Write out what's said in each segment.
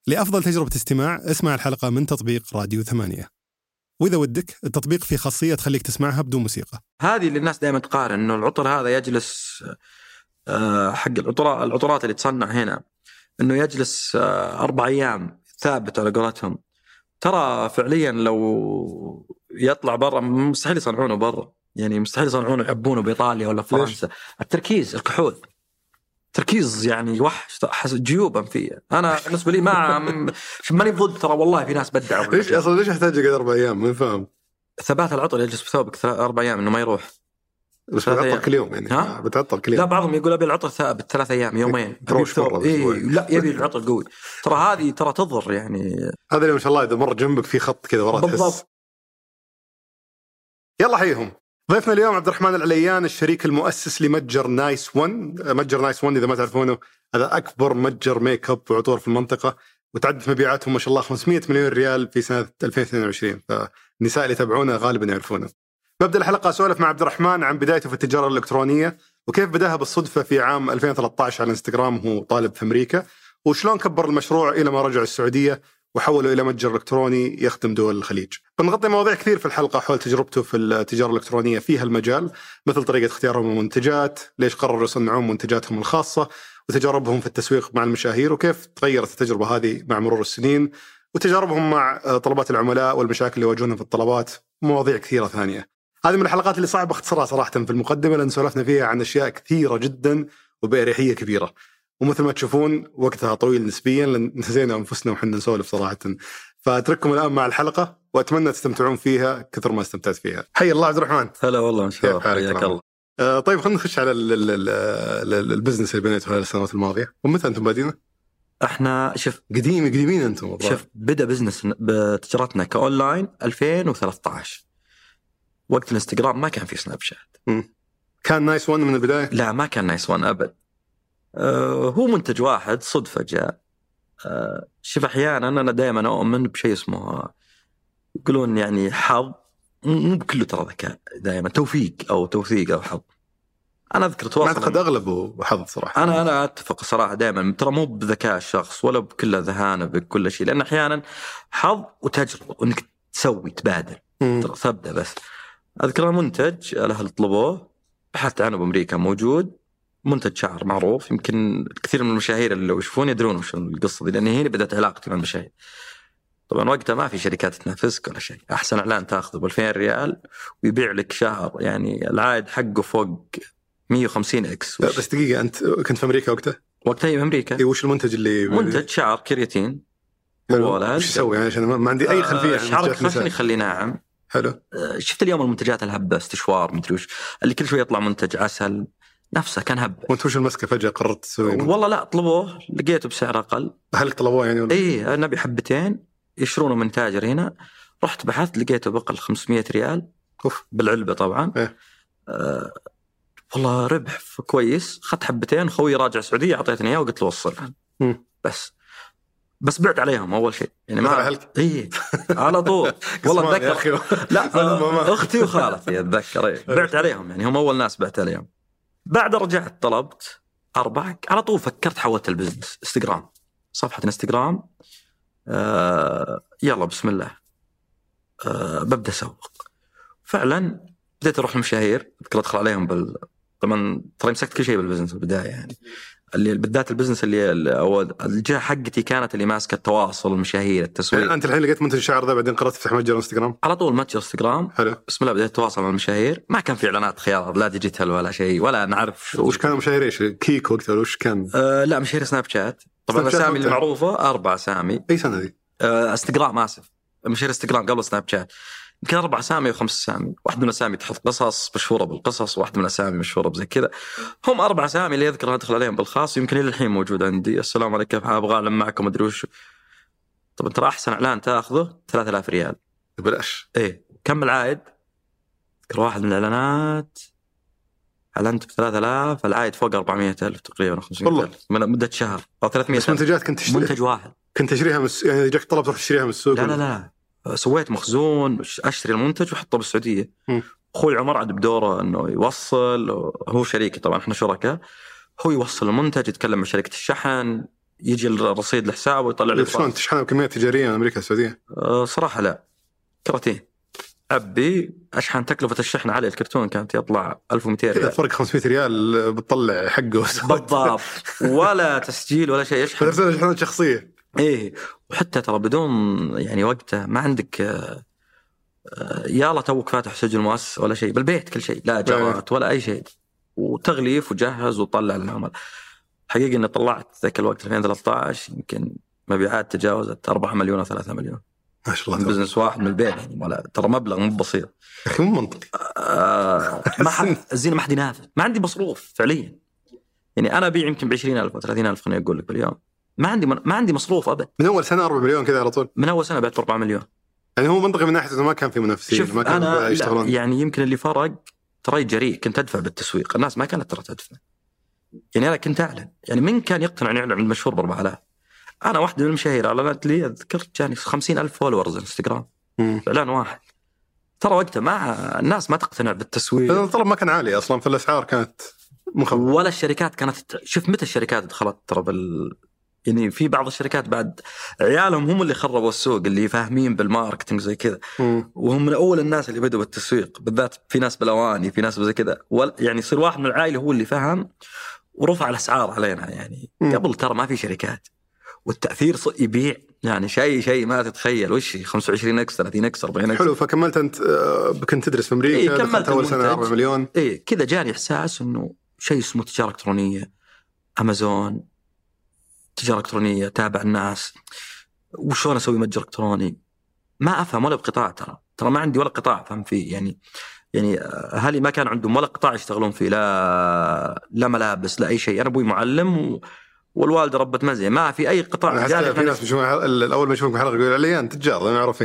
لأفضل تجربة استماع اسمع الحلقة من تطبيق راديو 8. وإذا ودك التطبيق فيه خاصية تخليك تسمعها بدون موسيقى. هذه اللي الناس دائما تقارن إنه العطر هذا يجلس حق العطورات اللي تصنع هنا إنه يجلس 4 أيام ثابت على قولتهم. ترى فعليا لو يطلع برا مستحيل يصنعونه برا، يعني مستحيل يصنعونه يعبونه بإيطاليا ولا فرنسا. التركيز الكحول تركيز يعني وحش جيوبا فيه. أنا بالنسبة لي ماني ضد، ترى والله في ناس بدعوا. ليش أصلا ليش يحتاج قد 4 أيام؟ ما فاهم. ثبات العطر يجلس بثوبك 4 أيام إنه ما يروح. بس بتعطر كل يوم يعني بتعطر كل يوم. لا بعضهم يقول أبي العطر ثابت 3 أيام يومين. لا يبي العطر قوي. ترى هذه تضر يعني. هذا اللي ما شاء الله إذا مر جنبك في خط كذا ورا تحس. يلا حيهم. ضيفنا اليوم عبد الرحمن العليان، الشريك المؤسس لمتجر نايس 1. متجر نايس 1 إذا ما تعرفونه هذا أكبر متجر ميك اب وعطور في المنطقة، وتعدت مبيعاتهم ما شاء الله 500 مليون ريال في سنة 2022. فالنساء اللي يتابعونه غالبا يعرفونه. ببدأ الحلقة أسولف مع عبد الرحمن عن بدايته في التجارة الإلكترونية، وكيف بداها بالصدفة في عام 2013 على الانستغرام وهو طالب في أمريكا، وشلون كبر المشروع إلى ما رجع السعودية وحوله إلى متجر إلكتروني يخدم دول الخليج. بنغطي مواضيع كثير في الحلقة حول تجربته في التجارة الإلكترونية في هالمجال، مثل طريقة اختيارهم المنتجات، ليش قرروا يصنعون منتجاتهم الخاصة، وتجاربهم في التسويق مع المشاهير، وكيف تغيرت التجربة هذه مع مرور السنين، وتجاربهم مع طلبات العملاء والمشاكل اللي يواجهونها في الطلبات، ومواضيع كثيرة ثانية. هذه من الحلقات اللي صعب اختصارها صراحة في المقدمة، لأن سولفنا فيها عن أشياء كثيرة جدا وبأريحية كبيرة، ومثل ما تشوفون وقتها طويل نسبيا لأن نسينا أنفسنا وحنا نسولف صراحة. فأترككم الآن مع الحلقة وأتمنى تستمتعون فيها كثر ما استمتعت فيها. حي الله عبد الرحمن. هلا والله إن شاء الله. حياك الله. طيب خلينا نخش على البزنس اللي بنيته هذه السنوات الماضية. ومتى أنتم بادين؟ احنا شوف قديمين أنتم والله. شوف بدأ بزنس بتجارتنا كأونلاين 2013 وقت الانستغرام، ما كان في سناب شات. كان نايس 1 من البداية؟ لا ما كان نايس 1 أبد. هو منتج واحد صدفة جاء. شوف أحيانا أنا دائما أؤمن بشيء اسمه يقولون يعني حظ، مو بكله ترى ذكاء، دائما توفيق أو توثيق أو حظ. أنا أذكر تواصل، أعتقد أغلبه حظ صراحة. أنا أتفق صراحة دائما، ترى مو بذكاء الشخص ولا بكل ذهانة بكل شيء، لأن أحيانا حظ وتجربة وإنك تسوي تبادل ترى تبدأ. بس أذكر منتج الأهل طلبوه، بحثت عنه بأمريكا، موجود منتج شعر معروف، يمكن كثير من المشاهير اللي يشوفون يدرون وش القصة دي، لأن هنا بدأت علاقتي مع المشاهير. طبعا وقتها ما في شركات تنافسك ولا شيء، أحسن إعلان تأخذه ب2000 ريال ويبيع لك شهر، يعني العائد حقه فوق 150 إكس. بس دقيقة، أنت كنت في أمريكا وقتها في أمريكا. وش المنتج اللي منتج شعر كرياتين. وش يسوي يعني؟ عشان ما عندي أي خلفية. شعرك خشن يخلي ناعم. حلو. شفت اليوم المنتجات الهبة استشوار مدري وش اللي كل شوي يطلع منتج عسل نفسه كان هبة. وانت وش المسكة فجأة قررت تسوي؟ والله لا، طلبوه لقيته بسعر أقل. هل طلبوه يعني ولا؟ إيه نبي حبتين يشرونه من تاجر هنا، رحت بحثت لقيته بقل 500 ريال. أوف. بالعلبة طبعا. إيه. والله ربح كويس. خدت حبتين، خوي راجع سعودية أعطيتني إياه وقلت له وصلها. بس بعت عليهم أول شيء يعني ما إيه على طول. والله أتذكر لا أختي وخالتي أتذكر إيه بعت عليهم، يعني هم أول ناس بعت عليهم. بعد رجعت طلبت 4 على طول فكرت حولت البزنس انستغرام، صفحة انستغرام. يلا بسم الله ببدأ أسوق. فعلا بديت أروح المشاهير، أذكر أدخل عليهم طبعا ترى مسكت كل شيء بالبزنس البداية، يعني اللي بالذات البزنس اللي أو الجهة حقتي كانت اللي ماسكة التواصل، المشاهير، التسويق. يعني أنت الحين لقيت منتج شعر ذا بعدين قررت تفتح متجر انستغرام؟ على طول متجر انستغرام. حلو. بسم الله بديت أتواصل مع المشاهير، ما كان في إعلانات خيار، لا ديجيتال ولا شيء ولا نعرف وش كانوا مشاهير إيش كيك وقتها وش كان؟ لا مشاهير سناب شات طبعا. الأسامي المعروفة 4 أسامي. أي سنة ذي؟ انستغرام آسف، مشاهير انستغرام قبل سناب شات يمكن 4 أسامي و5 أسامي. واحد من الأسامي تحط قصص مشهورة بالقصص، واحد من الأسامي مشهورة بزي كذا. هم 4 أسامي اللي يذكر أدخل عليهم بالخاص، يمكن إلى الحين موجود عندي. السلام عليكم، أبغى أعلم معكم أدري وش. طبعا ترى أحسن إعلان تأخذه 3000 ريال بلاش. إيه كم العائد؟ ذكر واحد من الإعلانات أعلنت ب3000، العائد فوق 400,000 تقريبا 500,000 من مدة شهر أو 300. بس منتجات كنت تشتري؟ منتج واحد كنت تشتريها يعني جاك طلب تروح تشتريها من السوق؟ لا سويت مخزون أشتري المنتج وحطه بالسعودية. أخوي عمر عاد بدوره أنه يوصل، هو شريكي طبعا إحنا شركاء، هو يوصل المنتج، يتكلم مع شركة الشحن، يجي الرصيد لحسابه ويطلع لي. شلون تشحنها بكمية تجارية من أمريكا السعودية؟ صراحة لا، كرتين أبي أشحن، تكلفة الشحن على الكرتون كانت يطلع 1200 ريال. فرق 500 ريال بتطلع حقه. بالضبط. ولا تسجيل ولا شيء، يشحن. ترسل شحنات شخصية. إيه، وحتى ترى بدون يعني وقته ما عندك يلا توك فاتح سجل مؤسس ولا شيء بالبيت، كل شيء لا جرات ولا أي شيء، وتغليف وجهز وطلع العمل. حقيقة إني طلعت ذاك الوقت 2013 يمكن مبيعات تجاوزت 4 مليون أو 3 مليون. ما شاء الله. بزنس واحد من البيت يعني، ولا ترى مبلغ مو بسيط. أخي مو منطقي. ما الزين ما حد ينافس، ما عندي مصروف فعليا. يعني أنا أبيع يمكن ب20,000 أو 30,000 خليني أقول لك باليوم. ما عندي مصروف أبد. من أول سنة 4 مليون كذا على طول. من أول سنة بعت 4 مليون. يعني هو منطقي من ناحية إنه ما كان في منافسين، ما كان يشتغلون. يعني يمكن اللي فرق ترى جريء، كنت أدفع بالتسويق، الناس ما كانت ترى تدفع. يعني أنا كنت أعلن، يعني من كان يقتنع أن يعلن عند مشهور ب4,000. أنا واحدة من المشاهير أعلنت لي، أذكر جاني 50,000 فولورز انستغرام إعلان واحد. ترى وقتها ما الناس ما تقتنع بالتسويق، الطلب ما كان عالي أصلا، فالأسعار كانت مخفضة. ولا الشركات كانت. شوف متى الشركات دخلت ترى يعني في بعض الشركات بعد عيالهم هم اللي خربوا السوق، اللي فاهمين بالماركتينج زي كذا، وهم من أول الناس اللي بدوا بالتسويق، بالذات في ناس بالأواني، في ناس زي كذا، يعني يصير واحد من العائلة هو اللي فهم ورفع الأسعار علينا. يعني قبل ترى ما في شركات، والتأثير يبيع يعني شيء ما تتخيل. وش 25x 30x 40x. حلو. فكملت أنت كنت تدرس في أمريكا. كملت أول سنة 4 مليون. كذا جاني إحساس إنه شيء اسمه تجارة إلكترونية، أمازون، تجارة إلكترونية، تابع الناس، وشون أسوي متجر إلكتروني. ما أفهم ولا بقطاع، ترى ما عندي ولا قطاع أفهم فيه. يعني أهلي ما كان عندهم ولا قطاع يشتغلون فيه، لا ملابس لا أي شيء. أنا أبوي معلم والوالدة ربة منزل، ما في أي قطاع. في ناس الأول ما يشوفون حلقة يقول علي أنت تجار، أنا معروفين.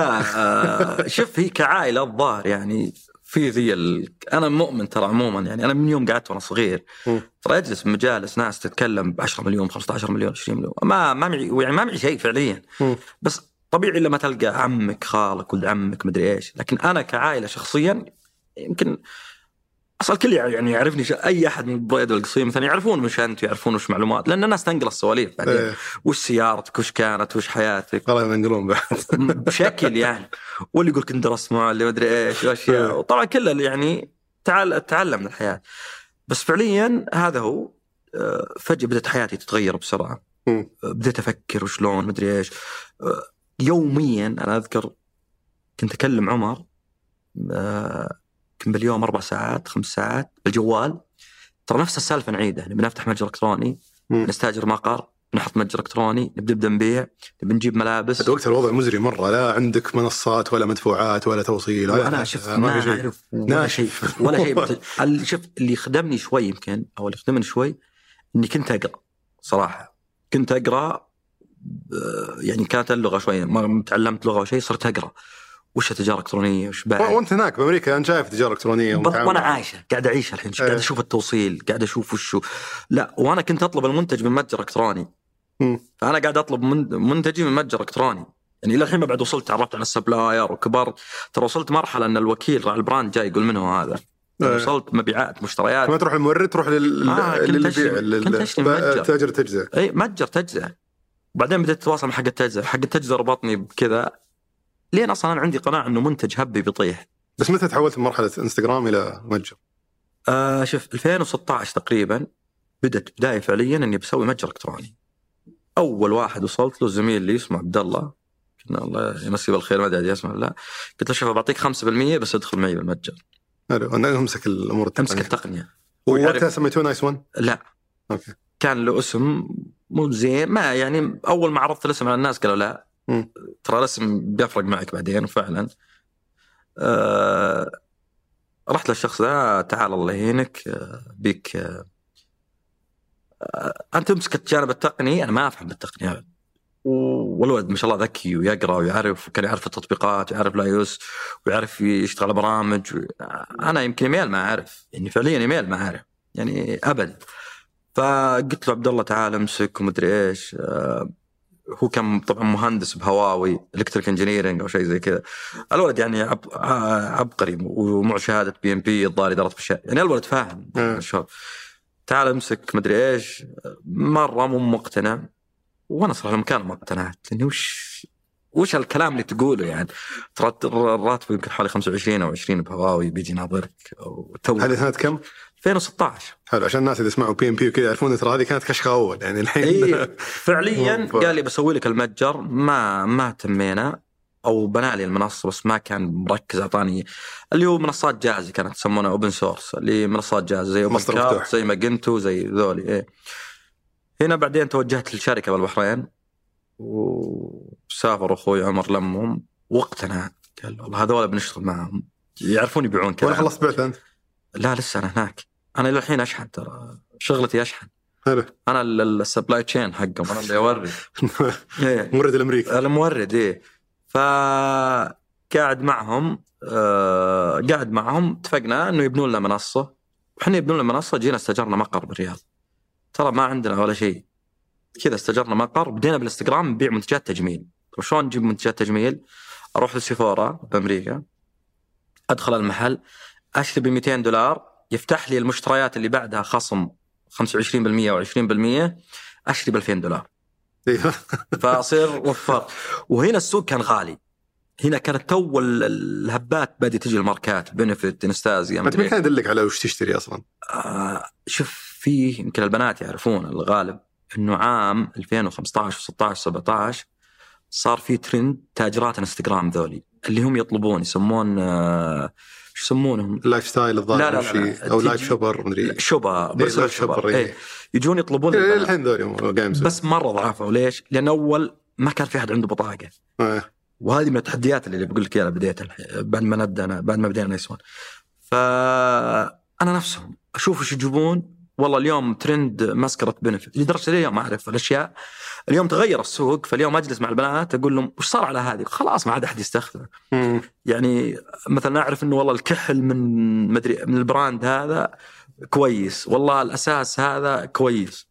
لا شوف هي كعائلة الظاهر يعني في أنا مؤمن ترى عموما. يعني أنا من يوم قعدت وأنا صغير ترى أجلس بمجالس ناس تتكلم ب10 مليون 15 مليون 20 مليون، ما معي شيء فعليا. بس طبيعي لما تلقى عمك خالك ولد عمك مدري إيش. لكن أنا كعائلة شخصيا يمكن أصل كل يعني يعرفني أي أحد من البيض والقصيم مثلا يعرفون وش أنت، يعرفون وش معلومات، لأن الناس تنقل السواليف بعدين. وش سيارتك، وش كانت، وش حياتك، والله ينقلون بعد بشكل يعني. واللي يقول كنت درست معلم مدري إيش وأشياء، وطبعا كله يعني تعلم من الحياة. بس فعليا هذا هو. فجأة بدأت حياتي تتغير بسرعة. بدأت أفكر وشلون مدري إيش. يوميا أنا أذكر كنت أكلم عمر كم باليوم 4 ساعات 5 ساعات بالجوال. ترى نفس السالفة نعيدها، يعني بنفتح متجر إلكتروني، نستأجر مقر، نحط متجر إلكتروني، نبدأ نبيع، بنجيب ملابس. الوقت الوضع مزري مرة، لا عندك منصات ولا مدفوعات ولا توصيل ولا أنا شفت ما أعرف ولا شيء ولا شيء. شفت اللي يخدمني شوي يمكن، أو اللي يخدمني شوي إني كنت أقرأ صراحة. كنت أقرأ يعني كانت اللغة شوي، ما تعلمت لغة وشيء، صرت أقرأ وش التجارة الإلكترونية وش باع. وأنت هناك بأمريكا أنا شايف تجارة إلكترونية وأنا عايشة قاعد أعيش الحين. قاعد أشوف التوصيل، قاعد أشوف وشو. لا وأنا كنت أطلب المنتج من متجر إلكتروني. فأنا قاعد أطلب منتجي من متجر إلكتروني. يعني إلى الحين ما بعد وصلت، تعرفت على السبلاير وكبر. ترى وصلت مرحلة أن الوكيل راعي البراند جاي يقول منه هذا. وصلت مبيعات مشتريات. ما تروح المورد، تروح للي يبيع تاجر تجزئة. أي متجر تجزئة. بعدين بدأت أتواصل مع حق التجزئة. حق التجزئة ربطني بكذا، لين أصلاً أنا عندي قناعة إنه منتج هبي بيطيح. بس متى تحولت من مرحلة إنستغرام إلى متجر؟ شوف 2016 تقريباً بدأت بداية فعلياً إني بسوي متجر إلكتروني. أول واحد وصلت له زميل لي اسمه عبد الله، كنا الله يمسيه بالخير ما أدري اسمه لا، قلت له شوف بعطيك 5% بس ادخل معي بالمتجر. أنا أمسك الأمور التقنية. أمسك التقنية. ووقتها سميتوه نايس ون؟ لا. أوكي. كان له اسم مو زين، ما يعني أول ما عرضت الاسم على الناس قالوا لا. ترى الاسم بيفرق معك بعدين. وفعلا رحت للشخص ده، تعال الله يهينك بيك أنت تمسك الجانب التقني، أنا ما أفهم بالتقنية. والولد ما شاء الله ذكي ويقرأ ويعرف، وكان يعرف التطبيقات ويعرف لايوس ويعرف يشتغل برامج. أنا يمكن إيميل ما أعرف، يعني فعليا إيميل ما أعرف يعني أبدا. فقلت له عبد الله تعال امسك ومدري إيش. هو كان طبعا مهندس بهواوي إلكتريك إنجينيرينج أو شيء زي كذا. الولد يعني عبقري ومع شهادة BMP الظاهر إدارة بالشارع، يعني الولد فاهم الشغل. تعال امسك مدري إيش. مرة مو مقتنع. وانا صراحه المكان ما اقتنعت، لاني وش الكلام اللي تقوله يعني؟ ترى الراتب يمكن حوالي 25 او 20 بهواوي بيجي ناظرك. هذه سنه كم؟ 2016. حلو، عشان الناس اللي يسمعوا بي ام بي وكذا يعرفون ترى هذه كانت كشخه اول يعني الحين. إيه فعليا قال لي بسوي لك المتجر، ما تمينا، او بنى لي المنصه بس ما كان مركز. اعطاني اللي هو منصات جاهزه كانت تسمونها اوبن سورس، اللي منصات جاهزه زي اوبن كارت زي ماجنتو زي ذولي. إيه هنا بعدين توجهت للشركه بالبحرين، وسافر اخوي عمر لمهم واقتنع، قال والله هذول بنشتغل معهم يعرفون يبيعون كذا. ولا خلصت بعت انت؟ لا لسه انا هناك، انا الى الحين اشحن، ترى شغلتي اشحن. حلو. انا السبلاي تشين حقهم، انا اللي اورد. مورد الامريكي، المورد. ايه فقاعد معهم قاعد معهم اتفقنا انه يبنون لنا منصه، وحنا يبنون لنا منصه جينا استاجرنا مقر بالرياض، ترى ما عندنا ولا شيء كذا. استاجرنا مقر، بدينا بالانستغرام نبيع منتجات تجميل. وشلون نجيب منتجات تجميل؟ اروح لسيفورا بامريكا، ادخل المحل اشتري $200، يفتح لي المشتريات اللي بعدها خصم 25% و 20%، اشتري $2000. فاصير وفر. وهنا السوق كان غالي، هنا كانت تو الهبات بدأت تجي الماركات بنفيت انستازيا. ما كان يدلك على وش تشتري اصلا؟ شوف فيه يمكن البنات يعرفون الغالب انه عام 2015 و16 17 صار في ترند تاجرات انستغرام ذولي اللي هم يطلبون يسمون شو يسمونهم؟ لايف ستايل الظاهر شيء او لايف شوبر مدري شوبر بس لايف شوبر. إيه. يجون يطلبون الحين ذولي بس مره ضعفوا. ليش؟ لان اول ما كان في احد عنده بطاقه. وهذه من التحديات اللي بقول لك اياها بديت بعد ما بدينا نيسون. فانا نفسهم اشوف ايش يجيبون. والله اليوم ترند مسكرة بنفيت، لدرجة اليوم أعرف الأشياء. اليوم تغير السوق، فاليوم أجلس مع البنات أقول لهم وش صار على هذه، خلاص ما عاد أحد يستخدمه. يعني مثلا أعرف إنه والله الكحل من مدري من البراند هذا كويس، والله الأساس هذا كويس.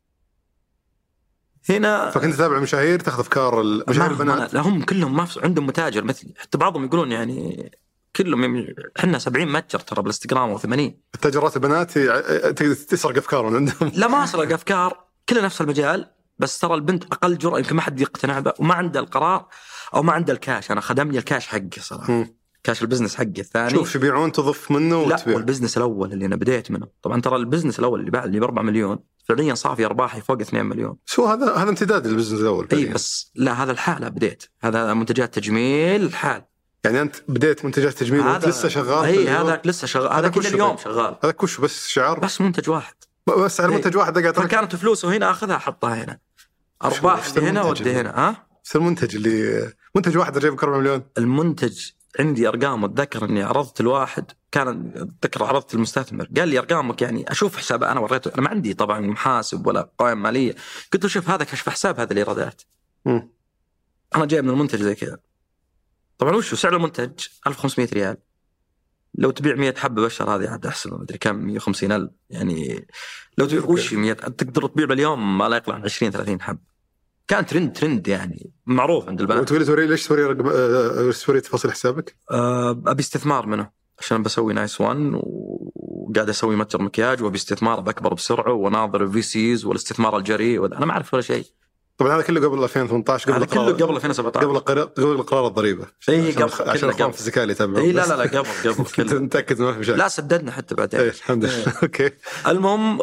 هنا فكنت تتابع مشاهير تاخذ أفكار المشاهير البنات. هم كلهم ما عندهم متاجر مثلي، حتى بعضهم يقولون يعني كلهم احنا 70 متجر ترى بالانستغرام و80. التاجرات البنات تقدر تسرق افكار من عندهم. لا ما اسرق افكار، كلها نفس المجال، بس ترى البنت اقل جرأة، يمكن ما حد يقتنع به وما عنده القرار او ما عنده الكاش. انا خدمني الكاش حقي صراحه، كاش البزنس حقي الثاني. شوف شو يبيعون تضف منه لا والبزنس الاول اللي انا بديت منه، طبعا ترى البزنس الاول اللي بعد اللي ب4 مليون فعليا صافي ارباحي فوق 2 مليون. شو هذا امتداد للبزنس الاول. اي بس لا هذا الحالة بديت، هذا منتجات تجميل الحال. يعني أنت بديت منتجات تجميل وأنت لسه شغال؟ أي هذا لسه شغال، هذا كل اليوم شغال. هذا كوش بس شعار؟ بس منتج واحد، بس على منتج واحد قاعد. فكانت فلوسه هنا أخذها أحطها هنا، أرباح هنا ودي هنا. بس المنتج اللي منتج واحد جايب 4 مليون. المنتج عندي أرقام، أتذكر إني عرضت الواحد، كان أتذكر عرضت المستثمر قال لي أرقامك يعني أشوف حسابه. أنا وريته، أنا ما عندي طبعا محاسب ولا قائمة مالية، قلت له شوف هذا كشف حساب، هذا الإيرادات أنا جايب من المنتج زي كذا. طبعا وش سعر المنتج 1500 ريال، لو تبيع 100 حبة بالشهر هذه عاد أحسن، ما أدري كم، 150,000 يعني. لو تبيع وش 100 تقدر تبيع باليوم ما لا يقل عن 20-30 حبة. كان ترند يعني معروف عند البنات. وتقولي ليش توري تفاصيل حسابك؟ أبي استثمار منه عشان بسوي نايس وان، وقاعد أسوي متجر مكياج، وأبي استثمار بأكبر بسرعة، وناظر VCs والاستثمار الجريء، أنا ما أعرف ولا شيء. طبعا هذا كله قبل 2018، قبل كله قبل 2017، قبل قرار الضريبة. اي قبل عشان قبل الزكاة اللي تبعه. اي لا قبل كله. نتأكد ما في مشاكل. لا سددنا حتى بعدين. الحمد لله. اوكي. المهم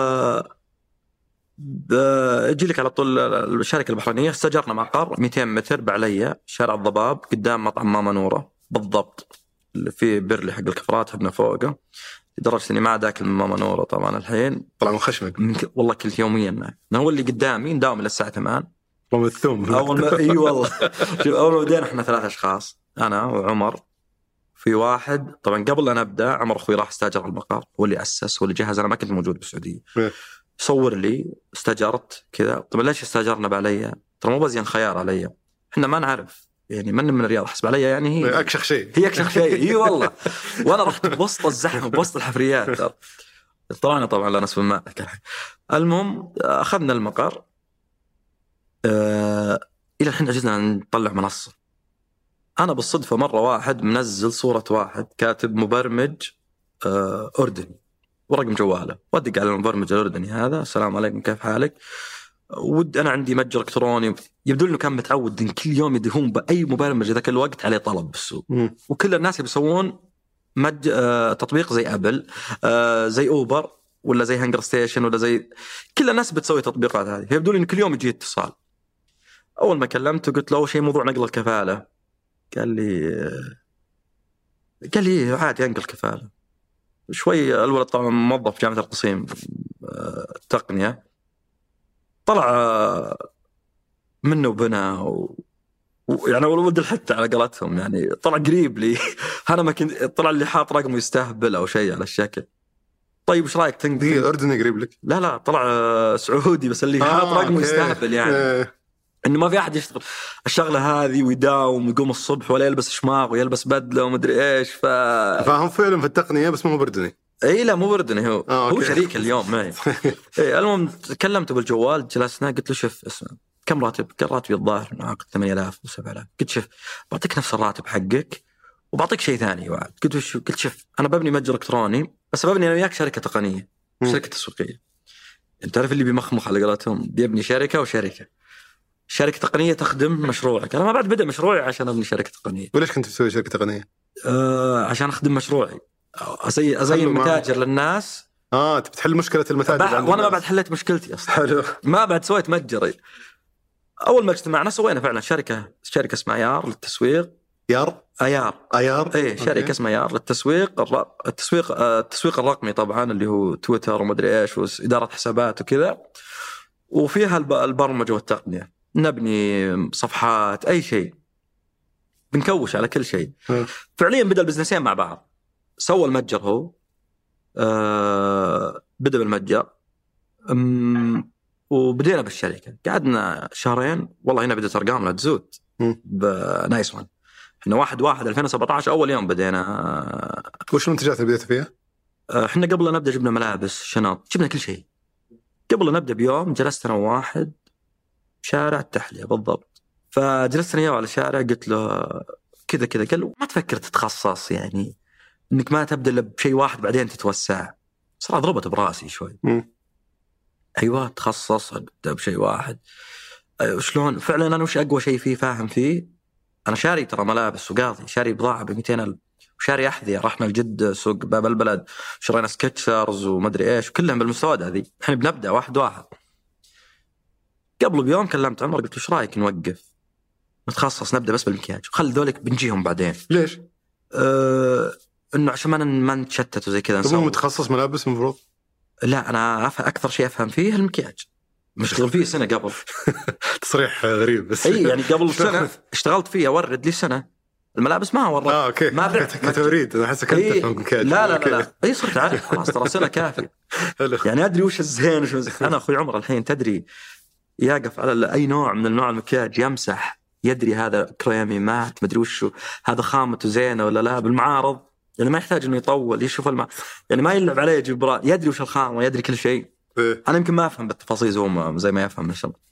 اجي لك على طول الشركة البحرينية، استأجرنا مقر 200 متر بعليا، شارع الضباب، قدام مطعم ماما نورة بالضبط، اللي فيه بيرلي حق الكفرات حبنا فوقه، لدرجة اني ما عاد اكل من ماما نورة طبعا الحين. طلع من خشمك. والله كنت يوميا معه، هو اللي قدامي نداوم الى الساعة 8. رغم الثوم. اي والله. شوف اول ما بدينا احنا 3 أشخاص، انا وعمر، في واحد طبعا قبل لا نبدا عمر اخوي راح استاجر المقر، هو اللي اسس، هو اللي جهز، انا ما كنت موجود بالسعوديه. صور لي استاجرت كذا. طبعا ليش استاجرنا بعليا؟ ترى مو بزين خيار عليا، احنا ما نعرف يعني من الرياض، حسب عليا يعني هي اكشخ شيء، هي اكشخ شيء. اي والله. وانا رحت بوسط الزحمه بوسط الحفريات، طلعنا طبعا لا نصف الماء. المهم اخذنا المقر. الى الحين عجزنا نطلع منصه. انا بالصدفه مره واحد منزل صوره واحد كاتب مبرمج اردني ورقم جواله، ودق على المبرمج الاردني هذا، السلام عليكم كيف حالك، انا عندي متجر الكتروني، يبدو انه كان متعود ان كل يوم يدهون باي مبرمج ذاك الوقت عليه طلب بالسوق. وكل الناس يسوون تطبيق زي ابل، زي اوبر، ولا زي هانجر ستيشن، ولا زي كل الناس بتسوي تطبيقات هذه. فيبدو لي ان كل يوم يجي اتصال. اول ما كلمته قلت له اول شيء موضوع نقل الكفاله. قال لي عادي انقل كفاله. شوي الولد طبعا موظف جامعه القصيم التقنيه، طلع منه وبنا يعني الولد حتى على قولتهم يعني طلع قريب لي. انا ما كنت طلع اللي حاط رقمه يستهبل او شيء على الشكل. طيب ايش رايك تنقل؟ اردني قريب لك؟ لا طلع سعودي، بس اللي حاط رقمه يستهبل يعني. انه ما في احد يشتغل الشغله هذه ويداوم ويقوم الصبح ولا يلبس شماغ ويلبس بدله ومدري ايش. فهم فعلا في التقنيه بس مو بردني. اي لا مو بردني هو شريك اليوم معي. المهم كلمته بالجوال، جلسنا قلت له شوف اسمع كم راتب؟ قال راتبي الظاهر انه عقد 8000 و7000. قلت شوف بعطيك نفس الراتب حقك وبعطيك شيء ثاني وعد. قلت شوف انا ببني متجر الكتروني، بس ببني انا وياك شركه تقنيه، شركه تسويقيه. انت تعرف اللي بيمخمخ على قولتهم، بيبني شركه وشركه تقنيه تخدم مشروعك. انا ما بعد بدأ مشروعي عشان ابني شركه تقنيه. وليش كنت تسوي شركه تقنيه؟ عشان اخدم مشروعي، ازين متاجر للناس. تبي تحل مشكله المتاجر وانا ما بعد حليت مشكلتي اصلا. حلو. ما بعد سويت متجري. اول ما اجتمعنا سوينا فعلا شركه اسمها يار للتسويق. ايار اي شركه اسمها يار للتسويق التسويق الرقمي طبعا، اللي هو تويتر ومدري ايش واداره حسابات وكذا، وفيها البرمجه والتقنيه. نبني صفحات اي شيء، بنكوش على كل شيء. فعليا بدأ البزنسين مع بعض. سوى المتجر هو، بدأ بالمتجر، وبدينا بالشركة. قعدنا شهرين والله هنا بدأت أرقامنا تزود بنايس وان. احنا 1/1/2017 أول يوم بدينا. وش المنتجات اللي بديت فيها؟ احنا قبل نبدأ جبنا ملابس، شنط، جبنا كل شيء. قبل نبدأ بيوم جلست أنا وواحد شارع التحلية بالضبط، فجلست أنا على شارع قلت له كذا قال له ما تفكر تتخصص، يعني انك ما تبدأ بشيء واحد بعدين تتوسع. صراحة ضربت براسي شوي. ايوه تخصص ابدأ بشيء واحد. شلون فعلا؟ انا وش اقوى شيء فيه فاهم فيه؟ انا شاري ترى ملابس وقاضي، شاري بضاعة ب200,000، وشاري أحذية. رحنا الجدة سوق باب البلد، شرينا سكتشرز ومدري ايش، وكلهم بالمستوى هذه. احنا بنبدأ واحد. قبل بيوم كلمت عمر قلت ايش رايك نوقف نتخصص نبدأ بس بالمكياج وخلي ذولك بنجيهم بعدين؟ ليش؟ انه عشان ما نتشتت وزي كذا. مو متخصص ملابس المفروض؟ لا انا اكثر شيء افهم فيه المكياج، مشتغل فيه سنه قبل. تصريح غريب بس. اي يعني قبل سنه اشتغلت فيه اورد لي سنه. الملابس ما ورد. اوكي. ما بعت كتوريد. انا احسك انت تفهم مكياج. لا اي صرت عارف خلاص ترى سنه كافي. يعني ادري وش الزين وش انا اخوي عمر الحين تدري يقف على اي نوع من النوع المكياج يمسح، يدري هذا كريمي مات مدري وشو، هذا خامته زينه ولا لا. بالمعارض يعني ما يحتاج انه يطول يشوف يعني ما يلعب عليه جبران، يدري وش الخامه، يدري كل شيء. انا يمكن ما افهم بالتفاصيل زي ما يفهم ان شاء الله.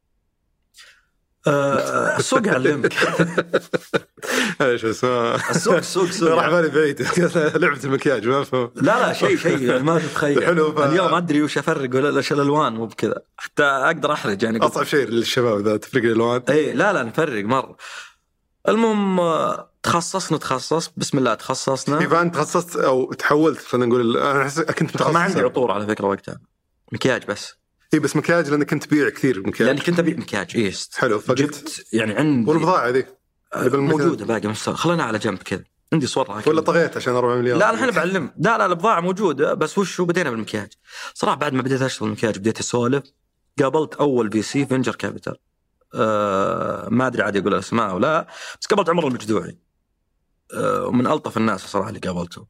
السوق علمك. ايش اسمه؟ السوق راح بالي بعيد. لعبه المكياج ما افهم. لا شيء ما تتخيل. حلو. اليوم ادري وش افرق ولا ايش الالوان، مو بكذا حتى اقدر احرج يعني. اصعب شيء للشباب اذا تفرق الالوان. اي لا نفرق مره. المهم تخصص بسم الله تخصصنا. يبقى انت تخصصت او تحولت، خلينا نقول انا احس كنت متخصص. ما عندي عطور على فكره وقتها، مكياج بس. اي بس مكياج لانك كنت تبيع كثير مكياج. لاني كنت ابيع مكياج ايست. حلو. فجبت يعني عندي والبضاعه ذي موجوده باقي مستوى. خلينا على جنب كذا عندي صورها. ولا طغيت عشان 4 مليون؟ لا الحين بعلم. لا البضاعه موجوده بس وش بدينا بالمكياج. صراحه بعد ما بديت اشتغل المكياج بديت اسولف. قابلت اول VC فينجر كابيتال، ما ادري عاد يقول الاسماء ولا، بس قابلت عمر المجدوعي، ومن الطف الناس صراحه اللي قابلته.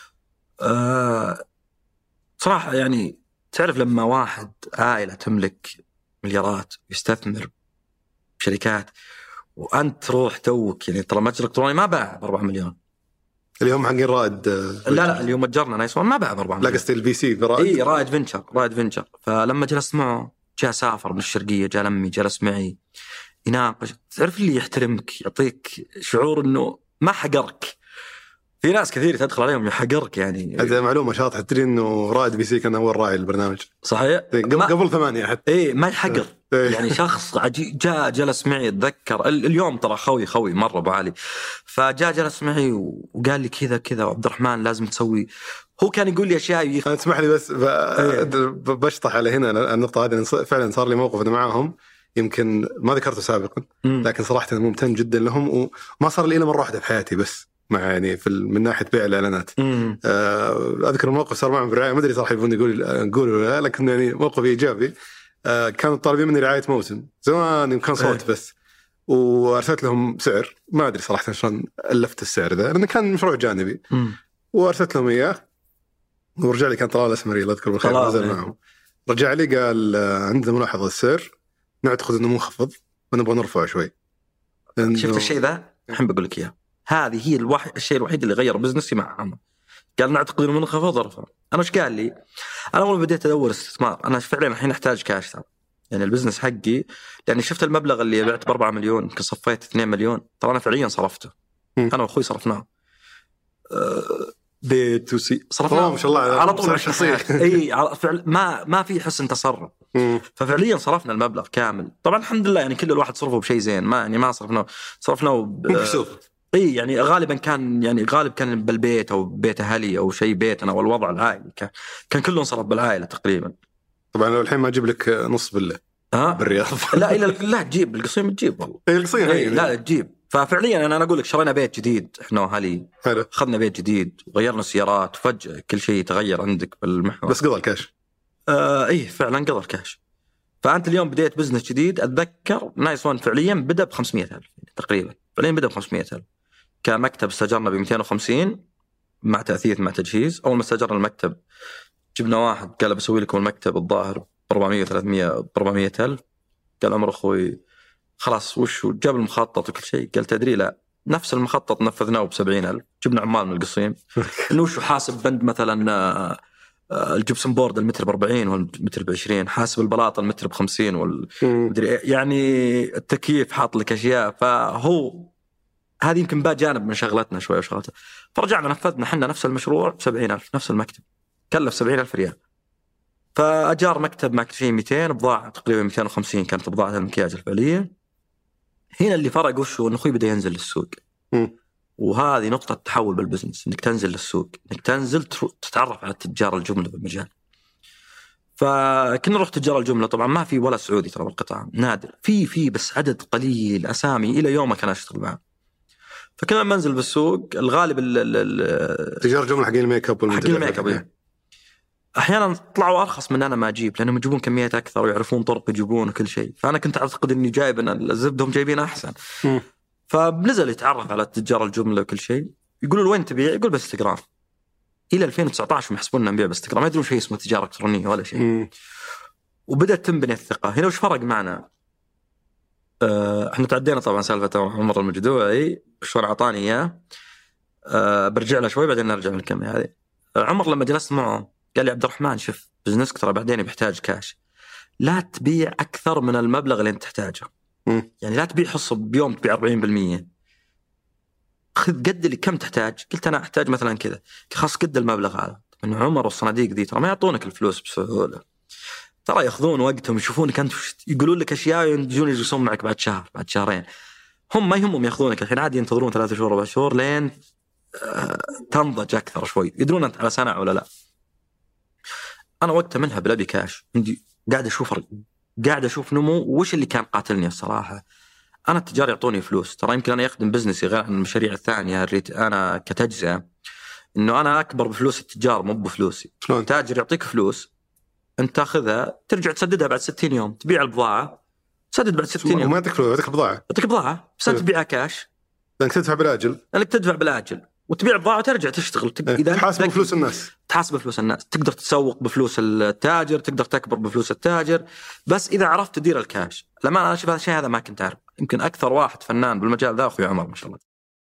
صراحه يعني تعرف لما واحد عائله تملك مليارات يستثمر بشركات وانت تروح توك، يعني ترى متجر الكتروني ما باع ب4 مليون. اليوم حقين رائد. لا اليوم متجرنا نايس وان ما باع ب4 مليون. لا قصدي الVC رائد. اي رائد فينشر. فلما جلست معه جاء سافر من الشرقيه، جاء لمي جلس معي يناقش. تعرف اللي يحترمك يعطيك شعور انه ما حقرك. في ناس كثير تدخل عليهم يحقرك يعني. هذا معلومه شاطحه. تدري انه رائد VC كان اول راعي البرنامج؟ صحيح. قبل 8 حتى. اي ما يحقر. يعني شخص عجيب. جاء جلس معي اتذكر اليوم ترى خوي مره ابو علي. فجاء جلس معي وقال لي كذا كذا عبد الرحمن لازم تسوي. هو كان يقول لي اشياء اسمح لي بس بشطح على هنا النقطه هذه. فعلا صار لي موقف انا معهم يمكن ما ذكرته سابقا لكن صراحه أنا ممتن جدا لهم وما صار لي الا مره واحده في حياتي بس مع يعني من ناحيه بيع الاعلانات. اذكر الموقف صار معهم بالرعايه ما ادري صراحه يبون نقول لكن يعني موقف ايجابي. كانوا طالبين مني رعايه موسم زمان يمكن صوت بس وارسلت لهم سعر ما ادري صراحه شلون الفت السعر ذا لانه كان مشروع جانبي وارسلت لهم اياه ورجع لي كان طلال الاسمري الله يذكره بالخير نزل معهم. رجع لي قال عندنا ملاحظه السعر نعتقد انه منخفض ونبغى نرفعه شوي. شفت الشيء ذا الحين بقول لك اياه. هذه هي الشيء الوحيد اللي غير بزنسي مع عمر. قال نعتقد انه منخفض ارفع. انا ايش قال لي؟ انا اول بديت ادور استثمار انا فعلا الحين احتاج كاش ترى يعني البزنس حقي لاني شفت المبلغ اللي بعت ب4 مليون يمكن صفيت 2 مليون ترى انا فعليا صرفته. انا واخوي صرفناه بيت صرفناه ما شاء الله على طول شخصيا. اي ما في حسن تصرف. ففعليا صرفنا المبلغ كامل. طبعا الحمد لله يعني كل الواحد صرفه بشيء زين ما صرفناه اي يعني غالبا كان بالبيت او بيت اهلي او شيء بيتنا والوضع العائلي كان كله انصرف بالعائله تقريبا. طبعا لو الحين ما اجيب لك نص بالله بالرياض لا تجيب القصيم تجيب والله القصيم لا تجيب. ففعليا انا اقول لك شرينا بيت جديد احنا واهلي اخذنا بيت جديد وغيرنا السيارات وفجأة كل شيء تغير عندك بالمحور بس قضى الكاش. ايه فعلا قضى الكاش. فانت اليوم بديت بزنس جديد اتذكر نايس وان فعليا بدا ب 500,000 تقريبا فعليا بدا ب 500,000 كمكتب استاجرنا ب 250 مع تأثيث مع تجهيز. اول ما استاجرنا المكتب جبنا واحد قال بسوي لكم المكتب الظاهر ب 400 300 ب 400,000. قال عمر اخوي خلاص وش جاب المخطط وكل شيء. قال تدري لا نفس المخطط نفذناه ب 70,000 جبنا عمال من القصيم انه وش حاسب بند مثلا الجبسن بورد المتر ب40 والمتر ب20 حاسب البلاط المتر ب50 يعني التكييف حاط لك اشياء. فهو هذه يمكن بقى جانب من شغلتنا شويه وشغلته. فرجعنا نفذنا حنا نفس المشروع ب 70,000 نفس المكتب كلف 70,000 ريال. فاجار مكتب مع كل شيء 200 بضاعه تقريبا 250 كانت بضاعه المكياج الفعليه. هنا اللي فرق وشو انه اخوي بدا ينزل للسوق. وهذه نقطة تحول بالبزنس انك تنزل للسوق انك تنزل تتعرف على تجار الجملة بالمجال. فكنا نروح تجار الجملة طبعا ما في ولا سعودي ترى بالقطاع نادر في بس عدد قليل اسامي الى يومك انا اشتغل معه. فكنا منزل بالسوق الغالب تجار الجملة حقين الميك اب احيانا طلعوا ارخص من انا ما اجيب لانهم يجيبون كميات اكثر ويعرفون طرق يجيبون وكل شيء. فانا كنت اعتقد اني جايب ان الزبدهم جايبين احسن. فبنزل يتعرف على تجار الجمله وكل شيء يقولوا له وين تبيع يقول باستقرار. الى 2019 يحسبوننا نبيع باستقرار ما يدرون شيء اسمه تجاره الكترونيه ولا شيء. وبدات تنبني الثقه. هنا وش فرق معنا؟ احنا تعدينا طبعا سالفه عمر المجدوعي شلون اعطاني اياه. برجع له شوي بعدين نرجع للكلمه هذه. عمر لما جلست معه قال لي عبد الرحمن شوف بزنسك ترى بعدين بيحتاج كاش لا تبيع اكثر من المبلغ اللي انت تحتاجه. يعني لا تبيع حصه بيوم تبيع 40% خذ قد اللي كم تحتاج. قلت انا احتاج مثلا كذا خاص قد المبلغ هذا. من عمر والصناديق ذي ترى ما يعطونك الفلوس بسهوله ترى ياخذون وقتهم يشوفونك انت يقولون لك اشياء يجون يجلسون معك بعد شهر بعد شهرين. هم ما يهمهم ياخذونك الحين عادي ينتظرون 3 شهور 4 شهور لين تنضج اكثر شوي يدرون انت على سنه ولا لا. انا وقتها منها بلبي كاش عندي قاعد اشوف نمو. وش اللي كان قاتلني الصراحه انا التجار يعطوني فلوس ترى يمكن انا يخدم بزنسي غير عن المشاريع الثانيه انا كتجزئه انه انا اكبر بفلوس التجار مو بفلوسي. تاجر يعطيك فلوس انت تاخذها ترجع تسددها بعد 60 يوم تبيع البضاعه تسدد بعد 60 يوم. ما يعطيك فلوس يعطيك بضاعه بس انت تبيعها كاش لانك تدفع بالاجل وتبيع بضاعة وترجع تشتغل. إذا تحاسب فلوس الناس تحاسب فلوس الناس تقدر تسوق بفلوس التاجر تقدر تكبر بفلوس التاجر بس إذا عرفت تدير الكاش. لما أنا أشوف هذا الشيء هذا ما كنت أعرف. يمكن أكثر واحد فنان بالمجال ذا أخوي عمر ما شاء الله.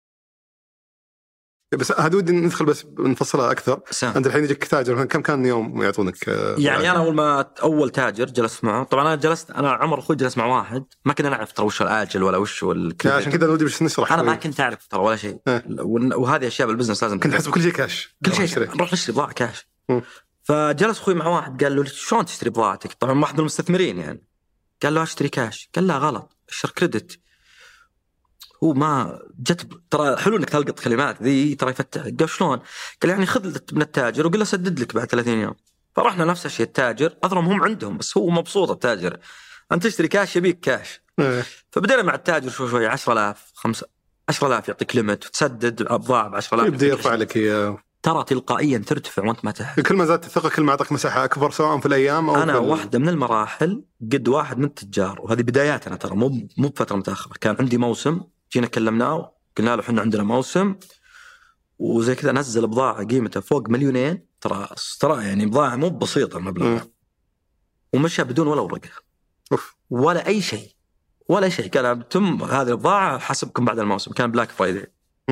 بس هذا ودي ندخل بس نفصلها أكثر. أنت الحين يجيك تاجر كم كان يوم يعطونك؟ يعني أنا أول تاجر جلست معه طبعا أنا عمر أخوي جلس مع واحد ما كنا نعرف ترى وش الآجل ولا وش عشان كذا ودي بس نشرح. أنا ما كنت أعرف ترى ولا شيء وهذه أشياء بالبزنس لازم كنت أحسب كل شيء كاش كل شيء نروح نشتري بضاعة كاش. فجلس أخوي مع واحد قال له شلون تشتري بضاعتك؟ طبعا واحد من المستثمرين يعني قال له اشتري كاش، قال لا غلط اشتري كريدت. هو ما جت، ترى حلو انك تلقط كلمات ذي ترى يفتح. قال شلون؟ قال يعني خذ من التاجر وقل له سدد لك بعد 30 يوم. فرحنا نفس الشيء التاجر اضرم هم عندهم، بس هو مبسوط التاجر، انت تشتري كاش يبيك كاش. فبدينا مع التاجر شوي 10,000 10,000 يعطيك ليمت وتسدد بضاعه ب 10,000 يبدا يرفع لك هي، ترى تلقائيا ترتفع وانت ما تحس. كل ما زادت الثقه كل ما اعطاك مساحه اكبر، سواء في الايام او انا واحده من المراحل قد واحد من التجار، وهذه بداياتنا ترى مو بفتره متاخره. كان عندي موسم، جينا كلمناه قلنا له احنا عندنا موسم وزي كذا، نزل بضاعه قيمتها فوق 2,000,000. ترى يعني بضاعه مو بسيطه المبلغ، ومشى بدون ولا ورقه ولا اي شيء ولا شيء. قال تم هذه البضاعه حسبكم بعد الموسم. كان بلاك فرايداي.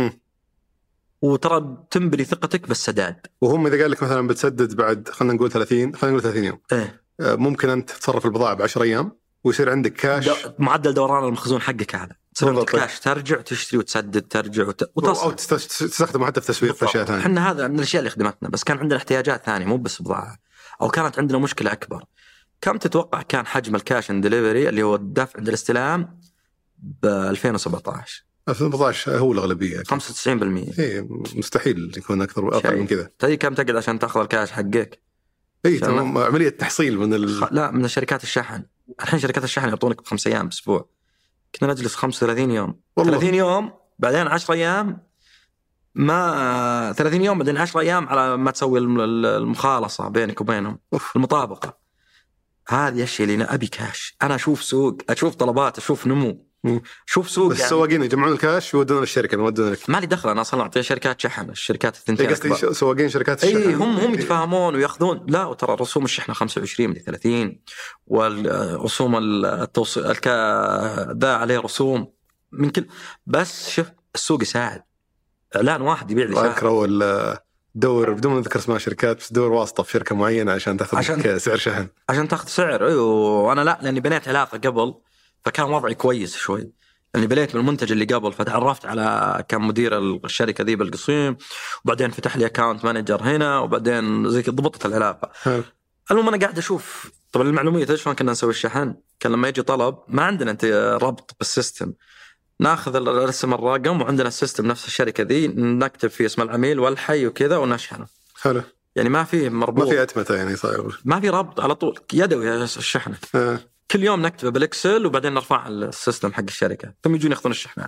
وترى تنبني ثقتك بالسداد. وهم اذا قال لك مثلا بتسدد بعد خلينا نقول 30 يوم، ممكن انت تصرف البضاعه ب10 ايام ويصير عندك كاش. معدل دوران المخزون حقك هذا، تصير كاش ترجع وتشتري وتسدد، ترجع او تستخدمه حتى في تسويق في اشياء ثانيه. احنا هذا من الاشياء اللي خدمتنا، بس كان عندنا احتياجات ثانيه مو بس بضاعه، او كانت عندنا مشكله اكبر. كم تتوقع كان حجم الكاش اند ديليفري اللي هو الدفع عند الاستلام ب 2017؟ 2017 هو الاغلبيه 95%. اي مستحيل يكون اكثر اقل من كذا. تدري كم تقعد عشان تاخذ الكاش حقك؟ اي تمام، عمليه تحصيل من لا من شركات الشحن. الحين شركات الشحن يعطونك 5 أيام باسبوع، كنا نجلس 35 يوم والله. 30 يوم بعدين 10 أيام، ما 30 يوم بعدين 10 أيام على ما تسوي المخالصة بينك وبينهم، المطابقة. هذه الشيء اللي أنا أبي كاش. أنا أشوف سوق، أشوف طلبات، أشوف نمو، شوف سوق. بس السواقين يعني يجمعون الكاش يودون الشركة، يودون لك. ما لي دخل، أنا أصلا أعطي شركات شحن، الشركات الثنتين. قصدي سواقين شركات الشحن. إيه هم يتفاهمون ويأخذون. لا وترى رسوم الشحنة 25 من 30، والرسوم التوصيل ذا عليه رسوم من كل. بس شوف السوق يساعد. إعلان واحد يبيع لي ساعة. ولا دور بدون ما نذكر اسماء شركات، بس دور واسطة في شركة معينة عشان تأخذ سعر شحن، عشان تأخذ سعر. أيوه وأنا لا، لأني بنيت علاقة قبل فكان وضعي كويس شوي، لأني بليت من المنتج اللي قبل، فتعرفت على كان مدير الشركة ذي بالقصيم، وبعدين فتح لي أكاونت مانجر هنا، وبعدين زي كذا ضبطت العلاقة. المهم أنا قاعد أشوف طبعا المعلومية إيش كنا نسوي الشحن. كان لما يجي طلب ما عندنا أنت ربط بالسيستم، ناخذ الرسم الرقم وعندنا السيستم نفس الشركة ذي نكتب فيه اسم العميل والحي وكذا ونشحنه. حلو. يعني ما في مربوط، ما في أتمتة، يعني صاير ما في ربط، على طول يدوي الشحنة. كل يوم نكتبه بالإكسل وبعدين نرفع السيستم حق الشركة، ثم يجون ياخذون الشحنات.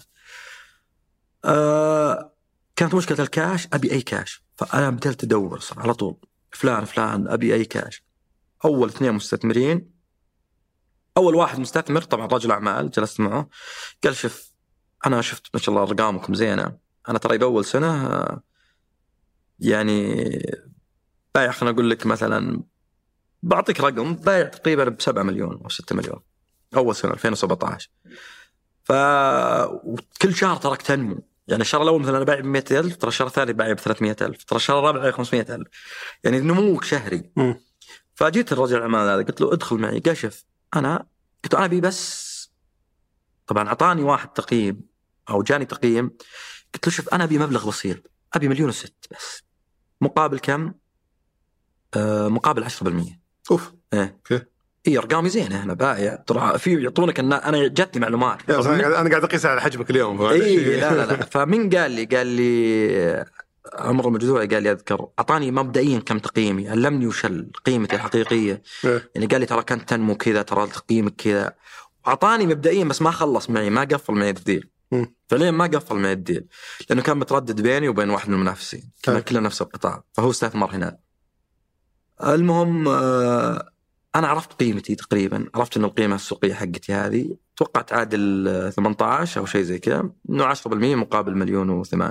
كانت مشكلة الكاش، أبي أي كاش. فأنا بدأت أدور صار على طول فلان أبي أي كاش. أول 2 مستثمرين، أول واحد مستثمر طبعا رجل أعمال، جلست معه قال شوف أنا شفت ما شاء الله أرقامكم زينة، أنا ترى بأول سنة يعني بايع، خلنا أقول لك مثلا بعطيك رقم، بايع تقريبا ب7 مليون أو 6 مليون أول سنة 2017. وكل شهر ترك تنمو، يعني الشهر الأول مثلا أنا بايع ب100,000، ترى الشهر الثاني بايع ب300,000، ترى الشهر الرابع بايع 500,000، يعني نموك شهري. فجيت الرجل العمال هذا قلت له ادخل معي. قال شوف أنا، قلت له أنا بي بس، طبعا أعطاني واحد تقييم أو جاني تقييم، قلت له شوف أنا أبي مبلغ بسيط، أبي 1,600,000 بس. مقابل كم؟ مقابل 10%. أوف. إيه أرقامي زينة، أنا بايع ترى في يعطونك أنا جتني معلومات. أنا قاعد أقيس على حجمك اليوم. إيه لا. فمن قال لي عمر المجذوعي، قال لي أذكر أعطاني مبدئيا كم تقييمي، علمني وش قيمتي الحقيقية. يعني قال لي ترى كنت تنمو كذا، ترى تقييمك كذا، أعطاني مبدئيا، بس ما خلص معي، ما قفل معي الديل. فعليا ما قفل معي الديل، لأنه كان متردد بيني وبين واحد من المنافسين، كنا نفس القطاع، فهو استثمر هنا. المهم أنا عرفت قيمتي تقريبا، عرفت إن القيمة السوقية حقتي هذه توقع تعادل 18 أو شيء زي كذا، إنه 10% مقابل 1,008,000.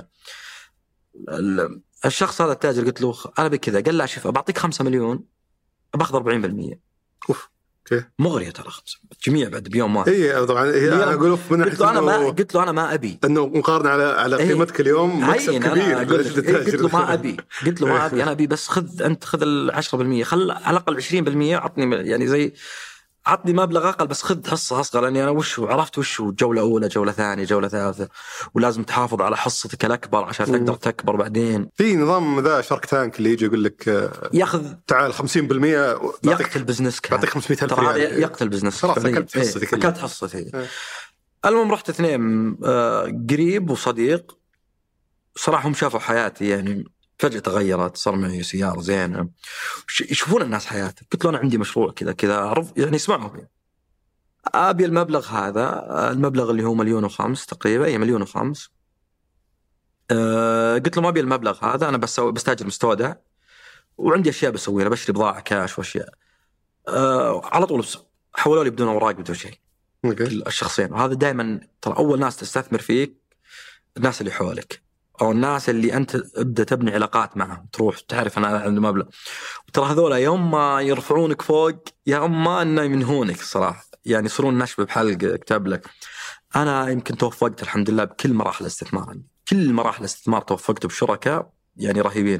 الشخص هذا التاجر قلت له أنا بكذا، قال لا شوف بعطيك 5 مليون باخذ 40%. أوف. مغرية ترى جميع بعد بيوم واحد. إيه طبعا أنا أقول من قلت له أنا ما أبي إنه مقارنة على قيمتك اليوم مكسب كبير. قلت له ما أبي أنا أبي بس خذ 10%، خل على الأقل 20% أعطني، يعني زي عطني مبلغ اقل بس خذ حصه اصغر، لاني انا عرفت جوله اولى جوله ثانيه جوله ثالثه، ولازم تحافظ على حصتك الاكبر عشان تقدر تكبر بعدين. في نظام ذا شارك تانك اللي يجي يقول لك ياخذ تعال 50% يقتل بزنسك، بعطيك 500,000 ريال. يقتل بزنسك خلاص اكلت حصتك. اكلت حصتي. المهم رحت اثنين قريب وصديق صراحة هم شافوا حياتي يعني فجأة تغيرت، صار معي سيارة زينة، يشوفون الناس حياتي. قلت له أنا عندي مشروع كذا عرض يعني اسمعوا فيه. أبي المبلغ هذا، المبلغ اللي هو 1,500,000 تقريبا، 1,500,000. قلت له ما أبي المبلغ هذا، أنا بستأجر مستودع وعندي أشياء بسويها، بشتري بضاعة كاش وأشياء. على طول حولوا لي بدون أوراق بدون شيء. الشخصين، وهذا دائما ترى أول ناس تستثمر فيك الناس اللي حولك، أو الناس اللي أنت تبدأ تبني علاقات معهم، تروح تعرف أنا عندي مبلغ. وترى هذولا يوم ما يرفعونك فوق يا أما أنه يمنهونك الصراحة، يعني يصيرون نشبة بحلق كتاب لك. أنا يمكن توفقت الحمد لله بكل مراحل الاستثمار عندي، كل مراحل الاستثمار توفقت بشركاء يعني رهيبين.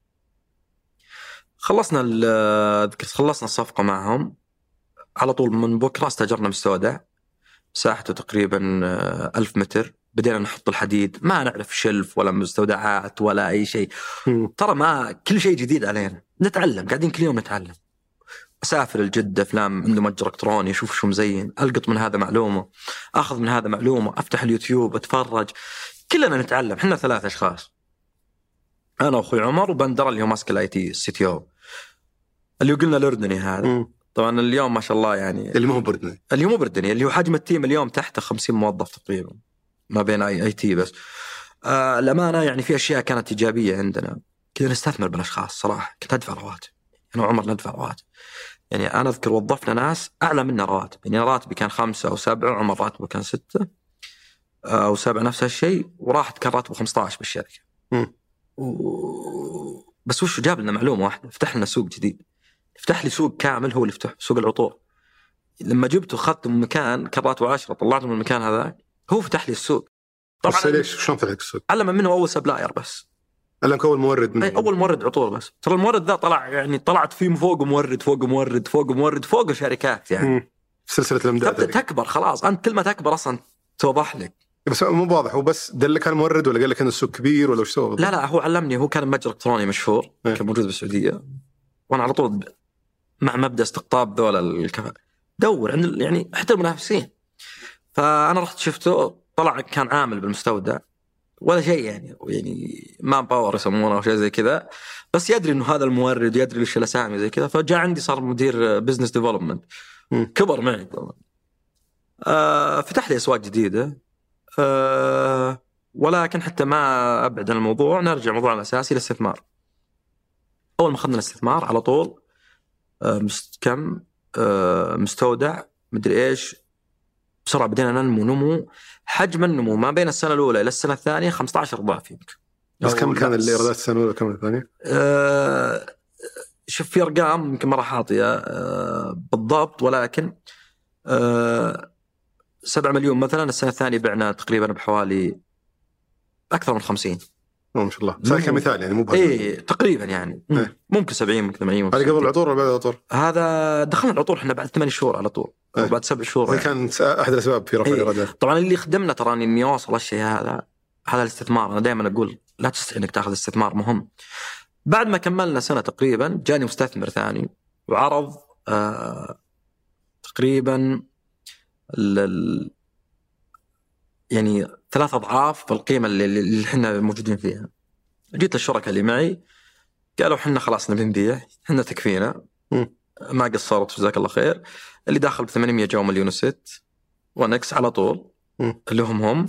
خلصنا الصفقة معهم على طول، من بكرة استأجرنا مستودع مساحته تقريبا 1000 متر. بدينا نحط الحديد، ما نعرف شلف ولا مستودعات ولا أي شيء. ترى ما كل شيء جديد علينا، نتعلم، قاعدين كل يوم نتعلم. أسافر الجدة فلان عنده متجر إلكتروني، أشوف شو مزين، ألقط من هذا معلومة، أخذ من هذا معلومة، أفتح اليوتيوب أتفرج. كلنا نتعلم، حنا 3 أشخاص، أنا وأخوي عمر وبندر اللي هو ماسك الIT CTO اللي قلنا الأردني هذا. طبعا اليوم ما شاء الله يعني اللي مو بردني، اللي هو حجم التيم اليوم تحت 50 موظف تقريبا ما بين IT بس. الأمانة يعني في أشياء كانت إيجابية عندنا، كنا نستثمر بالأشخاص صراحة. كنت أدفع رواتب، أنا وعمر ندفع رواتب. يعني أنا أذكر وظفنا ناس أعلى منا رواتب، يعني راتبي كان 5 أو 7، وعمر راتبه كان 6 أو 7 نفس الشيء، وراحت كان راتبه 15 بالشركة. بس وش جاب لنا معلومة واحدة، فتح لنا سوق جديد، فتح لي سوق كامل، هو اللي فتح سوق العطور. لما جبته خذته من مكان كان راتبه 10، طلعته من المكان هذا، هو فتح لي السوق. طبعا ليش شلون فتح لك السوق؟ علم منه أول سبلاير بس، علمك أول مورد منه. أول مورد عطور بس. ترى المورد ذا طلع يعني طلعت فيه فوق مورد فوق مورد فوق مورد فوق شركات يعني. سلسلة الإمداد تبدأ تكبر خلاص. أنت كل ما تكبر أصلا توضح لك. بس مو واضح، هو بس دلك على المورد ولا قال لك أن السوق كبير ولا وش سوى؟ لا هو علمني. هو كان متجر إلكتروني مشهور كان موجود بالسعودية، وأنا على طول مع مبدأ استقطاب ذولا الكفاءة دور عند يعني حتى المنافسين. فأنا رحت شفته، طلع كان عامل بالمستودع ولا شيء يعني ما باور يسمونه أو شيء زي كذا، بس يدري إنه هذا المورد، يدري ليش الأسامي زي كذا. فجاء عندي صار مدير بزنس ديفلوبمنت، كبر معي طبعا. فتح لي أسواق جديدة. ولكن حتى ما أبعد عن الموضوع، نرجع موضوع الأساسي الاستثمار. أول ما أخذنا الاستثمار على طول مستودع مدري إيش، بسرعة بدينا نمو. حجم النمو ما بين السنة الأولى إلى السنة الثانية 15 ضعف يمكن. بس كم كان الإيرادات السنة الأولى وكم الثانية؟ شوف في أرقام يمكن ما راح أعطيها بالضبط، ولكن 7 مليون مثلا. السنة الثانية بعنا تقريبا بحوالي أكثر من 50. ما شاء الله. هذا كمثال يعني مو إيه تقريبا يعني ممكن 70 ممكن 80. هذا قبل العطور ولا بعد العطور؟ هذا دخلنا العطور إحنا بعد 8 شهور على طول، بعد 7 شهور. هذا كان أحد الأسباب في رفع الإيرادات. طبعا اللي خدمنا تراني إني أوصل الشيء هذا الاستثمار. أنا دائما أقول لا تستحي إنك تأخذ استثمار مهم. بعد ما كملنا سنة تقريبا جاني مستثمر ثاني وعرض تقريبا يعني 3 أضعاف القيمة اللي احنا موجودين فيها. جيت للشركة اللي معي قالوا حنا خلاص نبي نبيع، حنا تكفينا. ما قصرت جزاك الله خير. اللي داخل ب800 جاءوا 1,600,000 ونكس على طول اللي هم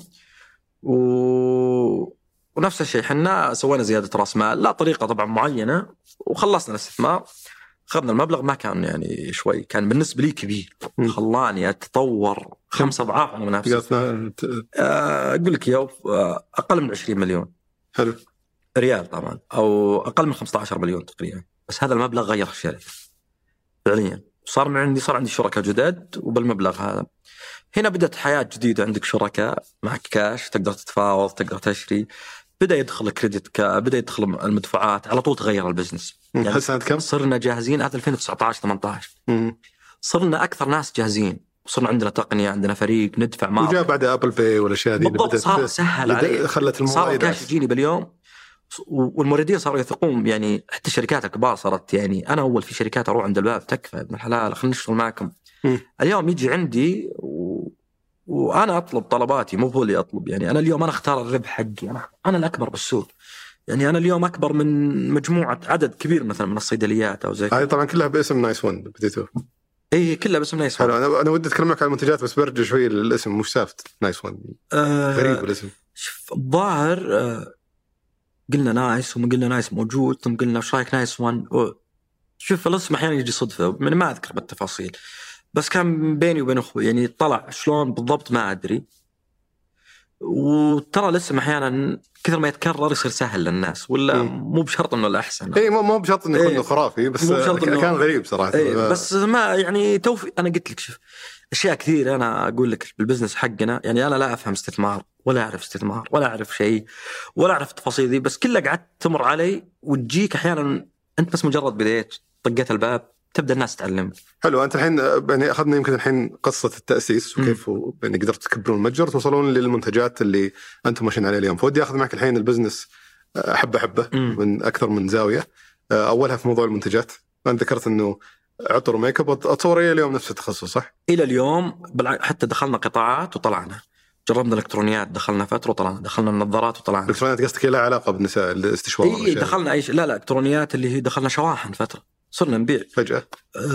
ونفس الشيء حنا سوينا زيادة رأس مال، لا طريقة طبعا معينة، وخلصنا الاستثمار. أخذنا المبلغ ما كان يعني شوي، كان بالنسبة لي كبير، خلاني أتطور 5 أضعاف عن منافسي. أقول لك يا أقل من 20 مليون حلو ريال طبعا، أو أقل من 15 مليون تقريبا. بس هذا المبلغ غير الشركة فعليا. صار عندي شركاء جداد، وبالمبلغ هذا هنا بدأت حياة جديدة. عندك شركاء معك كاش، تقدر تتفاوض، تقدر تشتري. بدأ يدخل الكريدت، بدأ يدخل المدفوعات، على طول تغير البزنس. يعني سنة كم؟ صرنا جاهزين 2019-18. صرنا اكثر ناس جاهزين، وصرنا عندنا تقنيه، عندنا فريق، ندفع ماركت. وجاء بعد ابل باي والاشياء هذه بالضبط، صار سهل علي، خلت الموضوع صار كاش يجيني باليوم، والموردين صاروا يثقون. يعني حتى الشركات الكبار صارت، يعني انا اول في شركات اروح عند الباب تكفى ابن الحلال خلينا نشتغل معكم. اليوم يجي عندي وانا اطلب طلباتي، مو هو اللي اطلب. يعني انا اليوم انا اختار الربح حقي، انا الاكبر بالسوق. يعني انا اليوم اكبر من مجموعه عدد كبير مثلا من الصيدليات او زي كذا. هذه طبعا كلها باسم نايس 1 بديتوه. اي كلها باسم نايس 1. انا ودي اتكلم معك عن المنتجات، بس برجع شوي للاسم. مش سافت نايس 1 غريب الاسم. شوف الظاهر قلنا نايس وما قلنا نايس موجود، ثم قلنا ايش رايك نايس 1. شوف الاسم احيانا يجي صدفه، من ما اذكر بالتفاصيل، بس كان بيني وبين اخوي يعني طلع شلون بالضبط ما ادري. وترى الاسم احيانا كثر ما يتكرر يصير سهل للناس، ولا مو بشرط انه الاحسن. اي مو بشرط انه يكون خرافي، بس كان غريب صراحه. بس ما يعني توفيق. انا قلت لك شوف اشياء كثير، انا اقول لك بالبزنس حقنا، يعني انا لا افهم استثمار ولا اعرف استثمار ولا اعرف شيء ولا اعرف التفاصيل دي، بس كلها قعدت تمر علي وتجيك احيانا انت بس مجرد بديت طقت الباب تبدا الناس تعلمك. حلو. انت الحين يعني اخذنا يمكن الحين قصه التاسيس وكيف يعني قدرت تكبرون المتجر توصلون للمنتجات اللي انتم ماشيين عليها اليوم. فودي اخذ معك الحين البزنس حبه حبه من اكثر من زاويه. اولها في موضوع المنتجات. انت ذكرت انه عطر وميك اب، اتصور اليوم نفس التخصص صح؟ الى اليوم حتى دخلنا قطاعات وطلعنا، جربنا الالكترونيات دخلنا فتره وطلعنا، دخلنا النظارات وطلعنا. الالكترونيات قصدك لها علاقه بالنساء الاستشوار؟ اي دخلنا اي شيء. لا الكترونيات اللي هي دخلنا شواحن فتره، صرنا نبيع فجاه.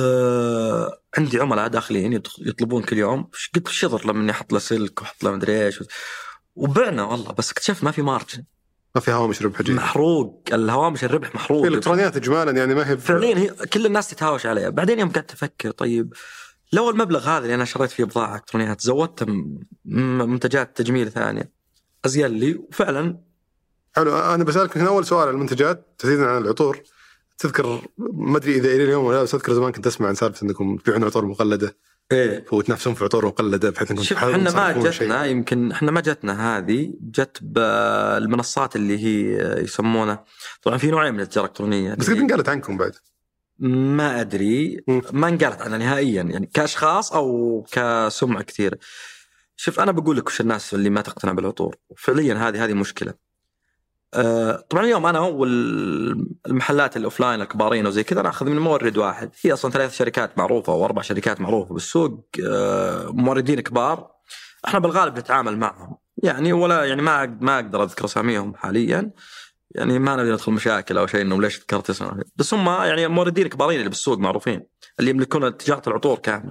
عندي عملاء داخلين يطلبون كل يوم، قلت شذر لما احط له سلك واحط له مدري ايش، وبعنا والله. بس اكتشفت ما في مارجن، ما في هوامش ربح حقيقي، محروق. الهوامش الربح محروق. الالكترونيات اجمالا يعني ما هي فعليا، هي كل الناس تتهاوش عليها. بعدين يوم قعدت افكر طيب لو المبلغ هذا اللي انا شريت فيه بضاعه الكترونيات زودت منتجات تجميل ثانيه ازين لي، وفعلا. حلو. انا بسالك هنا اول سؤال على المنتجات تحديدا عن العطور. تذكر ما ادري اذا الى اليوم ولا، بس اذكر زمان كنت اسمع عن سالفه انكم تبيعون عطور مقلده. ايه، وتنافسون في عطور مقلده بحيث انكم احنا ما جتنا يمكن احنا ما جتنا هذه، جت بالمنصات اللي هي يسمونها. طبعا في نوعين من التجاره الالكترونيه، بس قد انقالت عنكم بعد ما ادري. ما انقالت عنها نهائيا، يعني كاشخاص او كسمعه كثير. شوف انا بقول لك وش الناس اللي ما تقتنع بالعطور، وفعليا هذه مشكله. طبعا اليوم انا والمحلات الاوفلاين الكبارين وزي كذا انا اخذ من مورد واحد. هي اصلا 3 شركات معروفه و4 شركات معروفه بالسوق، موردين كبار. احنا بالغالب نتعامل معهم يعني، ولا يعني ما اقدر اذكر اساميهم حاليا، يعني ما نبي ندخل مشاكل او شيء انه ليش ذكرت اسمه، بس هم يعني موردين كبارين اللي بالسوق معروفين اللي يملكون تجاره العطور كامله.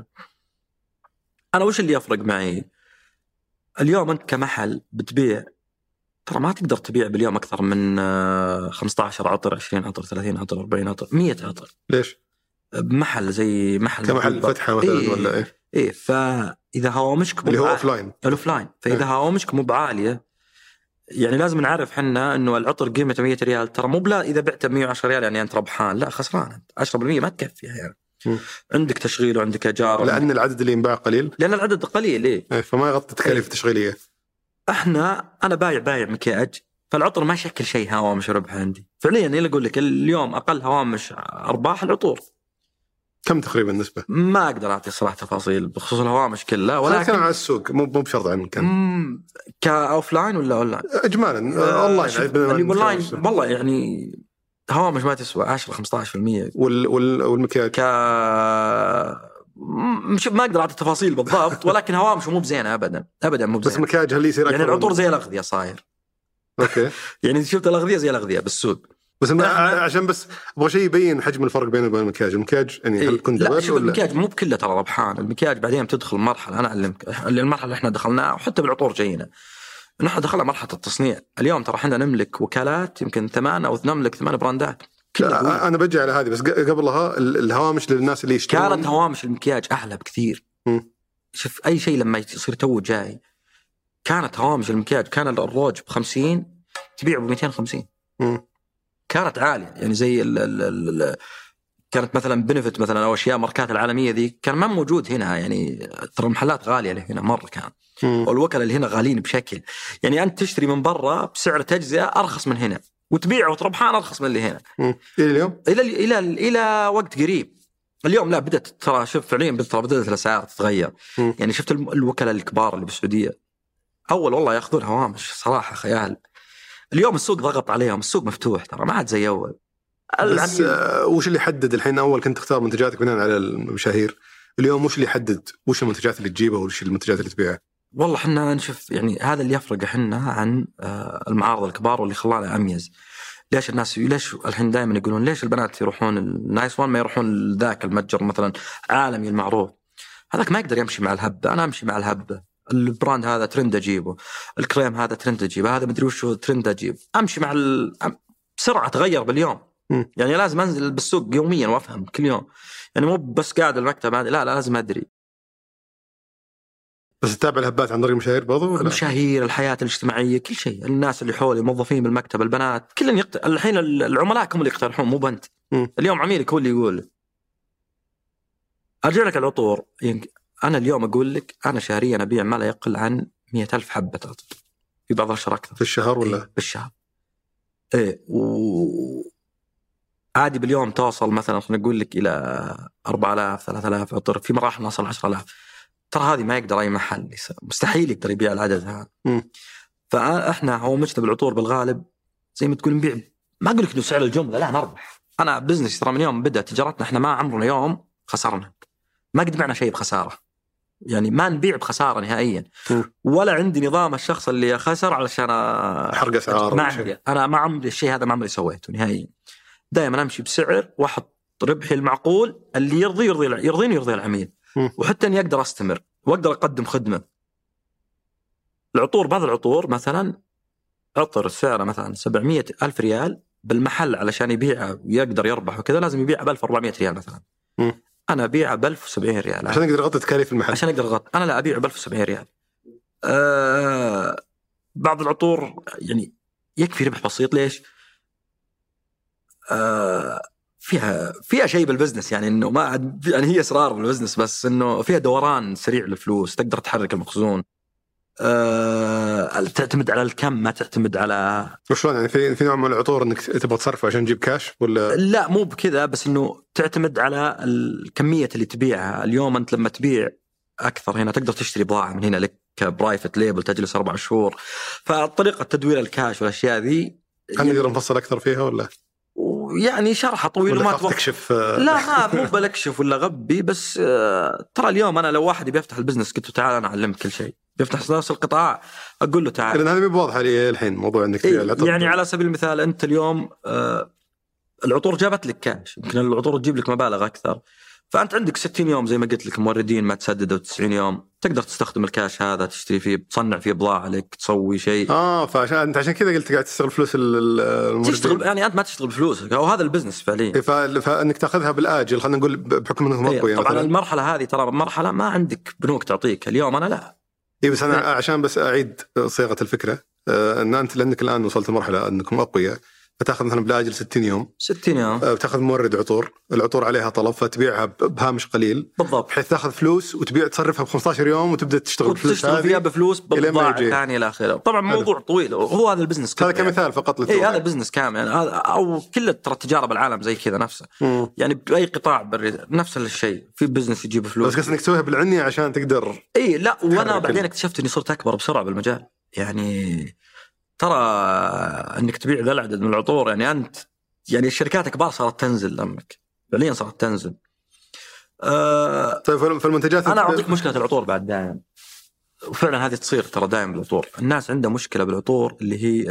انا وش اللي يفرق معي اليوم؟ انت كمحل بتبيع، ترى ما تقدر تبيع باليوم أكثر من 15 عطر، 20 عطر، 30 عطر، 40 عطر، 100 عطر. ليش؟ بمحل زي محل كمحل فتحة مثلا ولا إيه؟ إيه. فإذا هوامشك اللي هو أوفلاين، فإذا هوامشك مو بعالية، يعني لازم نعرف حنا إنه العطر قيمته 100 ريال، ترى مو بلا إذا بعته 110 ريال يعني أنت ربحان، لا خسران. 10% ما تكفي يعني. عندك تشغيل وعندك أجار، لأن العدد اللي ينباع قليل. لأن العدد قليل. إيه فما يغطي تكاليف تشغيلية. انا بايع مكياج، فالعطر ما شكل شيء هوامش ربح عندي فعليا. اللي اقول لك اليوم اقل هوامش ارباح العطور. كم تقريبا النسبه؟ ما اقدر اعطي صراحه تفاصيل بخصوص الهوامش كلها، ولكن على السوق مو بشرط عن كم. كاوفلاين ولا اونلاين؟ اجمالا اونلاين. والله يعني هوامش ما تسوى 10-15%. والمكياج مش ما اقدر اعطي تفاصيل بالضبط، ولكن هوامش مو بزينه ابدا مو بزينه. بس مكياج هل يصير يعني العطور زي الاغذيه صاير. اوكي. يعني شفت الاغذيه زي الاغذيه بالسوق. بس عشان بس ابغى شيء يبين حجم الفرق بينه وبين المكياج يعني هل كنت لا شوف المكياج مو بكله ترى ربحان. المكياج بعدين تدخل مرحله، انا اعلمك المرحله اللي احنا دخلناها، وحتى بالعطور جينا نحن دخلنا مرحله التصنيع. اليوم ترى احنا نملك وكالات يمكن 8 أو نملك 8 براندات. انا بجي على هذه، بس قبلها الهوامش للناس اللي يشترون كانت هوامش المكياج اعلى بكثير. شوف اي شيء لما يصير تو جاي، كانت هوامش المكياج كان الروج ب50 تبيعه ب250. كانت عاليه يعني زي كانت مثلا بنفت مثلا او اشياء ماركات العالميه ذي كان ما موجود هنا. يعني ترى المحلات غاليه هنا مره كان، والوكلاء اللي هنا غاليين بشكل، يعني انت تشتري من برا بسعر تجزئه ارخص من هنا، وتبيع وتربحان ارخص من اللي هنا. الى اليوم الى وقت قريب اليوم لا بدأت ترى شوف فعليا بدأت الأسعار تتغير. يعني شفت الوكلاء الكبار اللي بالسعودية أول والله يأخذون هوامش صراحة خيال. اليوم السوق ضغط عليهم، السوق مفتوح ترى ما عاد زي أول. بس وش اللي يحدد الحين؟ أول كنت تختار منتجاتك بناء على المشاهير، اليوم وش اللي يحدد وش المنتجات اللي تجيبها وش المنتجات اللي تبيعها؟ والله حنا نشوف يعني هذا اللي يفرق حنا عن المعارض الكبار واللي خلانا أميز. ليش الناس ليش الحين دائما يقولون ليش البنات يروحون النايس وان ما يروحون ذاك المتجر مثلا عالمي المعروف؟ هذاك ما يقدر يمشي مع الهبة، أنا أمشي مع الهبة. البراند هذا ترند أجيبه، الكريم هذا ترند أجيبه، هذا مدري وش ترند أجيب. أمشي مع بسرعة تغير باليوم. يعني لازم أنزل بالسوق يوميا وأفهم كل يوم، يعني مو بس قاعد المكتب هذا، لا لازم أدري. بس تتابع الهبات عن طريق المشاهير برضو؟ المشاهير، الحياة الاجتماعية، كل شيء. الناس اللي حولي موظفين بالمكتب، البنات كلهم الحين العملاء هم اللي يقترحون مو بنت. اليوم عميلك هو اللي يقول. أرجع لك العطور. أنا اليوم أقول لك أنا شهريا أبيع ما لا يقل عن 100,000 حبة عطر، في بعض الأشهر أكثر. في الشهر ولا؟ إيه بالشهر. إيه عادي باليوم توصل مثلا خلينا نقول لك إلى 4,000 3,000 عطر، في مراحل نوصل 10,000. ترى هذه ما يقدر أي محل مستحيل يقدر يبيع العدد هذا. فإحنا هو مجتمع العطور بالغالب زي ما تقول نبيع، ما أقول لك إنه سعر الجملة، لا نربح. أنا بزنس ترى من يوم بدأ تجارتنا إحنا ما عمرنا يوم خسرنا، ما قد بعنا شيء بخسارة، يعني ما نبيع بخسارة نهائيا. ولا عندي نظام الشخص اللي خسر علشان حرق أسعار. ما عندي، أنا ما عمري الشيء هذا ما عمري سويته نهائيا. دائما أمشي بسعر واحط ربحي المعقول اللي يرضيني يرضي العميل، وحتى أني أقدر أستمر وأقدر أقدم خدمة. العطور بعض العطور مثلا عطر سعره مثلا 700,000 ريال بالمحل، علشان يبيعه ويقدر يربح وكذا لازم يبيعه ب1400 ريال مثلا. أنا أبيعه ب1070 ريال عشان أقدر أغطي تكاليف المحل، عشان أقدر أغطي. أنا لا أبيعه ب1070 ريال. بعض العطور يعني يكفي ربح بسيط. ليش؟ فيها شيء بالبزنس، يعني إنه ما يعني هي أسرار بالبزنس، بس إنه فيها دوران سريع للفلوس، تقدر تحرك المخزون. تعتمد على الكم، ما تعتمد على وشلون يعني في نوع من العطور انك تبغى تصرفه عشان تجيب كاش ولا لا مو بكذا، بس انه تعتمد على الكميه اللي تبيعها. اليوم انت لما تبيع اكثر هنا تقدر تشتري بضاعه من هنا لك برايفت ليبل تجلس 4 شهور. فطريقه تدوير الكاش والاشياء ذي هل نقدر نفصل اكثر فيها ولا يعني شرحه طويل وما تكشف؟ لا ما مو بلكشف ولا غبي، بس ترى اليوم انا لو واحد بيفتح البزنس قلت له تعال انا اعلمك كل شيء، بيفتح نفس القطاع أقول له تعال. لأن هذا مو واضح لي الحين موضوع إنك تبيع العطر. يعني على سبيل المثال أنت اليوم العطور جابت لك كاش، يمكن العطور تجيب لك مبالغ أكثر، فأنت عندك 60 يوم زي ما قلت لك موردين ما تسددوا 90 يوم تقدر تستخدم الكاش هذا تشتري فيه، تصنع فيه بضاعة لك، تسوي شيء. فعشان أنت عشان كذا قلت قاعد تشتغل فلوس الموردين. تشتغل يعني أنت ما تشتغل بفلوسك، أو هذا البزنس فعليا. فإنك تأخذها بالآجل، خلينا نقول بحكم أنه مقوي. طبعا المرحلة هذه ترى مرحلة ما عندك بنوك تعطيك، اليوم أنا لا. بس أنا عشان بس أعيد صياغة الفكرة، أن أنت لأنك الآن وصلت مرحلة أنكم أقوياء، فتأخذ مثلا بالآجل 60 يوم بتأخذ مورد عطور، العطور عليها طلب فتبيعها بهامش قليل بالضبط، بحيث تأخذ فلوس وتبيع تصرفها ب15 يوم وتبدأ تشتغل فيها بفلوس بضاعة ثانية إلى آخره. طبعا موضوع طويل، هو هذا البزنس هذا كمثال فقط هذا البزنس كامل يعني، أو كل التجارة بالعالم زي كذا نفسه. يعني بأي قطاع نفس الشيء، في بزنس يجيب فلوس، بس قصدك انك تسويها بالعنية عشان تقدر. لا وأنا بعدين اكتشفت إني صرت أكبر بسرعة بالمجال. يعني ترى انك تبيع ذا العدد من العطور، يعني انت يعني الشركات الكبار صارت تنزل لمك فعليا، صارت تنزل. طيب فالمنتجات انا اعطيك مشكله العطور بعد دائما، وفعلا هذه تصير ترى دائما بالعطور. الناس عندها مشكله بالعطور اللي هي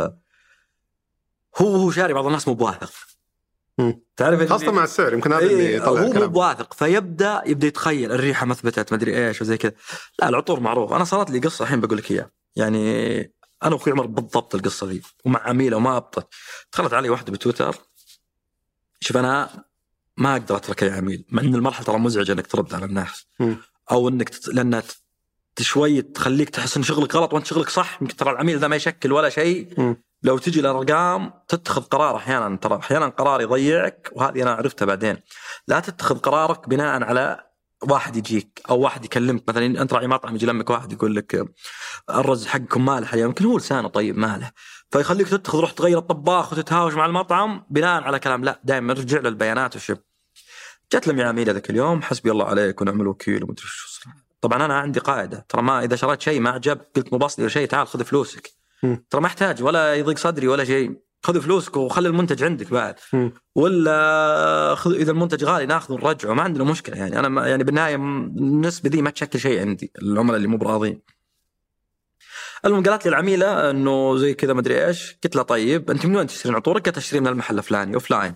هو شاري، بعض الناس مو بواثق، تعرف خاصه مع السعر، يمكن هذا اللي يطلع هو مو بواثق، فيبدا يتخيل الريحه ما ثبتت ما ادري ايش وزي كذا. لا العطور معروف. انا صارت لي قصه الحين بقول لك اياها، يعني أنا وأخوي عمر بالضبط القصة دي، ومع عميلة وما أبطت. دخلت علي واحدة بتويتر، شوف أنا ما أقدر أترك يا عميل، مع أن المرحلة ترى مزعجة إنك ترد على الناس، أو إنك لأنها شوي تخليك تحس إن شغلك غلط وأنت شغلك صح. يمكن ترى العميل ذا ما يشكل ولا شيء، لو تجي الأرقام تتخذ قرار أحيانا، ترى أحيانا قرار يضيعك، وهذه أنا عرفتها بعدين. لا تتخذ قرارك بناء على واحد يجيك أو واحد يكلمك، مثلا أنت راعي مطعم يجي لمك واحد يقول لك الرز حقكم مالح اليوم، يمكن هو لسانه طيب مالح، فيخليك تتخذ روح تغير الطباخ وتتهاوش مع المطعم بناء على كلام. لا، دائما ارجع للبيانات وشوف. جت لهم عميل ذاك اليوم حسبي الله عليك ونعم الوكيل ومدري شو. طبعا انا عندي قاعده ترى ما اذا شريت شيء ما عجب قلت مبسط ولا شيء تعال خذ فلوسك. ترى ما احتاج ولا يضيق صدري ولا شيء، خذ فلوسك وخلي المنتج عندك بعد. ولا خذ اذا المنتج غالي ناخذه نرجعه ما عندنا مشكله يعني. انا يعني بالنهايه النسبه دي ما تشكل شيء عندي، العملاء اللي مو براضين. المهم قالت لي العميله انه زي كذا ما ادري ايش، قلت لها طيب انت من وين تشترين عطورك؟ قالت اشتري من المحل الفلاني اوفلاين.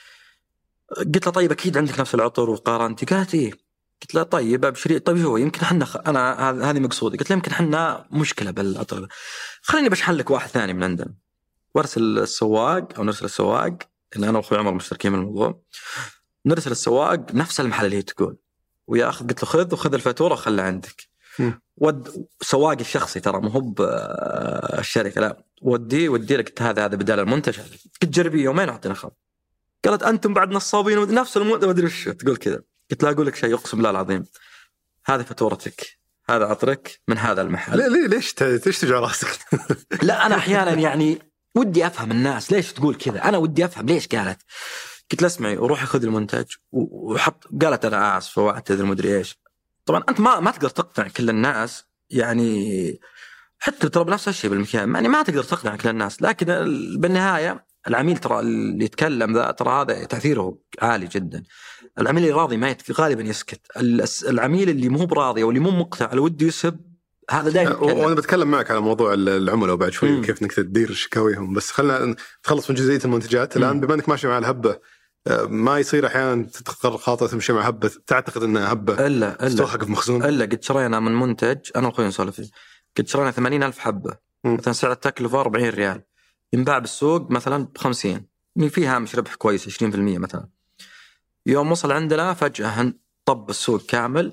قلت لها طيب اكيد عندك نفس العطر وقارنتي؟ قالت ايه. قلت لها طيب ابشري. طيب هو يمكن احنا انا هذه مقصودي. قلت لها يمكن احنا مشكله بالعطر، خليني بشحن لك واحد ثاني من عندنا. وارسل السواق او نرسل السواق، ان انا واخوي عمر مشتركين من الموضوع، نرسل السواق نفس المحل اللي هي تقول وياخذ. قلت له خذ الفاتوره وخلها عندك. سواقي الشخصي ترى مو هو الشركه، لا ودي لك. قلت هذا بدال المنتج، قلت جربي يومين اعطينا خبر. قالت انتم بعد نصابين نفس المنتج ما ادري وش تقول كذا. قلت لا اقول لك شيء اقسم بالله العظيم، هذه فاتورتك، هذا عطرك من هذا المحل. ليش تجع راسك؟ لا انا احيانا يعني ودي افهم الناس ليش تقول كذا، انا ودي افهم ليش قالت. قلت لا اسمعي وروحي خذ المنتج وحط. قالت انا اسفه واعتذر مدري ايش. طبعا انت ما تقدر تقنع كل الناس يعني، حتى ترى بنفس الشيء بالمكان يعني ما تقدر تقنع كل الناس، لكن بالنهايه العميل ترى اللي يتكلم ذا ترى هذا تاثيره عالي جدا. العميل الراضي ما غالبا يسكت، العميل اللي مو براضي واللي مو مقتنع اللي وده يسب هذا دائما. وانا بتكلم معك على موضوع العملاء وبعد شوي كيف انك تدير شكاويهم، بس خلينا نخلص من جزئيه المنتجات الان. بما انك ماشي مع الهبه، ما يصير احيانا تقرر خاطر تمشي مع هبه تعتقد انها هبه الا توقف مخزون؟ الا قد شرينا من منتج انا واخوي نسولف فيه، قد شرينا 80,000 حبه مثلا سعر التكلفه 40 ريال، ينباع بالسوق مثلا ب50، من فيها هامش ربح كويس 20% مثلا. يوم وصل عندنا فجاه طب السوق كامل،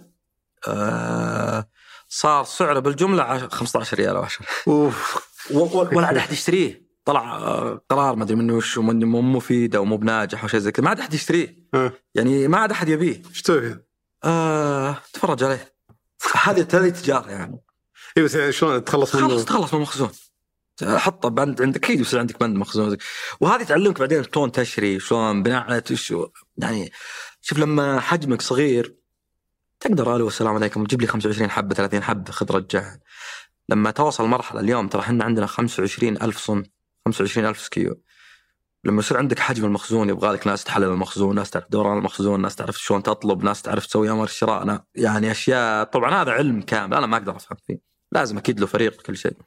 صار سعره بالجمله 15 ريال او 10 ولا عاد احد يشتريه. طلع قرار ما ادري منه وش، مو مفيد او مو بناجح او شيء زي كذا، ما عاد احد يشتريه يعني، ما عاد احد يبيه. ايش تسوي؟ تفرج عليه. هذه تجاره يعني. اي بس يعني شلون تخلص منه؟ تخلص من المخزون، حطه بند عندك، اكيد يصير عندك بند مخزون. وهذه تعلمك بعدين شلون تشري، شلون بناء على شو يعني. شوف لما حجمك صغير تقدر الو السلام عليكم تجيب لي 25 حبه 30 حبه خذ رجعها. لما توصل مرحله اليوم ترى احنا عندنا 25,000 صنف، 25,000 سكيو. لما يصير عندك حجم المخزون يبغى لك ناس تحلل المخزون، ناس تعرف دوران المخزون، ناس تعرف شلون تطلب، ناس تعرف تسوي امر الشراء، يعني اشياء طبعا هذا علم كامل انا ما اقدر افهم فيه، لازم اكيد له فريق كل شيء.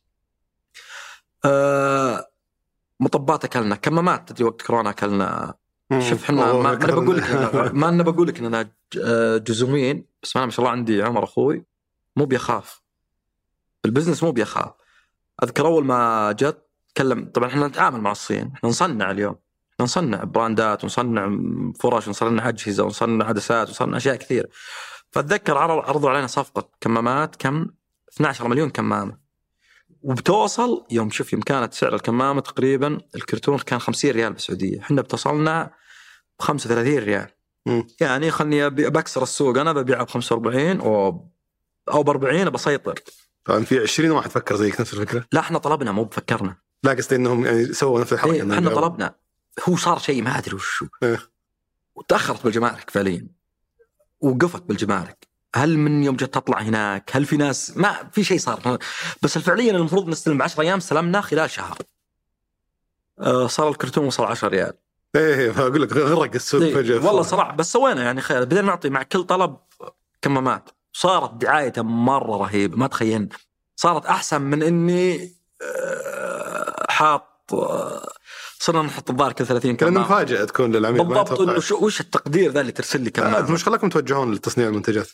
مطبات اكلنا، كمامات تدري وقت كورونا اكلنا. شوف احنا ما انا بقول لك اننا جزومين، بس انا ما شاء الله عندي عمر اخوي مو بيخاف البزنس، مو بيخاف. اذكر اول ما جت تكلم، طبعا احنا نتعامل مع الصين، احنا نصنع اليوم، نصنع براندات ونصنع فرش ونصنع اجهزه ونصنع عدسات ونصنع اشياء كثير. فاتذكر عرضوا علينا صفقه كمامات، كم 12 مليون كمامه، وبتوصل يوم شوف يوم كانت سعر الكمامه تقريبا الكرتون كان 50 ريال بالسعوديه، احنا بتصلنا ب 35 ريال. يعني خلني بكسر السوق، انا ببيعها ب 45 او ب 40 بسيطر. طبعا في 20 واحد فكر زيك نفس الفكره. لا احنا طلبنا مو بفكرنا، لا قصدي انهم يعني سووا نفس الحركه. احنا طلبنا، هو صار شيء ما ادري وشو وتاخرت بالجمارك فعليا، وقفت بالجمارك. هل من يوم جت تطلع هناك هل في ناس ما في شيء صار، بس فعليا المفروض نستلم 10 ايام، استلمنا خلال شهر. صار الكرتون وصل 10 ريال. ايه اقول لك غرق السوق فجأة والله صراحه. بس سوينا يعني خير، بدنا نعطي مع كل طلب كمامات. صارت دعايته مره رهيبه ما تخيلت، صارت احسن من اني حاط صرنا نحط الظاهر كل 30 كمامه. كان مفاجاه تكون للعميل بالضبط، انه وش التقدير ذا اللي ترسل لي كمامه. مش خلاكم توجهون لتصنيع المنتجات؟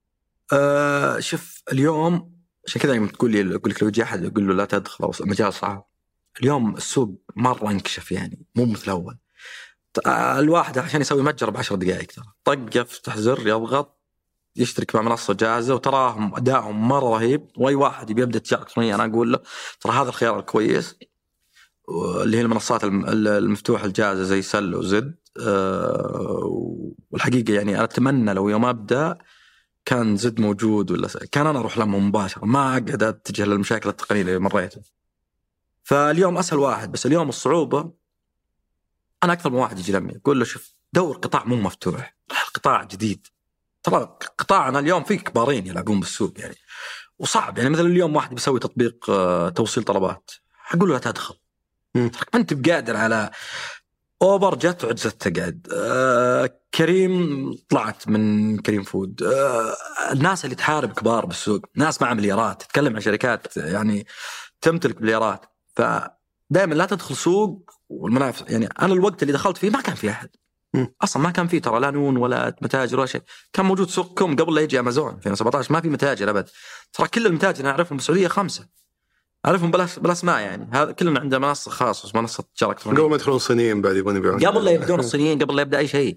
شوف اليوم عشان كذا يوم تقول لي اقول لك لو جاء احد يقول له لا تدخل المجال صعب. اليوم السوق مره انكشف يعني، مو مثل الاول. الواحد عشان يسوي متجر ب10 دقائق ترى طق يفتح زر يضغط يشترك مع منصه جاهزه، وتراهم ادائهم مره رهيب. واي واحد يبي يبدا تجاره الكترونيه انا اقول له ترى هذا الخيار الكويس، اللي هي المنصات المفتوحه الجاهزه زي سل وزد. والحقيقه يعني انا اتمنى لو يوم ابدا كان زد موجود ولا كان انا اروح لهم مباشره، ما اقعد اتجه للمشاكل التقنيه اللي مريتها. فاليوم اسهل واحد، بس اليوم الصعوبه انا اكثر من واحد يجي لمي يقول له شوف دور قطاع مو مفتوح، قطاع جديد. ترى قطاعنا اليوم فيه كبارين يلعبون بالسوق يعني، وصعب يعني. مثلا اليوم واحد بيسوي تطبيق توصيل طلبات، حقول له لا تدخل، ما انت بقادر على اوبر جت وعجزت تقعد. كريم طلعت من كريم فود. الناس اللي تحارب كبار بالسوق ناس مع مليارات، تتكلم عن شركات يعني تمتلك مليارات. فدائما لا تدخل سوق والمنافس. يعني انا الوقت اللي دخلت فيه ما كان في احد اصلا، ما كان في ترى لا نون ولا متاجر ولا شيء. كان موجود سوقكم قبل لا يجي امازون في 2017، ما في متاجر ابد. ترى كل المتاجر انا اعرفهم بالسعوديه 5 اعرفهم بلا اسماء يعني. هذا كلنا عنده منصه خاصه، منصه تجاره الكترونيه. قبل ما يدخلون الصينيين بعد يبون يبيعون، قبل لا يبدون الصينيين، قبل لا يبدا اي شيء.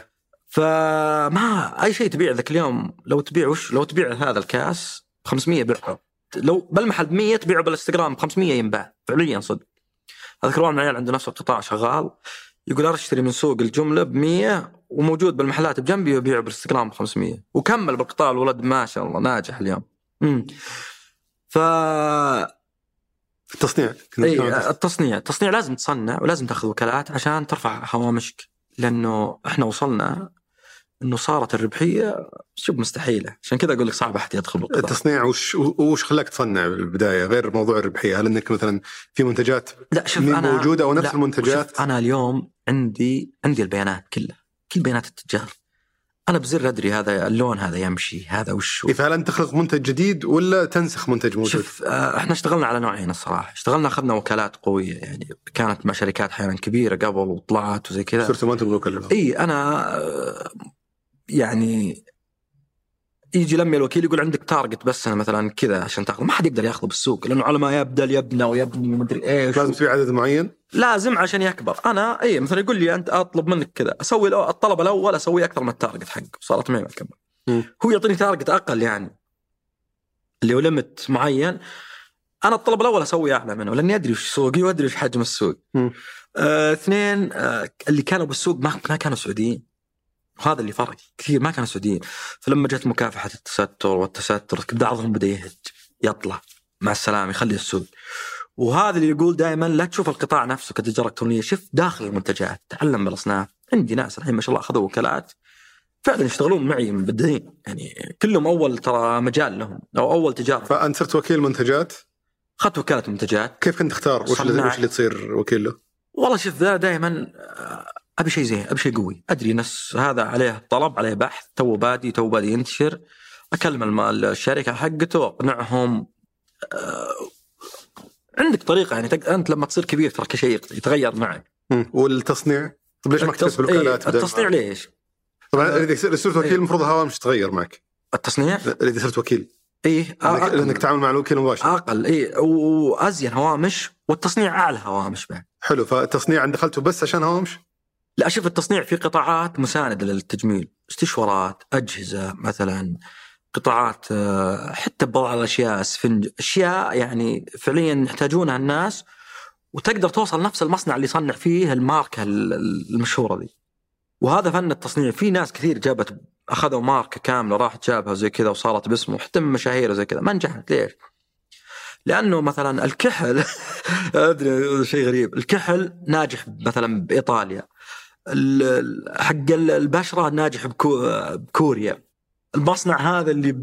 فما اي شيء تبيع ذاك اليوم. لو تبيع لو تبيع هذا الكاس ب 500 بيعه، لو بالمحل ب 100 تبيعه بالانستغرام ب 500 ينباع فعليا صدق. اذكر واحد من العيال عنده نفس القطاع شغال، يقول اشتري من سوق الجمله ب 100 وموجود بالمحلات بجنبي وبيعه بالانستغرام ب 500، وكمل بالقطاع. الولد ما شاء الله ناجح اليوم. ف التصنيع التصنيع لازم تصنع ولازم تاخذ وكالات عشان ترفع هوامشك، لانه احنا وصلنا انه صارت الربحيه شبه مستحيله. عشان كذا اقول لك صعب احد يدخل بالقطاع. التصنيع وش خلاك تصنع بالبدايه غير موضوع الربحيه؟ هل انك مثلا في منتجات موجوده او نفس المنتجات؟ انا اليوم عندي البيانات كلها، كل بيانات التجار. انا بزر ادري هذا اللون هذا يمشي هذا وش. فهل انت تخلق منتج جديد ولا تنسخ منتج موجود؟ شوف احنا اشتغلنا على نوعين الصراحه. اشتغلنا اخذنا وكالات قويه يعني، كانت مع شركات احيانا كبيره قبل وطلعت وزي كذا. صرت ما تبغى وكلاء؟ اي انا يعني يجي لمي الوكيل يقول عندك تارجت بس انا مثلا كذا عشان تاخذ. ما حد يقدر ياخذه بالسوق لانه على ما يبنى ويبني مدري ايش. لازم تبيع عدد معين، لازم عشان يكبر. انا مثلا يقول لي انت اطلب منك كذا، اسوي الطلب الاول اسوي اكثر من التارجت حقه، صارت معي اكبر. هو يعطيني تارجت اقل يعني اللي هو ليمت معين، انا الطلب الاول اسوي اعلى منه لاني ادري وش سوقي وادري وش حجم السوق. اثنين اللي كانوا بالسوق ما كانوا سعوديين، وهذا اللي فرق كثير، ما كانوا سعوديين. فلما جت مكافحة التستر بعضهم بدأ يهج يطلع مع السلامة يخلي السوق. وهذا اللي يقول دائما لا تشوف القطاع نفسه كتجارة إلكترونية، شوف داخل المنتجات، تعلم بالأصناف. عندي ناس الحين ما شاء الله أخذوا وكالات فعلا يشتغلون معي مبدعين يعني، كلهم أول ترى مجال لهم أو أول تجارة. فأنت صرت وكيل منتجات؟ أخذت وكالة منتجات. كيف كنت تختار وش اللي تصير وكيل له؟ والله شوف ذا دائما أبي شيء زين، أبي شيء قوي، أدري ناس هذا عليه طلب عليه بحث تو بادي ينتشر، أكلم الشركة حقته أقنعهم. عندك طريقة يعني أنت لما تصير كبير ترى كل شيء يتغير معك. والتصنيع طب ليش ما اكتسب الوكالات؟ التصنيع ليش؟ طبعا إذا صرت وكيل المفروض هوامش تتغير معك. التصنيع إذا صرت وكيل لأنك تعامل مع الوكيل مباشرة أقل وأزين هوامش، والتصنيع أعلى هوامش بعد. حلو. فالتصنيع عند دخلته بس عشان هوامش؟ لا أشوف التصنيع في قطاعات مساندة للتجميل، استشوارات، أجهزة مثلا، قطاعات حتى بعض الأشياء اسفنج، أشياء يعني فعليا يحتاجونها الناس وتقدر توصل نفس المصنع اللي يصنع فيه الماركة المشهورة دي. وهذا فن التصنيع. في ناس كثير جابت أخذوا ماركة كاملة راحت جابها زي كذا وصارت باسمه حتى من مشاهير زي كذا ما نجحت. ليش؟ لأنه مثلا الكحل أدري شيء غريب، الكحل ناجح مثلا بإيطاليا، حق البشرة ناجح بكوريا، المصنع هذا اللي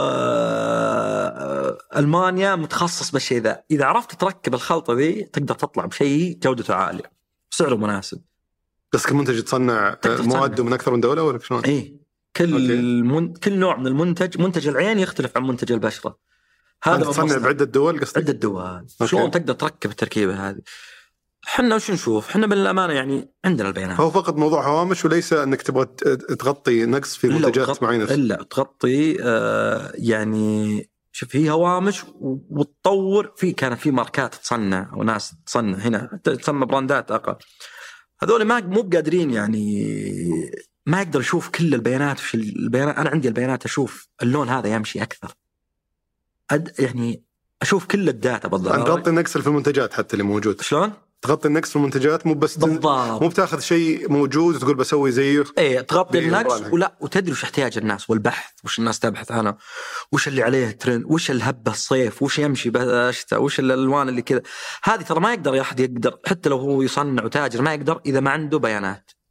بألمانيا متخصص بالشيء ذا. إذا عرفت تركب الخلطة ذي تقدر تطلع بشيء جودته عالية سعره مناسب. بس كل منتج يتصنع مواده من أكثر من دولة ولا شلون؟ إيه كل نوع من المنتج، منتج العين يختلف عن منتج البشرة. هذا تصنع بعدة دول قصدك؟ عدة دول. شلون تقدر تركب التركيبة هذه؟ حنا وش نشوف؟ حنا بالأمانة يعني عندنا البيانات. هو فقط موضوع هوامش وليس أنك تبغى تغطي نقص في منتجات معينة. إلا تغطي يعني شوف هي هوامش وتطور في كانت في ماركات تصنع وناس تصنع هنا تسمى براندات أقل. هذول مو بقادرين يعني ما يقدر يشوف كل البيانات. وش البيانات؟ أنا عندي البيانات أشوف اللون هذا يمشي أكثر يعني أشوف كل الداتا بالضبط. تغطي النقص في المنتجات حتى اللي موجود. شلون؟ تغطي النقص في المنتجات مو بس مو بتاخذ شيء موجود وتقول بسوي زيه. تغطي النقص وتدري وش احتياج الناس والبحث وش الناس تبحث عنه، وش اللي عليه ترند، وش الهبة الصيف، وش يمشي بالشتاء، وش الألوان اللي كذا. هذه ترى ما يقدر أحد يقدر حتى لو هو يصنع وتاجر ما يقدر إذا ما عنده بيانات.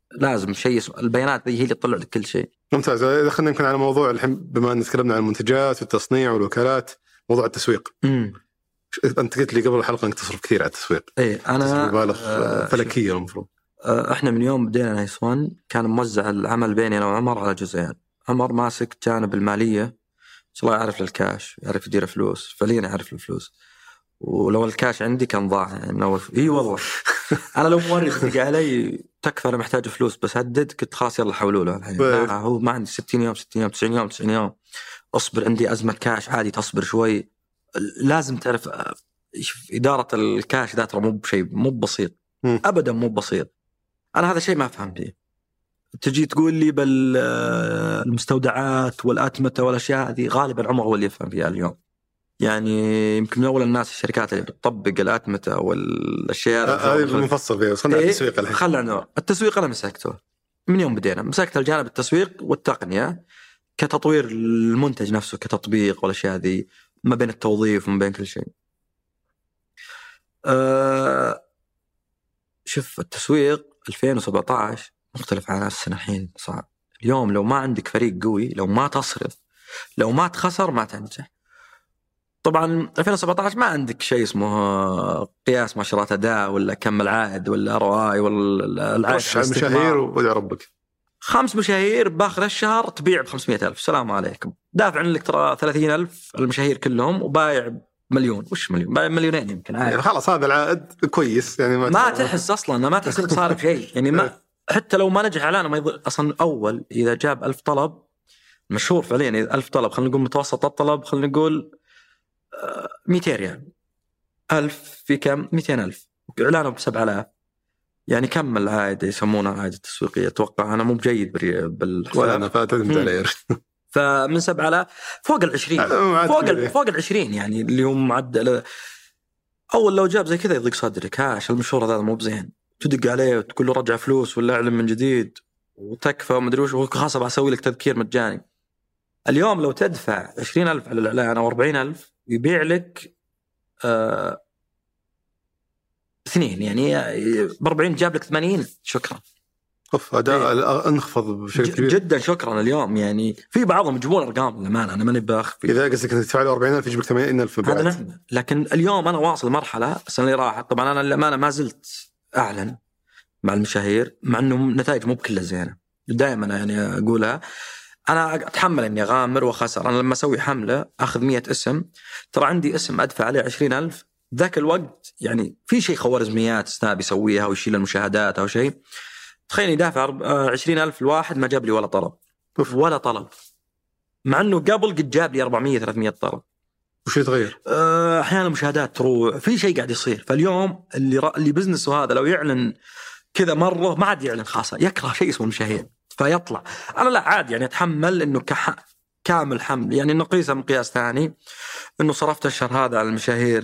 لازم شيء البيانات ذي هي اللي تطلع لك كل شيء. ممتاز. إذا خلينا يمكن على موضوع الحين بما أن تكلمنا عن المنتجات والتصنيع والوكالات، موضوع التسويق. أنت قلت لي قبل الحلقة أنك تصرف كثير على التسويق. إيه أنا مبالغ فلكية المفروض. إحنا من يوم بدينا نايس 1 كان موزع العمل بيني أنا وعمر على جزئين. عمر ماسك جانب المالية، الله يعرف للكاش، يعرف يدير فلوس، فعليا يعرف الفلوس. ولو الكاش عندي كان ضاع يعني والله انا لو مورد دق علي تكفى انا محتاج فلوس بس هدد كنت خلاص يلا حولوا له الحين. لا هو ما عندي 60 يوم 60 يوم 90 يوم 90 يوم اصبر، عندي ازمه كاش عادي تصبر شوي. لازم تعرف اداره الكاش ذات مو بشيء مو بسيط ابدا، مو بسيط. انا هذا شيء ما افهم فيه. تجي تقول لي بالمستودعات والاتمته والاشياء هذه غالبا عمر هو اللي يفهم فيها اليوم. يعني يمكن من أول الناس الشركات اللي بتطبق الأتمتة والأشياء هذه مفصل فيها. خلنا التسويق الحين. خلنا التسويق أنا مسكته من يوم بدينا، مسكت الجانب التسويق والتقنية كتطوير المنتج نفسه كتطبيق والأشياء هذه ما بين التوظيف وما بين كل شيء. شوف التسويق 2017 مختلف عن السنة الحين صعب. اليوم لو ما عندك فريق قوي، لو ما تصرف، لو ما تخسر ما تنجح. طبعا 2017 ما عندك شيء اسمه قياس مؤشرات أداء ولا كم العائد ولا ROI ولا العائد على المشاهير ويا ربك 5 مشاهير باخذ الشهر تبيع ب500,000 السلام عليكم، دافع لك ترى 30,000 المشاهير كلهم وبايع مليون. وش مليون؟ بايع مليونين يمكن عادي. يعني خلاص هذا العائد كويس يعني ما تحس أصلا، ما تحس إنك صار شيء يعني ما حتى لو ما نجح إعلانه ما يضر أصلا. أول إذا جاب 1000 طلب مشهور فعليا، إذا 1000 طلب خلينا نقول متوسط الطلب خلينا نقول 200 ريال، 1000 في كم 200,000 إعلانه ب7,000 يعني كم العائد يسمونه العائد التسويقي؟ أتوقع أنا مو بجيد بالحساب ولا أنا فاتت عليه. فمن 7,000 فوق 20 فوق 20 يعني اللي هم معدل. أول لو جاب زي كذا يضيق صدرك، هاش المشهور هذا مو بزين، تدق عليه وتقول له رجع فلوس ولا اعلن من جديد وتكفى وما ادري وش، خاصة بسوي لك تذكير مجاني. اليوم لو تدفع 20,000 على الإعلان أو 40,000 يبيع لك 2 يعني ب40 جاب لك 80. شكرا. أداء انخفض بشكل كبير جدا. شكرا. اليوم يعني في بعضهم يجيبون أرقام للأمانة أنا ماني باخفي. إذا قصدك أنك تدفع له 40,000 يجيب لك 80,000 هذا نعم. لكن اليوم أنا واصل مرحلة السنة اللي راحت، طبعا أنا للأمانة ما زلت أعلن مع المشاهير مع أنه نتائج مو بكلها زينة دائما يعني أقولها. أنا أتحمل إني أغامر وخسر. أنا لما أسوي حملة أخذ 100 اسم، ترى عندي اسم أدفع عليه 20,000 ذاك الوقت يعني في شيء خوارزميات سناب يسويها ويشيل المشاهدات أو شيء. تخيلني دافع 20,000 الواحد ما جاب لي ولا طلب ولا طلب، مع أنه قبل قد جاب لي 400-300 طلب. وش يتغير؟ أحيانا المشاهدات تروح، في شيء قاعد يصير. فاليوم اللي بزنسه هذا لو يعلن كذا مرة ما عاد يعلن، خاصة يكره شيء اسمه المشاهير فيطلع. أنا لا عادي يعني أتحمل إنه كامل حمل يعني نقيسه من قياس ثاني إنه صرفت الشهر هذا على المشاهير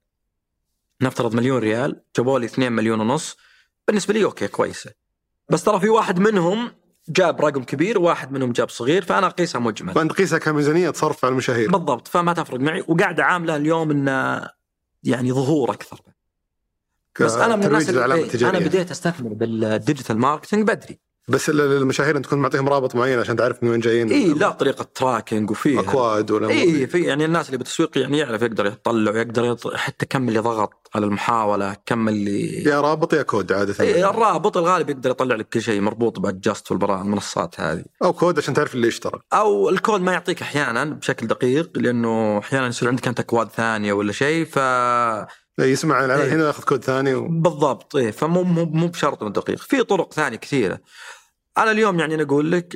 نفترض 1,000,000 ريال، جابوا لي 2.5 مليون، بالنسبة لي أوكي كويسة. بس ترى في واحد منهم جاب رقم كبير واحد منهم جاب صغير، فأنا أقيسها مجمل. فأنت قيسها كميزانية تصرف على المشاهير بالضبط، فما تفرق معي. وقاعد عاملة اليوم إنه يعني ظهور أكثر. بس أنا من الناس أنا بديت أستثمر بالديجيتال ماركتينج بدري. بس المشاهير أنت تكون معطيهم رابط معين عشان تعرف من وين جايين. إيه لا طريقة تراكنج وفيه أكواد ولا إيه في يعني الناس اللي بتسويق يعني يعرف يقدر يطلع ويقدر حتى كم اللي ضغط على المحاولة، كم اللي يا رابط يا كود عادة. إيه الرابط الغالب يقدر يطلع لك كل شيء مربوط بأدجست في المنصات هذه، أو كود عشان تعرف اللي يشترك، أو الكود ما يعطيك أحيانا بشكل دقيق لأنه أحيانا يصير عندك أنت أكواد ثانية ولا شيء يسمع الإعلان إيه. هنا ياخذ كود ثاني بالضبط. إيه فمو بشرط من دقيق، في طرق ثانية كثيرة. أنا اليوم يعني نقول لك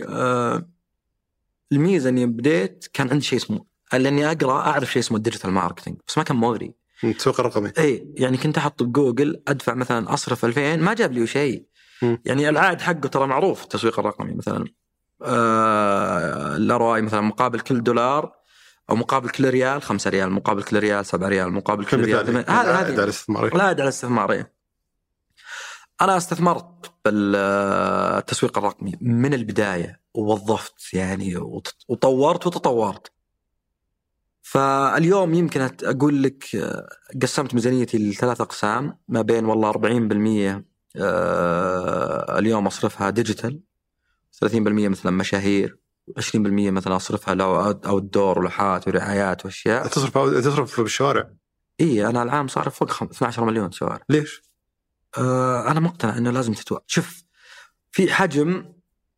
الميزة إني بديت كان عندي شيء اسمه لأني أعرف شيء اسمه الديجيتال ماركتينج بس ما كان موري التسويق الرقمي. إيه يعني كنت أحط بجوجل أدفع مثلا أصرف 2000 ما جاب لي شيء. يعني العائد حقه ترى معروف التسويق الرقمي مثلا الROI مثلا مقابل كل دولار أو مقابل كل ريال 5 ريال، مقابل كل ريال 7 ريال، مقابل كل ريال هذا على الاستثمار. لا على الاستثمار. أنا استثمرت بالتسويق الرقمي من البداية ووظفت يعني وطورت وتطورت. فاليوم يمكن أقول لك قسمت ميزانيتي ل3 أقسام ما بين والله 40% اليوم أصرفها ديجيتال 30% مثلا مشاهير، 20% مثلا أصرفها أو الدور ولوحات ورعايات وأشياء. تصرف بالشوارع؟ إيه أنا العام صارف فوق 12 مليون شوارع. ليش؟ أنا مقتنع إنه لازم شوف في حجم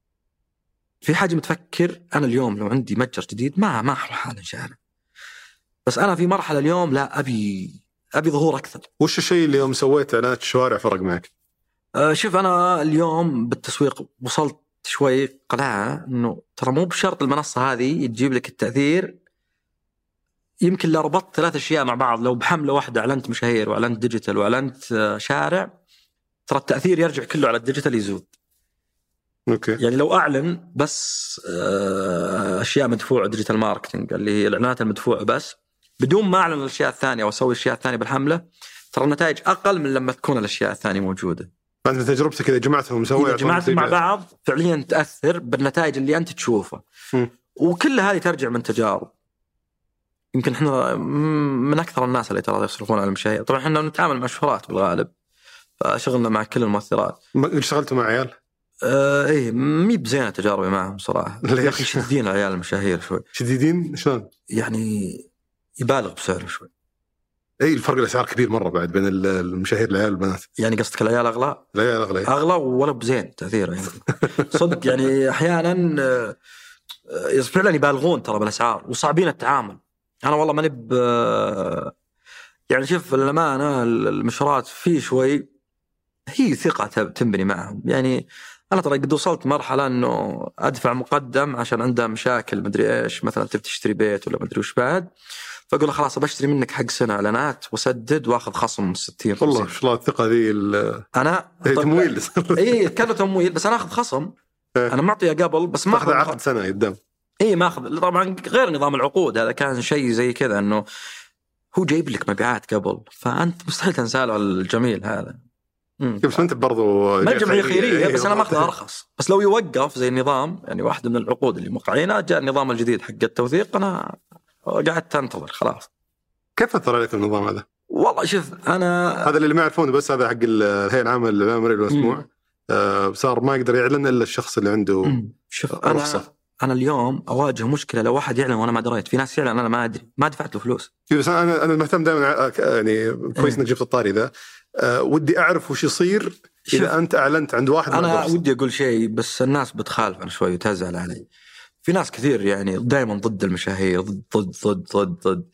تفكر. أنا اليوم لو عندي متجر جديد ما أروح حالا شارع، بس أنا في مرحلة اليوم لا أبي ظهور أكثر. وش الشيء اللي يوم سويت إعلانات الشوارع فرق معك؟ شوف أنا اليوم بالتسويق وصلت شوي قناعة إنه ترى مو بشرط المنصة هذه تجيب لك التأثير. يمكن لو ربطت 3 أشياء مع بعض، لو بحملة واحدة أعلنت مشاهير وأعلنت ديجيتال وأعلنت شارع، ترى التأثير يرجع كله على الديجيتال يزود. أوكي. يعني لو أعلن بس أشياء مدفوعة ديجيتال ماركتينج اللي هي الإعلانات المدفوعة بس بدون ما أعلن الأشياء الثانية وأسوي الأشياء الثانية بالحملة، ترى النتائج أقل من لما تكون الأشياء الثانية موجودة. فأنت تجربتك إذا جمعتهم مع بعض فعليا تأثر بالنتائج اللي أنت تشوفها. وكل هذه ترجع من تجارب. يمكن إحنا من أكثر الناس اللي ترى يصرفون على المشاهير. طبعا إحنا نتعامل مع شهرات بالغالب، فشغلنا مع كل المؤثرات. اشتغلتوا مع عيال؟ إيه مي بزينة تجاربي معهم صراحة. يا أخي شديدين العيال المشاهير شوي. شديدين شلون؟ يعني يبالغ بسعره شوي. اي الفرق الاسعار كبير مره بعد بين المشاهير العيال والبنات. يعني قصدك العيال اغلى؟ العيال اغلى ولا بزين تاثيره يعني. صدق يعني احيانا فعلا يبالغون ترى بالاسعار وصعبين التعامل. انا والله ماني يعني شوف الامانه المشروعات فيه شوي هي ثقه تنبني معهم. يعني انا ترى قد وصلت مرحله انه ادفع مقدم عشان عنده مشاكل مدري ايش، مثلا تبي تشتري بيت ولا مدري وش بعد، فأقول له خلاص بشتري منك حق سنة إعلانات وسدد وأخذ خصم 60. والله شو الثقة ذي؟ أنا تمويل. إيه كانوا تمويل بس أنا أخذ خصم. أنا معطيه قبل بس ما أخذ عقد سنة قدام. إيه ما أخذ طبعا غير نظام العقود. هذا كان شيء زي كذا إنه هو جايب لك مبيعات قبل، فأنت مستحيل تنسى له الجميل هذا. بس أنت برضو ما جمعية خيرية بس أنا ما أخذها أرخص. بس لو يوقف زي النظام، يعني واحدة من العقود اللي موقعينها جاء النظام الجديد حق التوثيق، أنا قعدت أنتظر خلاص. كيف أثر عليك النظام هذا؟ والله شوف أنا هذا اللي ما يعرفونه بس هذا حق الهيئة العامة للإعلام والمسموع. صار ما يقدر يعلن إلا الشخص اللي عنده رخصة. أنا اليوم أواجه مشكلة لو واحد يعلن وأنا ما دريت. في ناس يعلن أنا ما أدري، ما دفعت له فلوس. بس أنا مهتم دائما، يعني كويس إنك جبت الطاري ذا. ودي أعرف وش يصير إذا أنت أعلنت عند واحد. أنا ودي أقول شيء بس الناس بتخالف أنا شوي وتزعل علي. في ناس كثير يعني دائما ضد المشاهير، ضد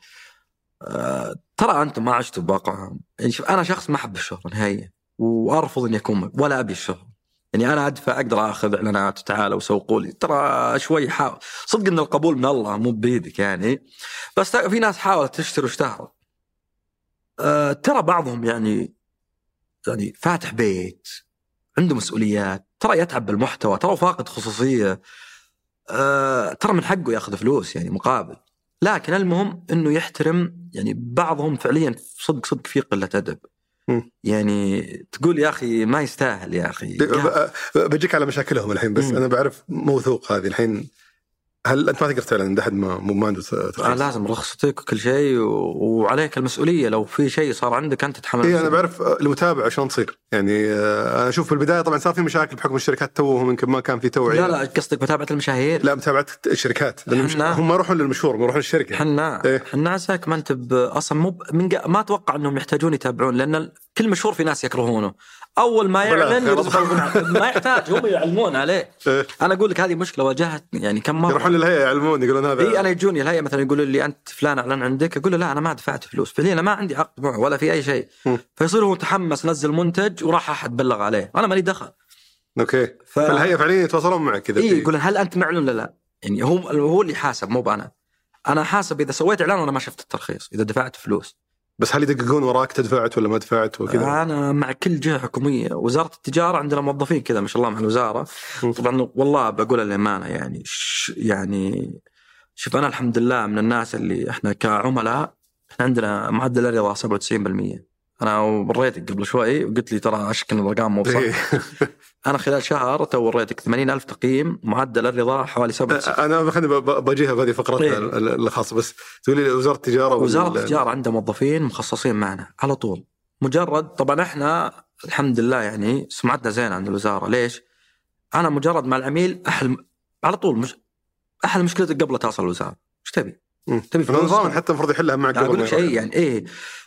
ترى أنت ما عشت بواقعهم. يعني شوف أنا شخص ما أحب الشهرة نهائيا وأرفض أن يكون ولا أبي الشهرة. يعني أنا أدفع أقدر أخذ إعلانات وتعالوا وسوقوا لي. ترى شوي صدق إن القبول من الله مو بيدك يعني. بس في ناس حاولت تشتري واشتهرت. ترى بعضهم يعني فاتح بيت عنده مسؤوليات، ترى يتعب بالمحتوى، ترى فاقد خصوصية، ترى من حقه ياخذ فلوس يعني مقابل. لكن المهم انه يحترم. يعني بعضهم فعليا صدق في قلة أدب. يعني تقول يا اخي ما يستاهل يا اخي. بجيك على مشاكلهم الحين بس انا بعرف موثوق هذه الحين. هل انت ما تقدر تعلن عند احد ما عنده ترخيص؟ لازم رخصتك وكل شيء وعليك المسؤوليه. لو في شيء صار عندك انت تتحمل. انا بعرف المتابعه شلون تصير. يعني انا اشوف في البدايه طبعا صار في مشاكل بحكم الشركات توهم يمكن ما كان في توعيه. لا قصدك متابعه المشاهير؟ لا متابعه الشركات هم ما يروحون للمشهور، يروحون للشركه. احنا عساك ما انت اصلا مو ما اتوقع انهم يحتاجون يتابعون، لان كل مشهور في ناس يكرهونه. اول ما يعلن ما يحتاج هم يعلمون عليه. انا اقول لك هذه مشكله واجهت يعني كم مره. يروحون للهيئه يعلمون يقولون هذا. انا يجوني الهيئه مثلا يقولوا لي انت فلان اعلن عندك، اقول له لا انا ما دفعت فلوس فعليا، انا ما عندي عقد معه ولا في اي شيء. فيصير هو متحمس نزل منتج وراح احد بلغ عليه، انا مالي دخل. اوكي. فالهيئه فعليا يتواصلون معك كذا. يقول هل انت معلن ولا لا. يعني هو اللي حاسب مو انا حاسب اذا سويت اعلان وانا ما شفت الترخيص، اذا دفعت فلوس. بس هل يدققون وراك تدفعت ولا ما دفعت وكذا؟ أنا مع كل جهة حكومية. وزارة التجارة عندنا موظفين كذا ما شاء الله مع الوزارة. طبعا والله بقول الأمانة يعني شوف أنا الحمد لله من الناس اللي إحنا كعملاء إحنا عندنا معدل الرضا 97%. أنا وريتك قبل شوي وقلت لي ترى أشكل الرقم مو صح. أنا خلال شهر وريتك 80,000 تقييم، معدل الرضا حوالي 97. أنا خلني بجيها بهذه فقرتنا الخاصة. بس تقولي وزارة التجارة. وزارة التجارة عندها موظفين مخصصين معنا على طول. مجرد طبعا إحنا الحمد لله يعني سمعتنا زين عند الوزارة. ليش؟ أنا مجرد مع العميل على طول أحل مشكلتك قبل تصل الوزارة. إيش تبي؟ تبي النظام حتى المفروض يحلها معك قبل. أقول لك شيء يعني إيه،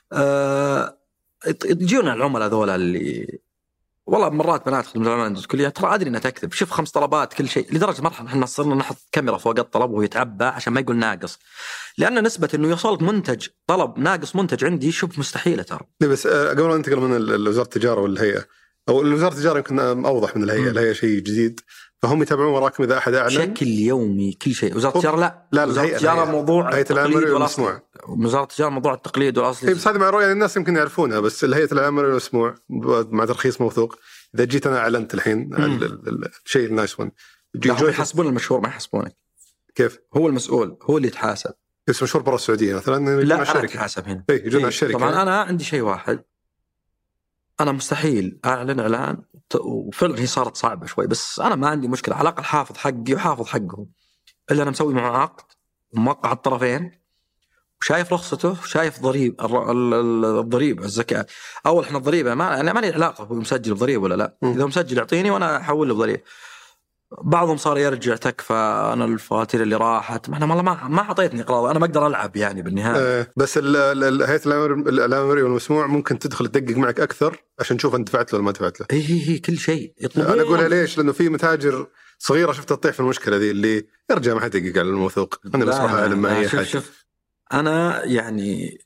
يجون العملاء ذولا اللي والله مرات بنات خدمة العملاء عند الكلية ترى أدري إنها تكذب، شوف 5 طلبات كل شيء، لدرجة مرة إحنا صرنا نحط كاميرا فوق الطلب وهو يتعبى عشان ما يقول ناقص، لأن نسبة إنه يوصلك منتج طلب ناقص منتج عندي شوف مستحيلة ترى. بس قبل أن ننتقل من وزارة التجارة والهيئة، أو وزارة التجارة يمكن أوضح من الهيئة شيء جديد، فهم يتابعون وراكم إذا أحد أعلن بشكل يومي كل شيء. وزارة التجارة لا وزارة التجارة موضوع هيئة العمل والمسموع. وزارة التجارة موضوع التقليد والأصل. بس هذه مع رؤية الناس يمكن يعرفونها، بس الهيئة العمل والمسموع مع ترخيص موثوق. إذا جيت أنا أعلنت الحين الشيء النايس ون، هم يحاسبون المشهور ما يحاسبونك. كيف؟ هو المسؤول هو اللي يتحاسب. بس مشهور برا السعودية مثلا لا أنا أتحاسب هنا. يجون على الشركة. طبعا أنا عندي شيء واحد، أنا مستحيل أعلن إعلان، وفعلا هي صارت صعبة شوي، بس أنا ما عندي مشكلة على الأقل حافظ حقي وحافظ حقهم، إلا أنا مسوي معه عقد موقع الطرفين وشايف رخصته وشايف الضريبة الزكاة. أول إحنا الضريبة ما لي علاقة هو مسجل بضريبة ولا لا، إذا مسجل يعطيني وأنا أحول له بضريبة. بعضهم صار يرجع تكفى أنا الفواتير اللي راحت، ما أنا ما أعطيتني قراض، أنا ما أقدر ألعب يعني بالنهاية. بس هيئة العمل والمسموع ممكن تدخل تدقق معك أكثر عشان تشوف أنت دفعت له ولا ما دفعت له. هي كل شيء يطلبون. أنا أقولها ليش؟ لأنه في متاجر صغيرة شفت تطيح في المشكلة ذي اللي يرجع ما حد يدقق على الموثوق. أنا بصراحة أعلم ما هي حاجة. شوف أنا يعني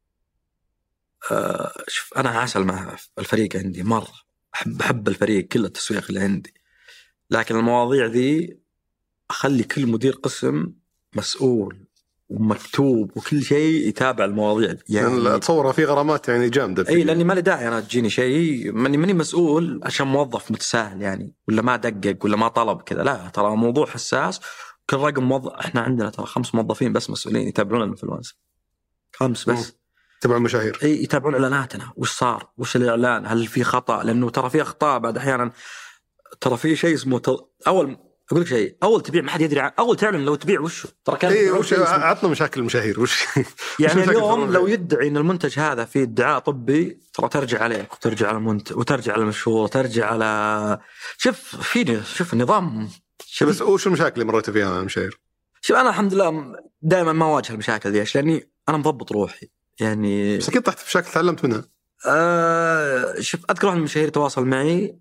شوف أنا عسل مع الفريق عندي مرة، بحب الفريق كل التسويق اللي عندي، لكن المواضيع ذي أخلي كل مدير قسم مسؤول ومكتوب وكل شيء يتابع المواضيع يعني أتصور في غرامات يعني جامدة. أي لأني ما لي داعي أنا تجيني شيء ماني مسؤول عشان موظف متساهل يعني ولا ما دقق ولا ما طلب كذا، لا ترى موضوع حساس. كل رقم موظف، إحنا عندنا ترى 5 موظفين بس مسؤولين يتابعون الانفلونسر، 5 بس. تبع المشاهير يتابعون إعلاناتنا وش صار وش الإعلان، هل في خطأ، لأنه ترى في أخطاء بعد أحيانا. ترى في شيء اسمه أول أقول لك شيء، أول تبيع ما حد يدري أول تعلن لو تبيع وشه ترى كان عطنا مشاكل المشاهير وش يعني اليوم لو يدعي إن المنتج هذا فيه ادعاء طبي ترى ترجع عليك وترجع على المنتج وترجع على المشهور وترجع على شوف النظام. بس وش المشاكل اللي مريت فيها المشاهير؟ شوف أنا الحمد لله دائما ما أواجه المشاكل دي لأني أنا مضبط روحي يعني. بس أكيد طحت في مشاكل تعلمت منها. شوف أذكر واحد من المشاهير تواصل معي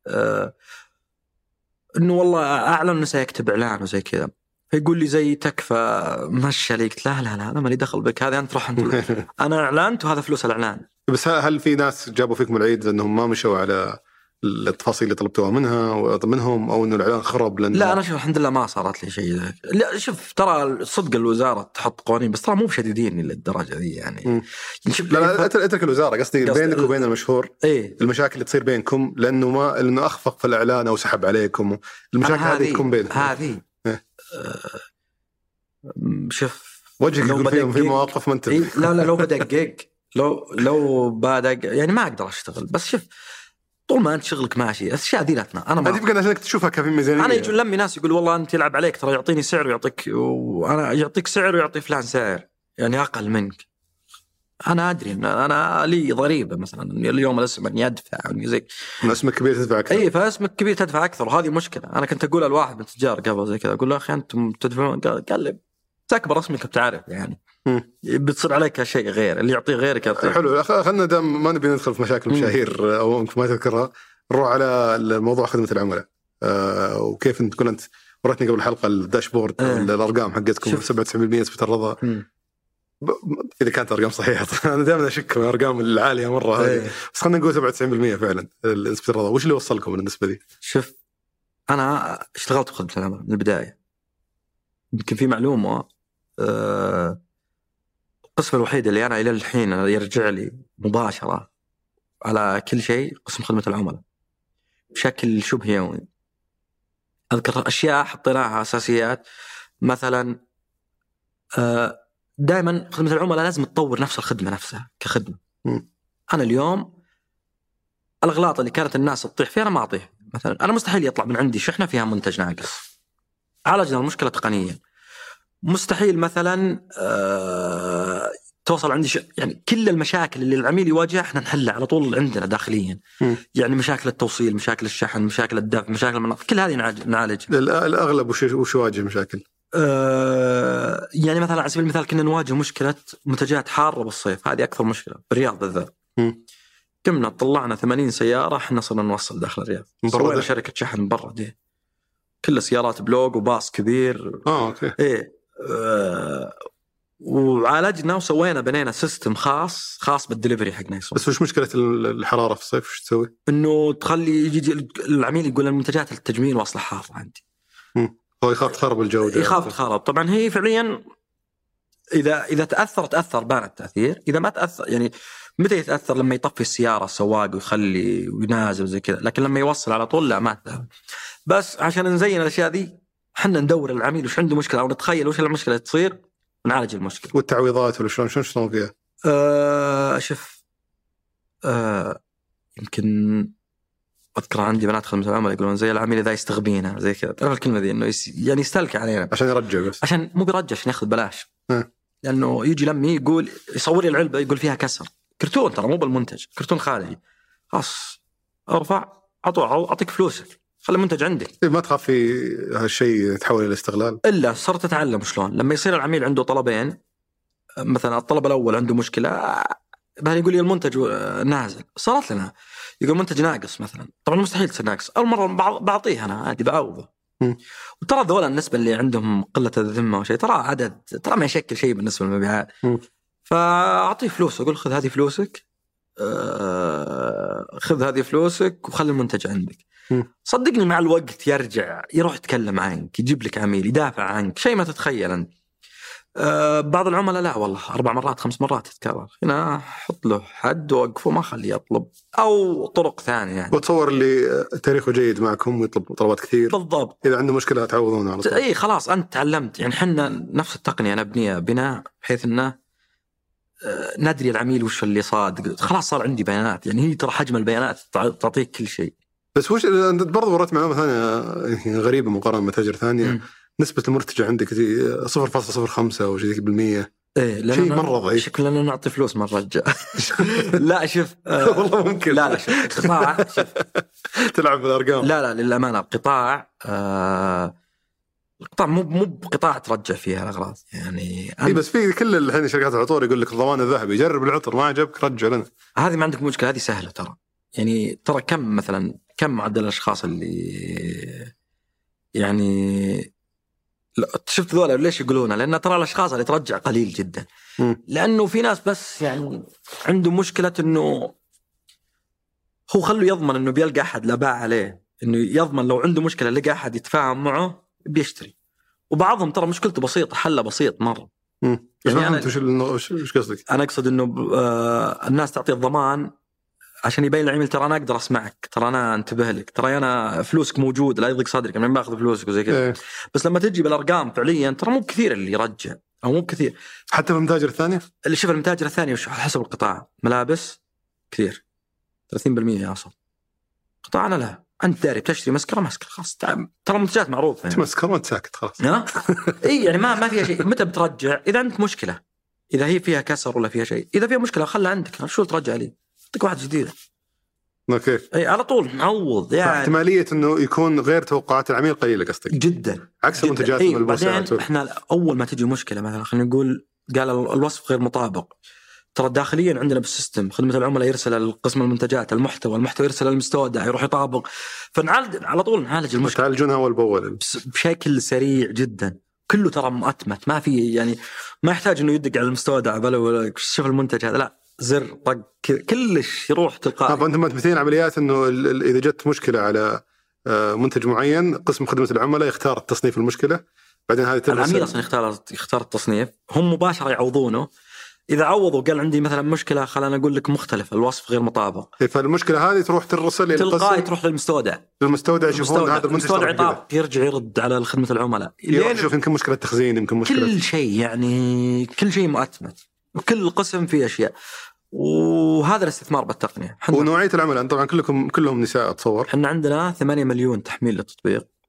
إنه والله أعلن إنه سيكتب إعلان وزي كذا، فيقول لي زي تكفى مشي عليك. قلت لا أنا مالي دخل بك، هذا أنت روح أنت. أنا إعلانت وهذا فلوس الإعلان. بس هل في ناس جابوا فيكم العيد لأنهم ما مشوا على التفاصيل اللي طلبتوها منهم أو إنه الإعلان خرب؟ لا أنا شوف الحمد لله ما صارت لي شيء. لا شوف ترى صدق الوزارة تحط قوانين بس ترى مو بشديدين للدرجة دي يعني. لا اترك الوزارة، قصدي بينك وبين المشهور المشاكل اللي تصير بينكم لأنه أخفق في الإعلان أو سحب عليكم، المشاكل هذه تكون بينكم. هذه شوف وجهك يقول فيهم في مواقف ما انت لا لو بدقق لو بدق يعني ما أقدر أشتغل. بس شوف طول ما أنت شغلك ماشي الأشياء ذي لاتنا أنا ما يمكن عشانك تشوفها كفي ميزانية. أنا يجون لمي ناس يقول والله أنت يلعب عليك ترى يعطيني سعر ويعطيك وأنا يعطيك سعر ويعطي فلان سعر يعني أقل منك. أنا أدري إن أنا لي ضريبة مثلا اليوم الاسم أني أدفع أو زي اسمك كبير تدفع أكثر. أي فاسمك كبير تدفع أكثر وهذه مشكلة. أنا كنت أقول الواحد من التجار قبل زي كذا أقول له أخي أنتم تدفعون، قال لي تكبر اسمك بتعرف يعني بتصير عليك شيء غير اللي يعطيه غيرك يعطيه. حلو خلنا دام ما نبي ندخل في مشاكل مشاهير أو ما تذكرها، نروح على الموضوع خدمة العملاء. وكيف أنت كنت ورتني قبل الحلقة الداشبورد الأرقام حقتكم 97% نسبة الرضا. إذا كانت أرقام صحيحة أنا دائما أشك من الأرقام العالية مرة هذه، بس خلنا نقول 97% فعلا نسبة الرضا. وش اللي وصلكم للنسبة دي؟ شوف أنا اشتغلت بخدمة العملاء من البداية. يمكن في معلومة القسم الوحيد اللي أنا إلى الحين يرجع لي مباشرة على كل شيء قسم خدمة العملاء بشكل شبه يومي. أذكر أشياء حطيناها أساسيات مثلا دائما خدمة العملاء لازم تطور نفس الخدمة نفسها كخدمة. أنا اليوم الأغلاط اللي كانت الناس تطيح فيها أنا ما أطيح. مثلا أنا مستحيل يطلع من عندي شحنة فيها منتج ناقص، عالجنا المشكلة تقنيا. مستحيل مثلا توصل عندي يعني كل المشاكل اللي العميل يواجهها احنا نحلها على طول عندنا داخليا. يعني مشاكل التوصيل، مشاكل الشحن، مشاكل الدفع، مشاكل المناطق، كل هذه نعالجها. الأغلب وش يواجه مشاكل؟ يعني مثلا على سبيل المثال كنا نواجه مشكلة منتجات حارة بالصيف، هذه أكثر مشكلة بالرياض بالذات. كنا طلعنا 80 سيارة احنا صرنا نوصل داخل الرياض، سوينا شركة شحن برا دي، كل سيارات بلوج وباص كبير. أوكي. إيه. وعالجنا وسوينا بنينا سيستم خاص بالدليفري حقنا يسوي. بس وش مشكلة الحرارة في الصيف وش تسوي؟ إنه تخلي يجي العميل يقول المنتجات التجميل واصلة حارة عندي. هو يخاف تخرب الجودة. يخاف تخرب. طبعا هي فعليا إذا تأثر بان التأثير. إذا ما تأثر يعني متى يتأثر؟ لما يطفي السيارة السواق ويخلي وينازل زي كذا، لكن لما يوصل على طول لا ما تأثر. بس عشان نزين الأشياء دي حنا ندور العميل وش عنده مشكلة أو نتخيل وش المشكلة تصير ونعالج المشكلة. والتعويضات ولا شلون فيها؟ شوف يمكن أذكر عندي بنات خدمة العملاء يقولون زي العميل إذا يستغبينا زي كذا. تعرف الكلمة دي إنه يعني يستلك علينا عشان يرجع، بس عشان مو بيرجع عشان ياخذ بلاش. لأنه يجي لمي يقول يصور لي العلبة يقول فيها كسر، كرتون ترى مو بالمنتج، كرتون خارجي. خلاص ارفع أعطيك فلوسك، خلي المنتج عندك. ما تخاف في هالشيء يتحول إلى استغلال؟ إلا صرت أتعلم شلون لما يصير العميل عنده طلبين، مثلا الطلب الأول عنده مشكلة يقول لي المنتج نازل، صارت لنا يقول منتج ناقص مثلا، طبعا مستحيل تصير ناقص، أول مرة بعطيه أنا عادي بعوضه. وترى ذولا النسبة اللي عندهم قلة الذمة وشيء ترى عدد ترى ما يشكل شيء بالنسبة للمبيعات. فأعطيه فلوس أقول خذ هذه فلوسك، خذ هذه فلوسك وخلي المنتج عندك. صدقني مع الوقت يرجع يروح يتكلم عنك، يجيب لك عميل يدافع عنك، شيء ما تتخيل أنت. بعض العملاء لا والله 4 مرات 5 مرات يتكرر، هنا حط له حد ووقفه ما خليه يطلب، أو طرق ثانية يعني. وتصور اللي تاريخه جيد معكم ويطلب طلبات كثير بالضبط، إذا عنده مشكلة تعوضونه على طول. أي خلاص أنت تعلمت يعني. حنا نفس التقنية نبنيها بناء بحيث إنه ندري العميل وش اللي صادق. خلاص صار عندي بيانات، يعني هي ترى حجم البيانات تعطيك كل شيء. بس وش أنت برضو وريت معلومة ثانية غريبة مقارنة بمتاجر ثانية. نسبة المرتجع عندك 0.05 أو شيء بالمية. إيه شيء مرة ضعيف. شكلنا لنا نعطي فلوس مرة رجع. لا شوف والله ممكن. لا شوف قطاع تلعب بالأرقام. لا للأمانة القطاع القطاع مو بقطاع ترجع فيها الأغراض يعني. بس في كل الحين شركات العطور يقول لك الضمان الذهبي، جرب العطر ما عجبك رجع لنا. هذه ما عندك مشكلة، هذه سهلة ترى. يعني ترى كم معدل الأشخاص اللي يعني شفت ذولا ليش يقولونها؟ لأن ترى الأشخاص اللي ترجع قليل جدا. لأنه في ناس بس يعني عنده مشكلة إنه هو خلوا يضمن إنه بيلقى أحد لا باع عليه، إنه يضمن لو عنده مشكلة لقى أحد يتفاهم معه بيشتري. وبعضهم ترى مشكلته بسيطة، حله بسيط مرة. يعني أنا وش قصدك؟ أنا أقصد إنه الناس تعطي الضمان عشان يبين العميل ترى أنا أقدر أسمعك، ترى أنا أنتبه لك، ترى أنا فلوسك موجود لا يضيق صدرك أنا باخذ فلوسك وزي كذا. بس لما تجي بالأرقام فعليا ترى مو كثير اللي يرجع، أو مو كثير حتى في المتاجر الثانية. اللي شوف المتاجر الثانية وش حسب القطاع. ملابس كثير 30% يا أصل. قطاعنا لا، أنت داري بتشتري مسكرة خلاص ترى منتجات معروفة يعني. مسكرة وأنت ساكت خلاص. إيه يعني ما فيها شيء. متى بترجع؟ إذا عندك مشكلة، إذا هي فيها كسر ولا فيها شيء. إذا فيها مشكلة خلها عندك، شو ترجع لي؟ أعطيك واحد جديد. اوكي. اي على طول معوض يعني. احتماليه انه يكون غير توقعات العميل قليله قصدك؟ جدا عكس المنتجات والملبوسات. احنا اول ما تجي مشكله مثلا خلينا نقول قال الوصف غير مطابق، ترى داخليا عندنا بالسيستم خدمه العملاء يرسل القسم المنتجات المحتوى يرسل المستودع يروح يطابق، فنعالج على طول نعالج المشكله. تعالجونها اول باول بشكل سريع جدا. كله ترى مؤتمت، ما في يعني ما يحتاج انه يدق على المستودع ولا شوف المنتج هذا، لا زر طق كلش يروح تلقائي. فأنتم مثلين عمليات أنه إذا جت مشكلة على منتج معين قسم خدمة العملاء يختار التصنيف المشكلة، بعدين هذه العميل أصلا يختار التصنيف، هم مباشرة يعوضونه. إذا عوضوا قال عندي مثلا مشكلة خلنا أقول لك مختلف الوصف غير مطابق، فالمشكلة هذه تروح ترسل تلقائي تروح للمستودع يشوفون هذا المستودع يطابق يرجع يرد على خدمة العملاء يشوف يمكن مشكلة تخزين يمكن مشكلة كل شيء يعني كل شيء مؤتمت وكل قسم فيه أشياء. وهذا الاستثمار بالتقنية. ونوعية العملاء طبعا كلهم نساء أتصور. احنا عندنا 8 مليون تحميل للتطبيق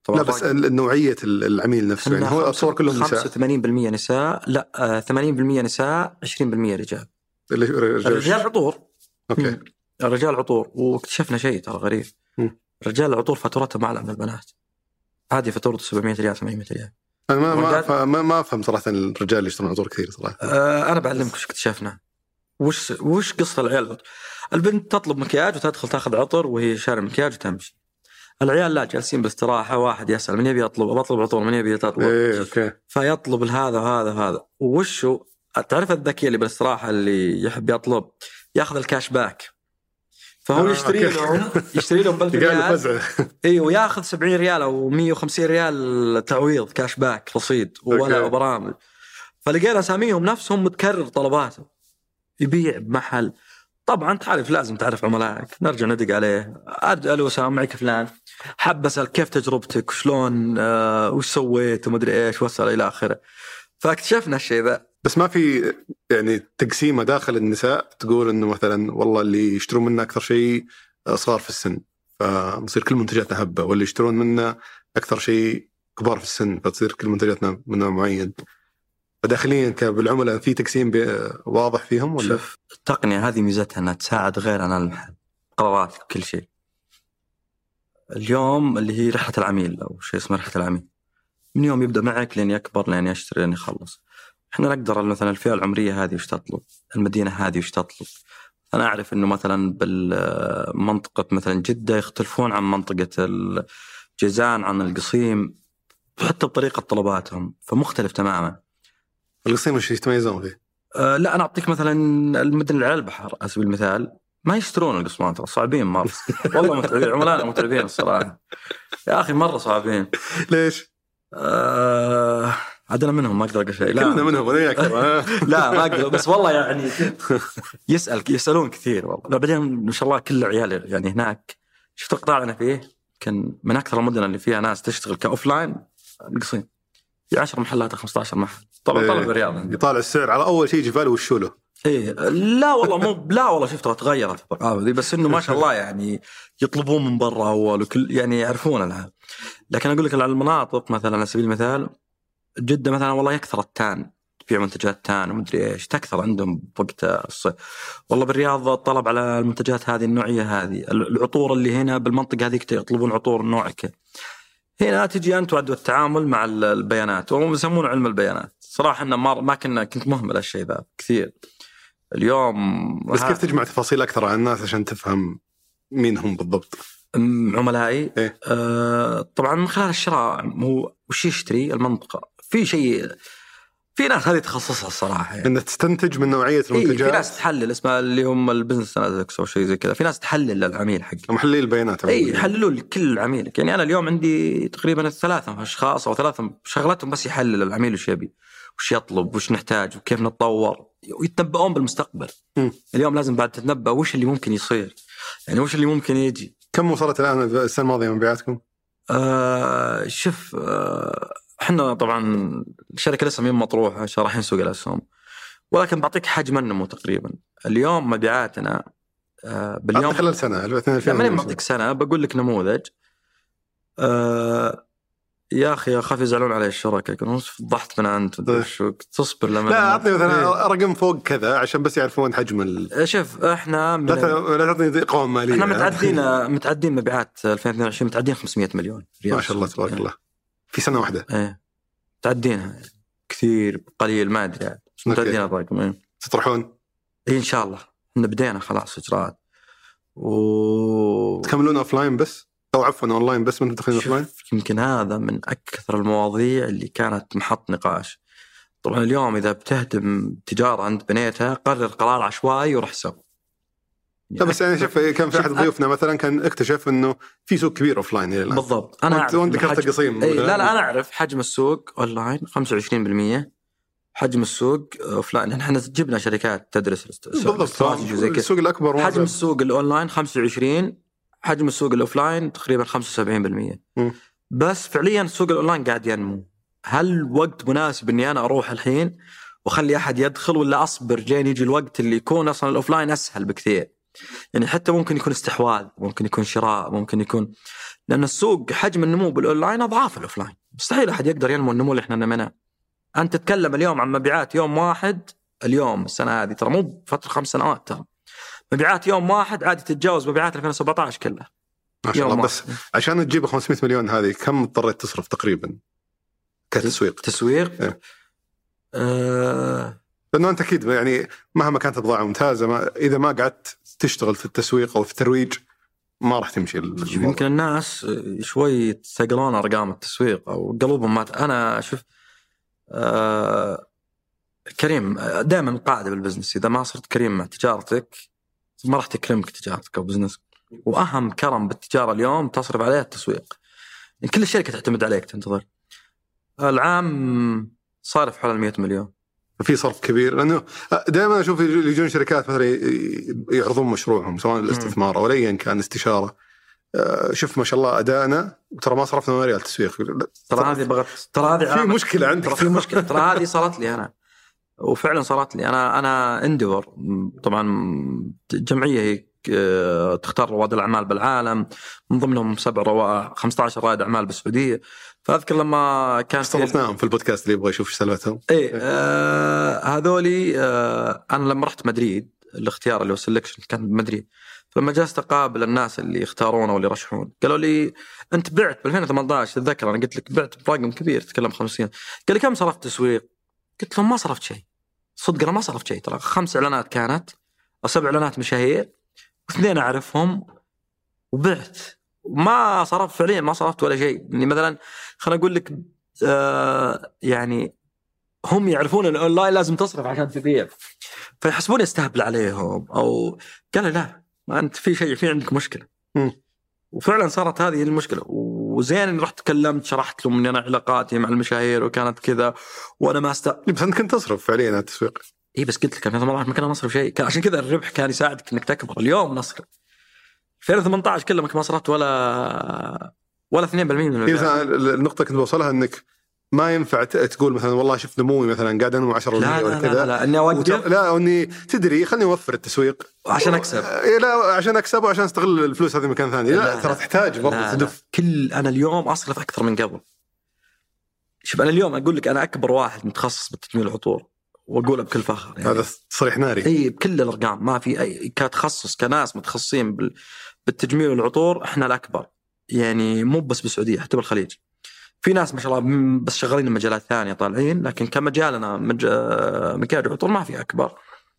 لا بس نوعية العميل نفسه يعني هو أتصور كلهم نساء. 85% نساء، لا 80% نساء 20% رجال. الرجال عطور. أوكي. الرجال عطور، واكتشفنا شيء ترى غريب. رجال العطور فاتورتهم أعلى من البنات. هذه فاتورته 700 ريال 800 ريال. أنا ما أفهم صراحة الرجال اللي يشترون عطور كثير صراحة. أنا بعلمك وش اكتشفنا. وش قصة العيال؟ البنت تطلب مكياج وتدخل تاخذ عطر وهي شارع مكياج وتمشي. العيال لا، جالسين باستراحة، واحد يسأل من يبي بطلب عطور، من يبي تطلب. أوكي. فيطلب هذا وهذا وهذا. وشو تعرف الذكي اللي بالاستراحة اللي يحب يطلب ياخذ الكاش باك، فهو يشتري لهم بالريال. ايوه، وياخذ 70 ريال او 150 ريال تعويض كاش باك رصيد ولا برامج. فلقينا اساميهم نفسهم متكرر طلباته، يبيع بمحل. طبعا تعرف لازم تعرف عملائك، نرجع ندق عليه، الو سلام معك فلان، حاب اسال كيف تجربتك وشلون وش سويت وما ادري ايش، واسال الى اخره. فاكتشفنا الشيء ذا. بس ما في يعني تقسيمه داخل النساء تقول انه مثلا والله اللي يشترون منا اكثر شيء صغار في السن فمصير كل منتجاتنا هبه، واللي يشترون منا اكثر شيء كبار في السن فتصير كل منتجاتنا من نوع معين. فداخليا بالعملاء في تقسيم واضح فيهم ولا؟ شوف، التقنيه هذه ميزتها انها تساعد غيرنا المحل قرارات كل شيء. اليوم اللي هي رحله العميل او شيء اسمه رحله العميل، من يوم يبدا معك لين يكبر لين يشتري لين يخلص. احنا نقدر مثلا الفئه العمريه هذه وش تطلب، المدينه هذه وش تطلب. انا اعرف انه مثلا بالمنطقه مثلا جده يختلفون عن منطقه الجيزان عن القصيم، حتى بطريقه طلباتهم فمختلف تماما. القصيم وش يتميزون فيه؟ لا انا اعطيك مثلا المدن اللي على البحر على سبيل المثال ما يشترون القصمان، ترى صعبين مره. والله متعبين، عملائنا متعبين الصراحه يا اخي، مره صعبين. ليش؟ عدنا منهم ما اقدر اقول شيء. لا كلنا منهم وياك. لا ما اقدر، بس والله يعني يسالون كثير والله. بعدين ما شاء الله كل عيال يعني هناك. شفت القطاع انا فيه كان من اكثر المدن اللي فيها ناس تشتغل كاوفلاين القصيم، في 10 محلات 15 محل. طبعا طلب الرياض يطالع السعر على اول شيء جباله وشو له. ايه لا والله لا والله شفتها تغيرت الثقافه دي، بس انه ما شاء الله يعني يطلبون من برا اول وكل يعني يعرفون لها. لكن اقول لك على المناطق مثلا على سبيل المثال جدة مثلا والله يكثر التان، تبيع منتجات تان ومدري ايش، تكثر عندهم وقت الصيف. والله بالرياض الطلب على المنتجات هذه النوعيه هذه، العطور اللي هنا بالمنطقه هذه يطلبون عطور نوعك. هنا تجي انت وعد التعامل مع البيانات، وهم يسمونه علم البيانات. صراحه ان ما كنت مهمل الشيء ذا كثير. اليوم بس كيف تجمع تفاصيل اكثر عن الناس عشان تفهم مين هم بالضبط؟ عملائي إيه؟ طبعا من خلال الشراء، هو وش يشتري المنطقه. في شيء في ناس هذه تخصصها الصراحه يعني. انك تستنتج من نوعيه المنتجات. في ناس تحلل اسمها اللي هم البزنس اناليتكس او شيء زي كذا. في ناس تحلل للعميل حقه، محللي البيانات. يحللوا لكل عميل. يعني انا اليوم عندي تقريبا 3 أشخاص او 3 شغلتهم بس يحلل العميل وش يبي وش يطلب وش نحتاج وكيف نتطور، ويتنبؤون بالمستقبل. اليوم لازم بعد تتنبأ وش اللي ممكن يصير، يعني وش اللي ممكن يجي. كم وصلت الان السنه الماضيه مبيعاتكم؟ شوف احنا طبعا الشركه لسه مين مطروحه، رايحين سوق الاسهم، ولكن بعطيك حجم النمو تقريبا. اليوم مبيعاتنا باليوم خلال سنه 2000 ما بعطيك سنه، بقول لك نموذج. يا اخي اخاف يزعلون علي الشركه، يقولون فضحت من انت تصبر لما لا اعطني مثلا رقم فوق كذا عشان بس يعرفون حجم شوف احنا لا تعطيني قوام ماليه. احنا متعدين مبيعات 2022 متعدين 500 مليون ريال. ما شاء الله تبارك الله في سنه واحده. ايه تعدينها كثير قليل ما ادري يعني، بس متعدين الرقم. تطرحون ان شاء الله، إن بدينا خلاص اجراءات تكملون اوفلاين بس او عفوا اونلاين بس من تدخلين اوفلاين. يمكن هذا من اكثر المواضيع اللي كانت محط نقاش. طبعا اليوم اذا بتهدم تجاره عند بنيتها قرر قرار عشوائي وروح سوي. لا بس يعني شوف كان في احد ضيوفنا مثلا كان اكتشف انه في سوق كبير اوفلاين الان. بالضبط انا وانت ذكرت قصيم. لا انا اعرف حجم السوق اونلاين 25%، حجم السوق اوفلاين احنا جبنا شركات تدرس السوق الاكبر حجم السوق الاونلاين 25، حجم السوق الاوفلاين تقريبا 75%. بس فعليا السوق الاونلاين قاعد ينمو. هل وقت مناسب اني انا اروح الحين واخلي احد يدخل، ولا اصبر جين يجي الوقت اللي يكون اصلا الاوفلاين اسهل بكثير؟ يعني حتى ممكن يكون استحواذ، ممكن يكون شراء، ممكن يكون، لأن السوق حجم النمو بالأونلاين أضعاف الأوفلاين. مستحيل أحد يقدر ينمو النمو اللي إحنا نمناه. أنت تتكلم اليوم عن مبيعات يوم واحد، اليوم السنة هذه ترى مو فترة 5 سنوات، ترى مبيعات يوم واحد عادي تتجاوز مبيعات 2017 كلها ما شاء الله. بس عشان تجيب 500 مليون هذه كم اضطريت تصرف تقريبا كتسويق؟ تسويق لأنه أنت أكيد يعني مهما كانت البضاعة ممتازة، إذا ما قعدت تشتغل في التسويق أو في الترويج ما راح تمشي. يمكن الناس شوي يتساقلون أرقام التسويق أو قلوبهم ما أنا أشوف كريم دائما قاعدة بالبزنس، إذا ما صرت كريم مع تجارتك ما راح تكرمك تجارتك أو بزنسك. وأهم كرم بالتجارة اليوم تصرف عليها التسويق. يعني كل الشركة تعتمد عليك، تنتظر. العام صارف حول 100 مليون. في صرف كبير، لأنه دائما أشوف يجون شركات مثلا يعرضون مشروعهم سواء الاستثمار أو أيا كان استشارة، شوف ما شاء الله أدائنا وترى ما صرفنا ولا ريال تسويق. ترى هذه في مشكلة عندك. في مشكلة. ترى هذه صارت لي أنا، وفعلا صارت لي أنا اندور طبعا جمعية هي تختار رواد الأعمال بالعالم، من ضمنهم 15 رائد أعمال بالسعودية. فأذكر لما كان استضفناهم في البودكاست اللي يبغى يشوف سالفتهم. هذولي أنا لما رحت مدريد الاختيار اللي هو سيلكشن كان بمدريد، فلما جلست أقابل الناس اللي يختارونه واللي يرشحون قالوا لي أنت بعت ب 2018 تتذكر أنا قلت لك بعت برقم كبير تتكلم 50. قال لي كم صرفت تسويق؟ قلت لهم ما صرفت شيء، صدق أنا ما صرفت شيء. ترى 5 إعلانات كانت أو 7 إعلانات مشاهير و2 أعرفهم وبعت، ما صرفت فعليا، ما صرفت ولا شيء. يعني مثلا خلنا أقول لك يعني هم يعرفون أن الأونلاين لازم تصرف عشان تبيع، فيحسبون يستهبل عليهم أو قال لا ما أنت في شيء، في عندك مشكلة. وفعلا صارت هذه المشكلة. وزين رحت تكلمت شرحت لهم أن أنا علاقاتي مع المشاهير وكانت كذا وأنا ما بس أنت كنت تصرف فعليا على التسويق. إيه بس قلت لك أنا ما كنا نصرف شيء، عشان كذا الربح كان يساعدك إنك تكبر. اليوم نصرف 2018 كلمك ما صرفت ولا 2% من المبيعات. النقطة كنت بوصلها إنك ما ينفع تقول مثلا والله شفت نموي مثلا قاعد أنمو 10% ولا كذا. لا إني أوقف. لا إني تدري خلني أوفر التسويق عشان أكسب. لا عشان أكسب وعشان أستغل الفلوس هذه مكان ثاني. لا ترى تحتاج برضه تدف. أنا اليوم أصرف أكثر من قبل. شوف أنا اليوم أقول لك أنا أكبر واحد متخصص بالتجميل العطور وأقولها بكل فخر. يعني هذا صريح ناري. إيه بكل الأرقام، ما في أي كتخصص كناس متخصصين بالتجميل والعطور إحنا الأكبر. يعني مو بس بالسعودية حتى بالخليج في ناس ما شاء الله بس شغالين مجالات ثانية طالعين، لكن كمجالنا مكياج وعطور ما في أكبر.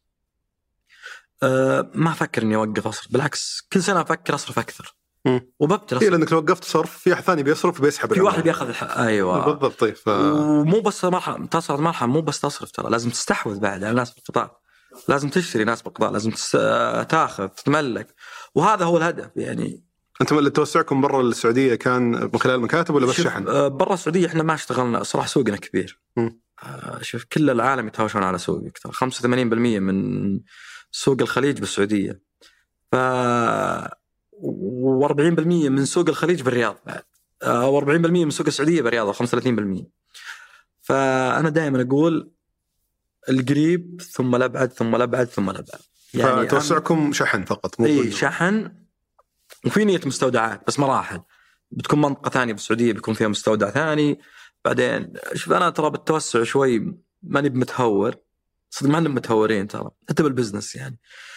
ما أفكر إني أوقف أصرف، بالعكس كل سنة أفكر أصرف أكثر وببتل أصرف. إيه لأنك لو وقفت صرف في أحد ثاني بيصرف بيسحب، في واحد بياخذ أيوة بالضبط. طيب ومو بس مرحلة مو بس تصرف، ترى لازم تستحوذ بعد على ناس بالقطاع، لازم تشتري ناس بالقطاع، لازم تاخذ تتملك، وهذا هو الهدف. يعني أنتم اللي توسعكم برا السعودية كان من خلال المكاتب ولا بس شحن؟ برا السعودية إحنا ما اشتغلنا صراحة، سوقنا كبير. شوف كل العالم يتهاوشون على سوقك، 85% من سوق الخليج بالسعودية، و40% من سوق الخليج بالرياض بعد، و40% من سوق السعودية بالرياض، و35%. فأنا دائما أقول القريب ثم الأبعد ثم الأبعد ثم الأبعد. يعني توسعكم شحن فقط؟ إيه شحن، وفي نية مستودعات بس مراحل. بتكون منطقة ثانية بالسعودية بيكون فيها مستودع ثاني بعدين. شوف أنا ترى بالتوسع شوي ماني بمتهور، صدق ما نبي متهورين ترى حتى بالبزنس. يعني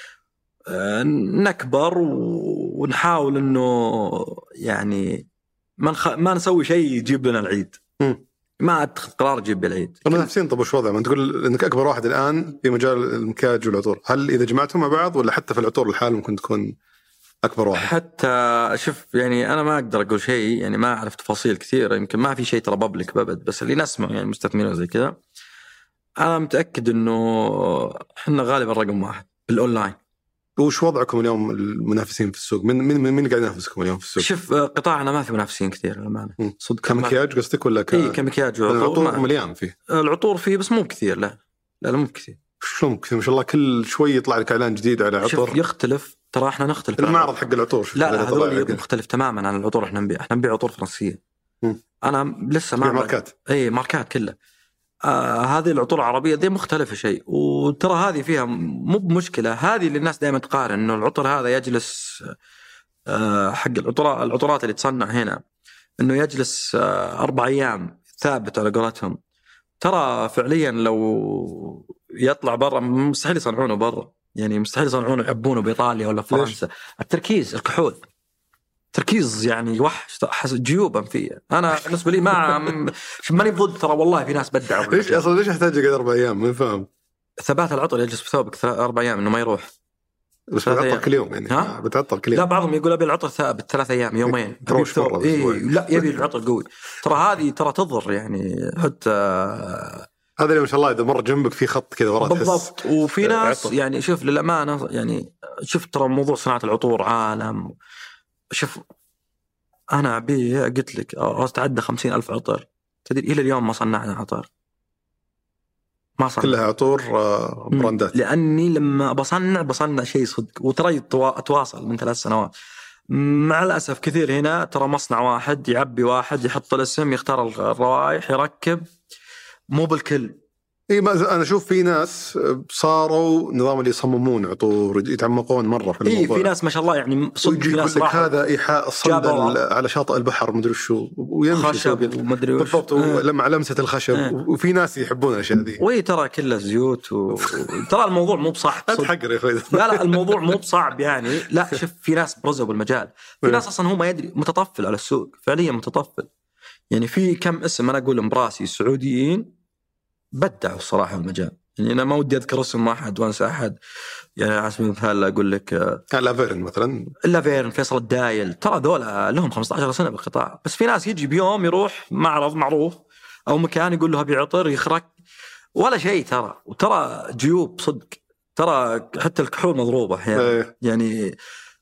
نكبر ونحاول إنه يعني ما نسوي شيء يجيب لنا العيد. ما أتخذ قرار يجيب العيد. المنافسين طب وش وضع؟ ما تقول إنك أكبر واحد الآن في مجال المكياج والعطور، هل إذا جمعتهم مع بعض ولا حتى في العطور الحال ممكن تكون أكبر واحد؟ حتى شوف يعني أنا ما أقدر أقول شيء، يعني ما أعرف تفاصيل كثيرة، يمكن ما في شيء ترى بابليك ببد، بس اللي نسمع يعني مستثمرين زي كذا أنا متأكد إنه إحنا غالبا رقم 1 بالأونلاين. وش وضعكم اليوم المنافسين في السوق؟ من قاعد ينافسكم اليوم في السوق؟ شوف قطاعنا ما في منافسين كثير للأمانة. صدق كمكياج قصدك ولا كمكياج وعطور؟ العطور مليان فيه. العطور فيه بس مو كثير. لا مو كثير. شلون كثير؟ ما شاء الله كل شوي يطلع لك إعلان جديد على عطور. يختلف ترى، احنا نختلف. المعرض حق العطور لا هذول مختلف تماما عن العطور. احنا نبيع عطور فرنسية. انا لسه ما ماركات. اي ماركات كلها. هذه العطور العربية دي مختلفة شيء، وترى هذه فيها مو بمشكلة. هذه اللي الناس دائما تقارن إنه العطر هذا يجلس حق العطورات اللي تصنع هنا إنه يجلس 4 أيام ثابت على قولتهم. ترى فعليا لو يطلع برا مستحيل يصنعونه برا، يعني مستحيل يصنعونه يعبونه بإيطاليا ولا فرنسا. التركيز، الكحول، تركيز يعني وحش، جيوبا فيه. انا بالنسبه لي ماني ضد، ترى والله في ناس بدعوا. ليش اصلا ليش يحتاج قد 4 أيام؟ ما فاهم. ثبات العطر يجلس بثوبك 4 أيام انه ما يروح. بس بتعطر كل يوم يعني؟ بتعطر كل يوم؟ لا، بعضهم يقول ابي العطر ثابت 3 أيام يومين. لا يبي العطر قوي. ترى هذه ترى تضر يعني. حتى هذا اللي ما شاء الله اذا مر جنبك في خط كذا ورا بالضبط. وفي ناس يعني شوف للامانه يعني شوف ترى موضوع صناعه العطور عالم. شوف أنا قلت لك أتعدى 50,000 عطر، تدري إلى اليوم ما صنعنا عطر، ما صنع كلها عطور براندات. لأني لما بصنع شيء صدق. وترى أتواصل من 3 سنوات مع الأسف كثير هنا. ترى مصنع واحد يعبي واحد، يحط الاسم، يختار الروائح، يركب، مو بالكل. اي انا اشوف في ناس صاروا نظام اللي يصممون عطور، يتعمقون مره في الموضوع. في ناس ما شاء الله يعني صدق. في ناس هذا ايحاء الصندل على شاطئ البحر مدري شو، ويمشي خشب ومدري وش بالضبط، ولما لمسه الخشب. وفي ناس يحبون الاشياء ذي. وي ترى كله زيوت ترى الموضوع مو بصعب. اتحقر يا اخوي. لا الموضوع مو بصعب يعني. لا شوف في ناس برزوا بالمجال، في ناس اصلا هو ما يدري، متطفل على السوق فعليا، متطفل يعني. في كم اسم انا اقول براسي سعوديين بدعوا الصراحة المجال. يعني أنا ما ودي أذكر اسم واحد وأنسى أحد. يعني على سبيل المثال أقول لك لافيرن مثلا، لافيرن، فيصل الدايل، ترى ذولا لهم 15 سنة بالقطاع. بس في ناس يجي بيوم يروح معرض معروف أو مكان يقول له أبي عطر، يخرق ولا شيء. ترى وترى جيوب صدق. ترى حتى الكحول مضروبة أحيانا يعني.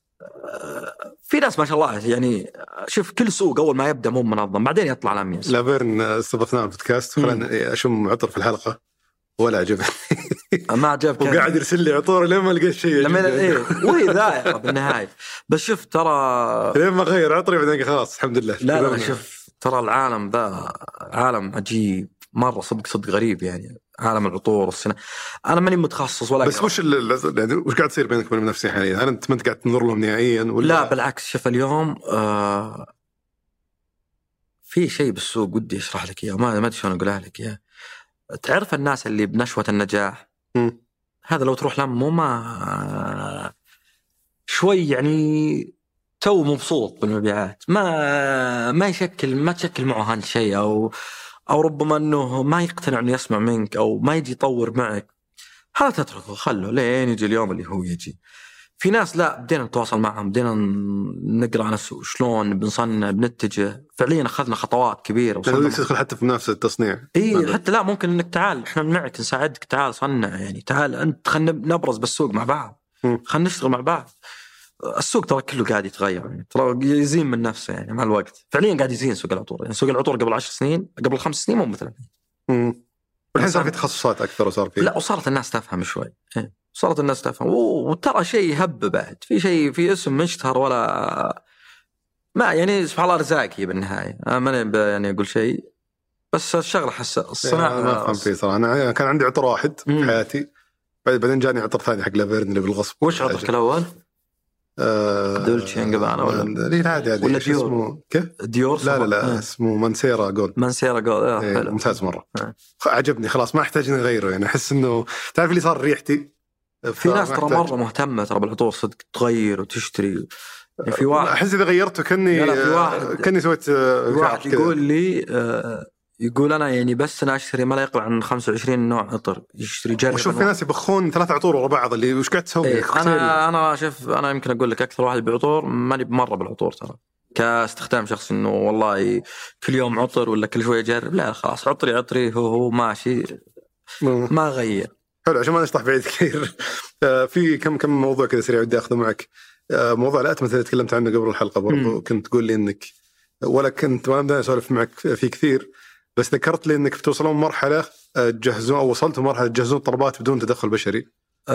في ناس ما شاء الله يعني. شوف كل سوق أول ما يبدأ مو منظم، بعدين يطلع الأميز. لافيرن استضفناه البودكاست، خلنا أشم عطر في الحلقة ولا عجبني. ما عجبك وقاعد يرسل لي عطور لين ما لقيت شيء. وهي ذائقة بالنهاية. بس شوف ترى لين ما غير عطري بعدين خلاص الحمد لله. لا شوف ترى العالم ذا عالم عجيب مرة، صدق غريب يعني. عالم العطور والصناعة. أنا ماني متخصص ولا. بس وش يعني وش قاعد تصير بينك وبين نفسك حاليا؟ هل أنت ما قاعد تنظر لهم نهائيا ولا؟ لا بالعكس. شوف اليوم في شيء بالسوق ودي أشرح لك إياه، ما أدري شلون أقولها لك إياه. تعرف الناس اللي بنشوة النجاح هذا لو تروح لهم ما شوي يعني تو مبسوط بالمبيعات، ما تشكل معه هالشيء، أو ربما أنه ما يقتنع أنه يسمع منك أو ما يجي يطور معك. هذا تتركه خله لين يجي اليوم اللي هو يجي. في ناس لا بدينا نتواصل معهم، بدينا نقرأ عن شلون بنصنع بنتجه. فعليا أخذنا خطوات كبيرة. تدخل حتى في نفس التصنيع. حتى لا ممكن إنك تعال إحنا معك نساعدك، تعال صنع يعني. تعال أنت خلنا نبرز بالسوق مع بعض، خلنا نشتغل مع بعض. السوق ترى كله قاعد يتغير يعني. ترى يزين من نفسه يعني مع الوقت. فعليا قاعد يزين سوق العطور يعني. سوق العطور قبل 10 سنين قبل 5 سنين مو مثل والحين صار في تخصصات أكثر وصار في لا، وصارت الناس تفهم شوي. صارت الناس تفهم. وترى شيء هب بعد في شيء في اسم مشتهر ولا ما يعني. سبحان الله رزاقي بالنهاية. أنا ما يعني أقول شيء، بس الشغلة الصناعة ما أفهم فيه صراحة. أنا كان عندي عطر واحد في حياتي، بعدين جاني عطر ثاني حق لافيرن اللي بالغصب. وش عطرك الأول؟ دولتشي إن قبعنا ولا ليه عادي ولا ديور؟ اسمه كيف؟ ديور لا اسمه مانسيرا جولد. حلو ممتاز مرة. عجبني خلاص ما احتاج نغيره يعني. أحس إنه تعرف اللي صار ريحتي. في ناس ترى مرة مهتمة ترى بالعطور صدق، تغير وتشتري يعني. في واحد أحس إذا غيرته كني سويت واحد يقول لي يقول أنا يعني بس أنا أشتري ما لا يقل عن 25 نوع عطر، يشتري جرب. وشوف في ناس يبخون 3 عطور ورا بعض، اللي وش قاعد تسوي؟ أنا شوف أنا يمكن أقول لك أكثر واحد بعطور ماني بمرة بالعطور ترى كاستخدام شخصي، إنه والله كل يوم عطر ولا كل شوية أجرب. لا خلاص عطري هو ماشي ما غير. حلو عشان ما نشطح بعيد كثير. في كم موضوع كذا سريع بدي أخذه معك. موضوع الأتمة اللي تكلمت عنه قبل الحلقة برضو كنت تقول لي إنك ولا كنت ما بدنا أسولف معك في كثير، بس ذكرت لي إنك بتوصلون مرحلة تجهزون أو وصلتوا مرحلة تجهزون طلبات بدون تدخل بشري.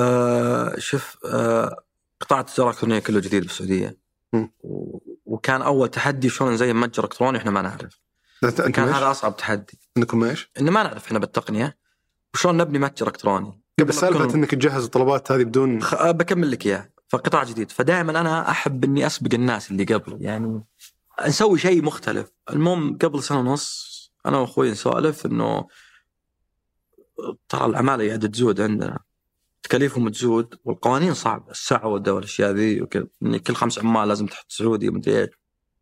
شوف قطاع التجارة الإلكترونية كله جديد بالسعودية، وكان أول تحدي شلون نزين متجر إلكتروني إحنا ما نعرف. كان هذا أصعب تحدي. إنكم إيش؟ إن ما نعرف إحنا بالتقنية وشلون نبني متجر إلكتروني. قبل سالفة إنك تجهز الطلبات هذه بدون بكمل لك إياه. فقطاع جديد، فدائما أنا أحب إني أسبق الناس اللي قبل، يعني نسوي شيء مختلف. المهم قبل سنة ونص أنا وأخوي نسولف إنه ترى العمالة قاعدة تزود عندنا، تكاليفهم تزود والقوانين صعبة، السعودة والأشياء ذي وكذا، إن كل 5 عمال لازم تحط سعودي ومدري إيش،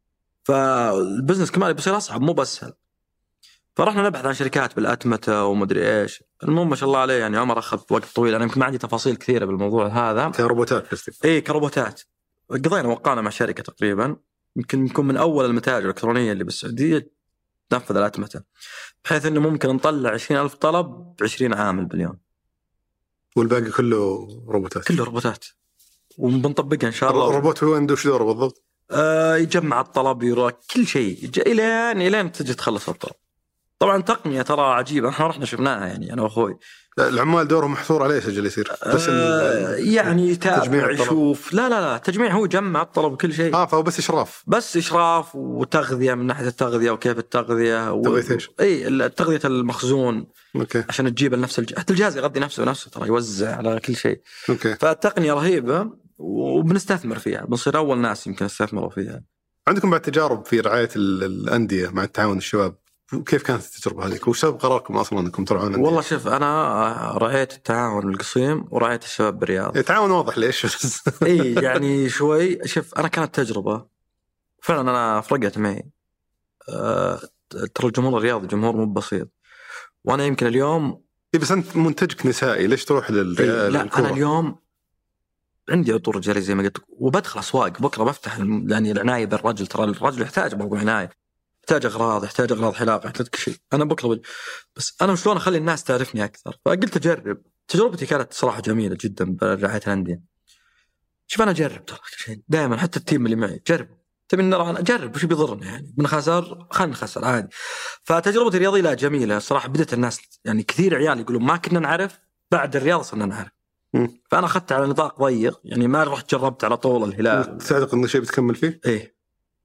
فالبزنس كمان بيصير أصعب مو بس هل. فرحنا نبحث عن شركات بالأتمتة ومدري إيش. المهم ما شاء الله عليه يعني عمر أخذ وقت طويل، أنا يمكن ما عندي تفاصيل كثيرة بالموضوع هذا. كروبوتات قصدك؟ إيه كروبوتات. قضينا وقعنا مع شركة تقريبا يمكن نكون من أول المتاجر الإلكترونية اللي بالسعودية تنفذ الأتمتة، بحيث إنه ممكن نطلع 20,000 طلب ب20 عامل باليوم، والباقي كله روبوتات. كله روبوتات، وبنطبقها إن شاء الله. الروبوت هو عنده شو دوره بالضبط؟ يجمع الطلب، يروح كل شيء إلين تجي تخلص الطلب. طبعا تقنية ترى عجيبة، احنا رحنا شفناها يعني أنا وأخوي. العمال دورهم محصور عليه سجل يصير بس يعني يتابع يشوف. لا تجميع، هو جمع الطلب وكل شيء. فهو بس إشراف وتغذية من ناحية التغذية وكيف التغذية تغذية إيش؟ تغذية المخزون. أوكي. عشان تجيب نفس حتى الجهاز يغذي نفسه ترى، يوزع على كل شيء. أوكي. فالتقنية رهيبة وبنستثمر فيها، بنصير أول ناس يمكن استثمروا فيها. عندكم بعد تجارب في رعاية الأندية مع التعاون الشباب، كيف كانت التجربة هذه؟ وسبب قراركم أصلاً أنكم ترعون أندية؟ والله شوف، أنا رعيت التعاون القصيم ورعيت الشباب بالرياض. التعاون واضح ليش؟ إيه يعني شوي. شوف أنا كانت تجربة فعلا أنا فرقت معي. ترى الجمهور الرياضي جمهور مو بسيط، وأنا يمكن اليوم بس أنت منتجك نسائي، ليش تروح لا أنا اليوم عندي عطور رجالي زي ما قلت، وبدخل أسواق بكرة بفتح يعني العناية بالرجل. ترى الرجل يحتاج برضو عناية، يحتاج أغراض حلاقة، يحتاج كل شيء. أنا بكرة بس أنا شلون أخلي الناس تعرفني أكثر؟ فقلت أجرب. تجربتي كانت صراحة جميلة جدا برعاية الأندية. شوف أنا أجرب ترى شيء دائما، حتى التيم اللي معي جرب. تبي نرى أنا أجرب وش بيضرني يعني؟ بنخسر خلنا نخسر عادي. فتجربتي الرياضية لا جميلة صراحة. بدأت الناس يعني كثير عيال يقولون ما كنا نعرف، بعد الرياضة صرنا نعرف. فأنا أخذت على نطاق ضيق، يعني ما رحت جربت على طول الهلال. تعتقد إنه شيء بتكمل فيه؟ إيه.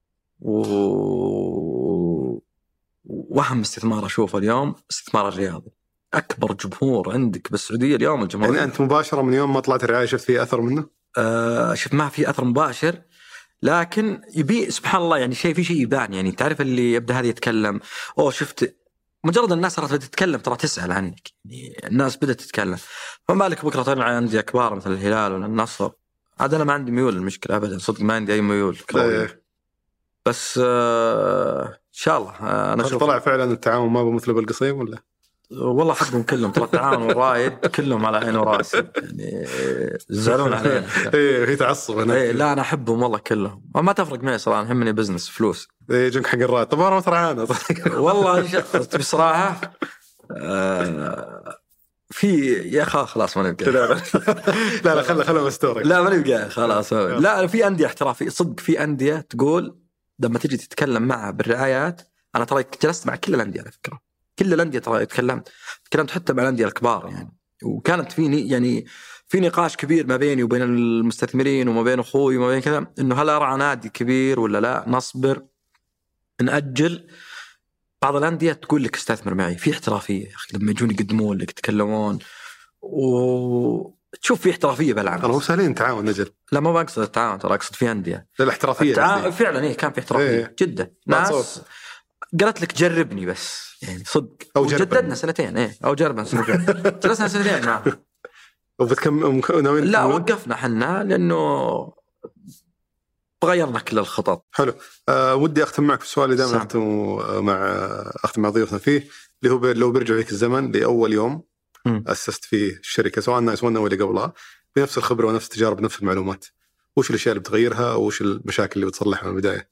وأهم استثمار أشوفه اليوم استثمار الرياضي. أكبر جمهور عندك بالسعودية اليوم الجمهور. يعني أنت مباشرة من يوم ما طلعت الرعاية شفت فيه أثر منه؟ شفت ما في أثر مباشر، لكن يبي سبحان الله يعني في شيء يبان. يعني تعرف اللي يبدأ هذا يتكلم شفت، مجرد الناس صارت تتكلم ترى تسأل عنك، يعني الناس بدأت تتكلم. فما بالك بكرة طلع عندي أكبار مثل الهلال ولا النصر. هذا أنا ما عندي ميول المشكلة أبدا، صدق ما عندي أي ميول بس إن شاء الله أنا أشوف. طلع فعلا التعاون ما هو مثل بالقصيم ولا؟ والله حقهم كلهم ترى التعاون والرايد كلهم على عين وراسي، يعني يزعلون علينا. إيه في تعصب هنا. إيه لا أنا أحبهم والله كلهم، ما تفرق معي صراحة، يهمني بزنس فلوس. إيه جنك حق الراتب. طب أنا مترعانا والله بصراحة في يا خلاص ما نبقى. لا خله مستوري. لا ما نبقى خلاص. لا في أندية احترافية صدق، في أندية تقول لما تيجي تتكلم معها بالرعايات. أنا ترى جلست مع كل الأندية على فكرة، كل الأندية ترى تكلمت حتى مع الأندية الكبار يعني. وكانت فيني يعني في نقاش كبير ما بيني وبين المستثمرين وما بين أخوي وما بين كذا، إنه هل أرى نادي كبير ولا لا، نصبر نأجل. بعض الأندية تقول لك استثمر معي، في احترافية يا أخي لما يجون يقدمون لك يتكلمون وتشوف في احترافية بالعمل. أنا مو سهلين تعاون نجل. لا ما بقصد التعاون، ترى أقصد في أندية الاحترافية فعلا. إيه كان في احترافية جدا. ناس قالت لك جربني بس يعني صدق، أو جددنا سنتين أو جربنا سنتين جلسنا سنتين معه. لا وقفنا حنا لأنه غيرنا كل الخطط. حلو. ودي أختم معك في السؤال اللي دائما أختم مع ضيوفنا فيه، اللي هو لو برجع فيك الزمن لأول يوم أسست فيه الشركة سواء نايس ون أو اللي قبلها، بنفس الخبرة ونفس التجارب ونفس المعلومات، وش الأشياء اللي بتغيرها وش المشاكل اللي بتصلحها من البداية؟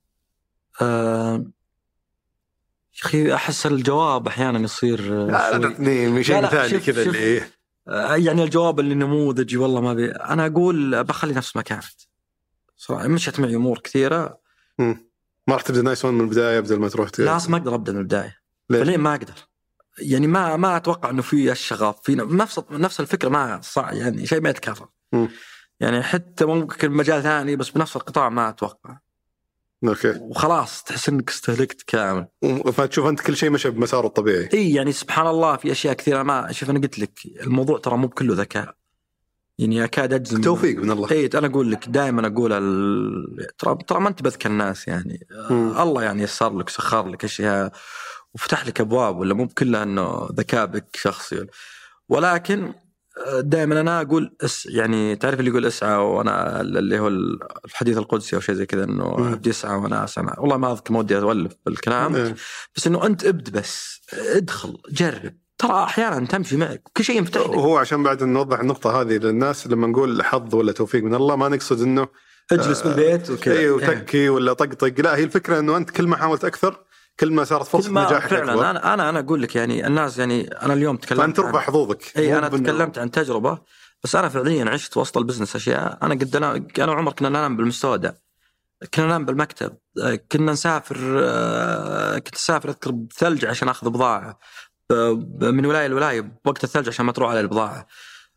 أخي أحس الجواب أحيانا يصير شيء مثالي كذا اللي يعني الجواب اللي نموذجي والله ما أنا أقول بخلي نفس ما كانت صراحة. مشت معي أمور كثيرة. ما راح تبدأ نايس ون من البداية بدل ما تروح لا ما أقدر أبدأ من البداية. ليه ما أقدر؟ يعني ما أتوقع إنه في الشغف في نفس الفكرة، ما صح يعني شيء ما يتكرر. يعني حتى ممكن مجال ثاني بس بنفس القطاع ما أتوقع. اوكي. وخلاص تحس انك استهلكت كامل. فتشوف انت كل شيء مشى بمساره الطبيعي. اي يعني سبحان الله في اشياء كثيره ما شوف. انا قلت لك الموضوع ترى مو بكله ذكاء، يعني اكاد اجزم توفيق من الله. اي انا اقول لك دائما اقول ترى ما انت بذكر الناس يعني. الله يعني يسر لك سخر لك اشياء وفتح لك ابواب، ولا مو بكلها انه ذكاء بك شخصي. ولكن دائما انا اقول يعني تعرف اللي يقول اسعى وانا اللي هو الحديث القدسي او شيء زي كذا، انه عبدي يسعى وانا اسعى. والله ما اذكر، ما ودي اولف بالكلام بس انه انت بس ادخل جرب، ترى احيانا تمشي معك كل شيء ينفتح لك. وهو عشان بعد نوضح النقطه هذه للناس، لما نقول حظ ولا توفيق من الله ما نقصد انه اجلس بالبيت وكذا وتكي ولا طقطق، لا، هي الفكره انه انت كل ما حاولت اكثر كل ما صارت فرصه نجاحك فعلا أكبر. انا اقول لك يعني الناس، يعني انا اليوم تكلمت فانت ترفع حظوظك. اي انا تكلمت عن تجربه، بس انا فعليا عشت وسط البزنس اشياء. انا وعمر كنا ننام بالمستوى ده، كنا ننام بالمكتب، كنا نسافر، كنت اسافر اذكر بثلج عشان اخذ بضاعه من ولايه لولايه بوقت الثلج عشان ما تروح على البضاعه.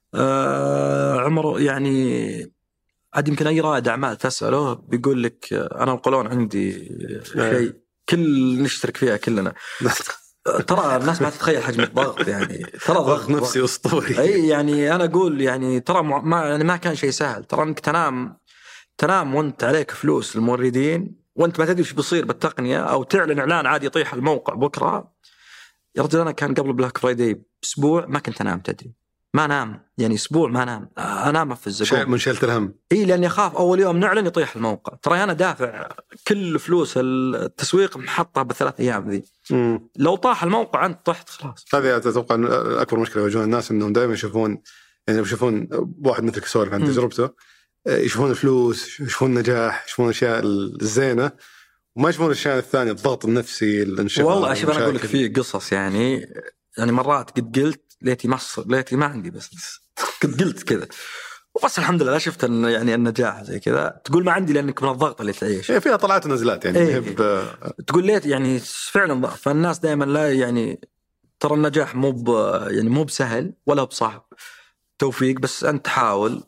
عمر يعني عاد يمكن اي رائد اعمال تساله بيقول لك انا القولون عندي شيء كل نشترك فيها كلنا. ترى الناس ما تتخيل حجم الضغط، يعني ترى ضغط نفسي اسطوري. اي يعني انا اقول يعني ترى ما كان شيء سهل. ترى انك تنام وانت عليك فلوس الموردين وانت ما تدري ايش بيصير بالتقنيه، او تعلن اعلان عادي يطيح الموقع بكره. يا رجل انا كان قبل بلاك فرايداي باسبوع ما كنت انام، تدري ما نام يعني اسبوع ما نام، انام في الزقوم من شلت الهم. اي لاني اخاف اول يوم نعلن يطيح الموقع. ترى انا دافع كل فلوس التسويق محطها بالثلاث ايام ذي. لو طاح الموقع انت طحت خلاص. هذه اتوقع اكبر مشكله يواجهون الناس، انهم دائما يشوفون واحد مثلك سولف عن تجربته، يشوفون الفلوس، يشوفون النجاح، يشوفون الاشياء الزينه، وما يشوفون الاشياء الثانيه، الضغط النفسي، الانشغال. والله اشوف انا اقول لك في قصص يعني مرات قد قلت ليتي ما عندي بس كنت قلت كذا، وبس الحمد لله شفت ان يعني النجاح زي كذا. تقول ما عندي لانك من الضغط اللي تعيش فيها طلعات ونزلات يعني. تقول ليت يعني فعلا ضعف. فالناس دائما لا يعني ترى النجاح مو بسهل ولا بصعب، توفيق. بس انت حاول،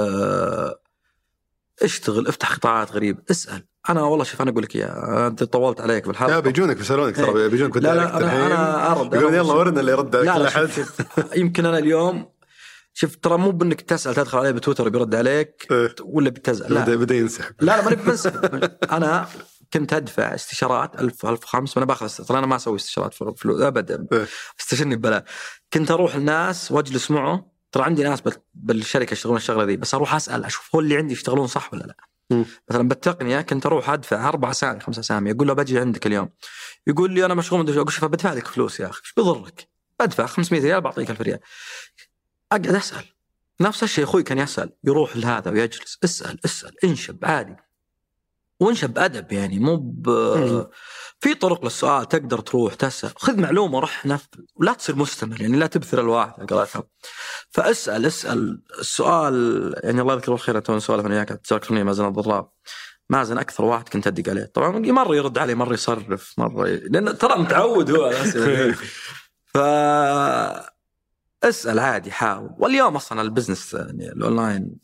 اشتغل، افتح قطاعات غريبة، اسأل. انا والله شوف انا اقول لك يا انت طولت عليك بالحلقه. لا بيجونك بيسالونك ترى بيجونك. لا انا ارد يقولون يلا ورنا اللي يرد عليك. لا شوف يمكن انا اليوم شوف ترى مو بانك تسال تدخل عليه بتويتر بيرد عليك ولا بتزعل. لا بدا ينسحب. لا ماني بنسحب. انا كنت ادفع استشارات 1000 انا باخذ ترى انا ما اسوي استشارات فلوس ابدا. استشرني ببلاش. كنت اروح الناس واجلس معه. ترى عندي ناس بالشركه يشتغلون الشغله ذي، بس اروح اسال اشوف هو اللي عندي يشتغلون صح ولا لا. مثلا بالتقنيه كنت اروح ادفع 4 أسامي 5 أسامي، اقول له بجي عندك اليوم، يقول لي انا مشغول. اقول شوف بدفع لك فلوس يا اخي ايش بيضرك، بدفع 500 ريال بعطيك 1000 ريال. اقعد اسال نفس الشيء. اخوي كان يسال، يروح لهذا ويجلس، اسال انشب عادي، وانشب بأدب يعني مو في طرق للسؤال. تقدر تروح تسأل، خذ معلومة وروح نفذ، ولا تصير مستمر يعني لا تبثر الواحد قرأتها. فاسأل السؤال يعني. الله يذكره الخير تو نسولف انا وياك تذكرني مازن الضراب. مازن اكثر واحد كنت ادق عليه طبعا، مرة يرد علي مرة يصرف مرة لان ترى متعود هو على اسأل عادي، حاول. واليوم اصلا البزنس يعني الاونلاين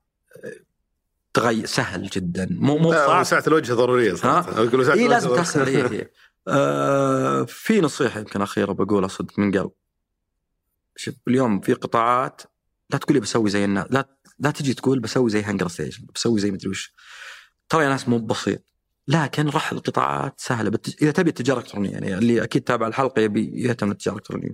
تغير سهل جدا، مو صعب. ساعة الوجه ضرورية صراحة. إيه لازم تسأل. إيه في نصيحة يمكن أخيرة بقولها صدق من قلب. شوف اليوم في قطاعات لا تقولي بسوي زي الناس، لا تجي تقول بسوي زي هانجر ستيشن، بسوي زي مدري وش. ترى يا ناس مو بسيط، لكن رح القطاعات سهلة. إذا تبي التجارة الإلكترونية يعني اللي أكيد تابع الحلقة يبي يهتم بالتجارة الإلكترونية،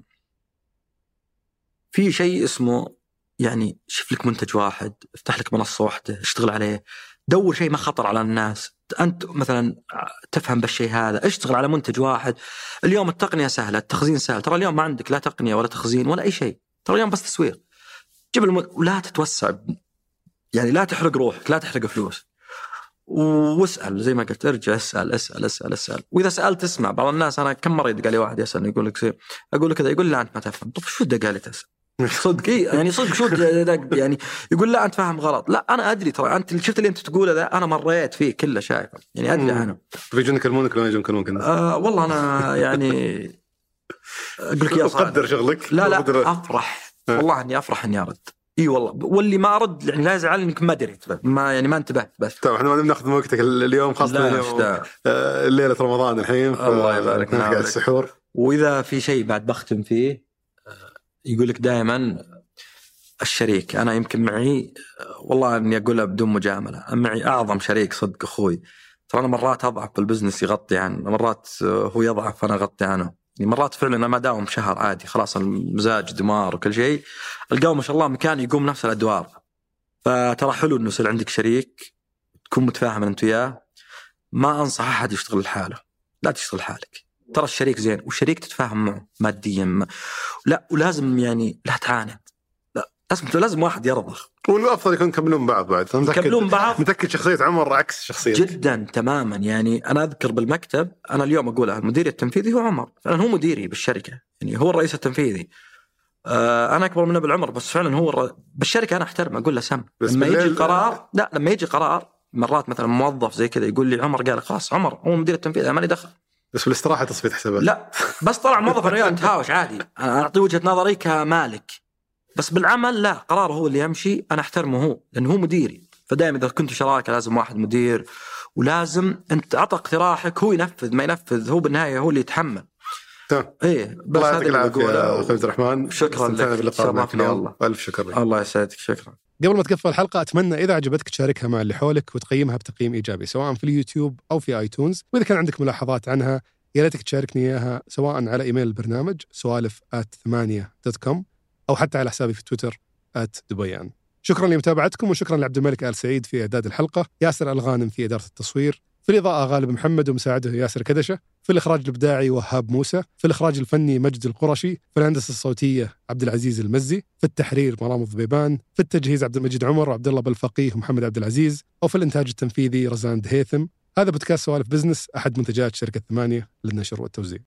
في شيء اسمه يعني شوف لك منتج واحد، افتح لك منصة واحدة، اشتغل عليه، دور شيء ما خطر على الناس. أنت مثلا تفهم بالشيء هذا، اشتغل على منتج واحد. اليوم التقنية سهلة، التخزين سهل. ترى اليوم ما عندك لا تقنية ولا تخزين ولا أي شيء. ترى اليوم بس تسويق. جيب ولا تتوسع يعني، لا تحرق روحك، لا تحرق فلوس، واسأل زي ما قلت. ارجع اسأل. وإذا سألت اسمع. بعض الناس أنا كم مرة يدق لي واحد يسألني يقول لك أقول له كذا، يقول لا أنت ما تفهم. طب شو دق لي تسأل؟ صدق يعني صدق شو يعني يقول لا أنت فاهم غلط. لا أنا أدري، ترى أنت شفت اللي أنت تقوله ذا أنا مريت فيه كله، شايفه يعني أدري عنه. بيجون يكلمونك ولا يجون يكلمونك؟ والله أنا يعني أقول لك يا صاحبي قدر شغلك. لا أفرح والله إني أفرح إني أرد. اي والله، واللي ما ارد يعني لا يزعل انك ما دريت، ما يعني ما انتبهت بس. طيب احنا ما بناخذ وقتك اليوم، خاصه اليوم ليله رمضان الحين، الله يبارك نلحق السحور. واذا في شيء بعد بختم فيه، يقول لك دائما الشريك. انا يمكن معي والله اني اقولها بدون مجامله، معي اعظم شريك صدق اخوي. ترى انا مرات اضعف بالبزنس يغطي عنه، مرات هو يضعف انا اغطي عنه. يعني مرات فعلا انا ما داوم شهر عادي خلاص المزاج دمار وكل شيء، القاه ما شاء الله مكان يقوم نفس الادوار. فترى حلو انه يصير عندك شريك تكون متفاهم انت وياه. ما انصح احد يشتغل لحاله، لا تشتغل حالك. ترى الشريك زين، والشريك تتفاهم معه ماديا لا، ولازم يعني لا تعاند، لا لازم واحد يرضخ. والافضل يكون يكملون بعض. يكملون بعض. متأكد شخصية عمر عكس شخصية جدا تماما. يعني انا اذكر بالمكتب، انا اليوم اقولها، المدير التنفيذي هو عمر، فعلا هو مديري بالشركه، يعني هو الرئيس التنفيذي. انا اكبر منه بالعمر، بس فعلا هو بالشركه انا احترمه، اقول له سم. لما يجي قرار، لا لما يجي قرار مرات مثلا موظف زي كذا يقول لي عمر، قال خلاص عمر هو مدير التنفيذي، انا ماني دخل. بس بالاستراحه تصفيه حسابات. لا بس طلع موظف انا نتهاوش عادي، انا اعطي وجهه نظري كمالك، بس بالعمل لا، قراره هو اللي يمشي، انا احترمه هو لانه هو مديري. فدائما اذا كنت شراكه لازم واحد مدير، ولازم انت اعطى اقتراحك هو ينفذ، ما ينفذ هو بالنهايه هو اللي يتحمل. تمام. ايه بس الله يعطيك العافيه اخوي عبد الرحمن، شكرا لك، شرفنا والله. الف شكر لك. الله يسعدك، شكرا. قبل ما تقفل الحلقه اتمنى اذا عجبتك تشاركها مع اللي حولك وتقيمها بتقييم ايجابي سواء في اليوتيوب او في ايتونز، واذا كان عندك ملاحظات عنها يا ريتك تشاركني اياها سواء على ايميل البرنامج سوالف@8.com او حتى على حسابي في تويتر @دبيان. شكرا لمتابعتكم، وشكرا لعبد الملك آل سعيد في اعداد الحلقه، ياسر الغانم في اداره التصوير، في الإضاءة غالب محمد ومساعده ياسر كدشة، في الإخراج الإبداعي وهاب موسى، في الإخراج الفني مجد القرشي، في الهندسة الصوتية عبد العزيز المزي، في التحرير مرام الضبيبان، في التجهيز عبد المجيد عمر وعبد الله بالفقيه ومحمد عبد العزيز، وفي الإنتاج التنفيذي رزان دهيثم. هذا بودكاست سوالف بزنس، أحد منتجات شركة 8 للنشر والتوزيع.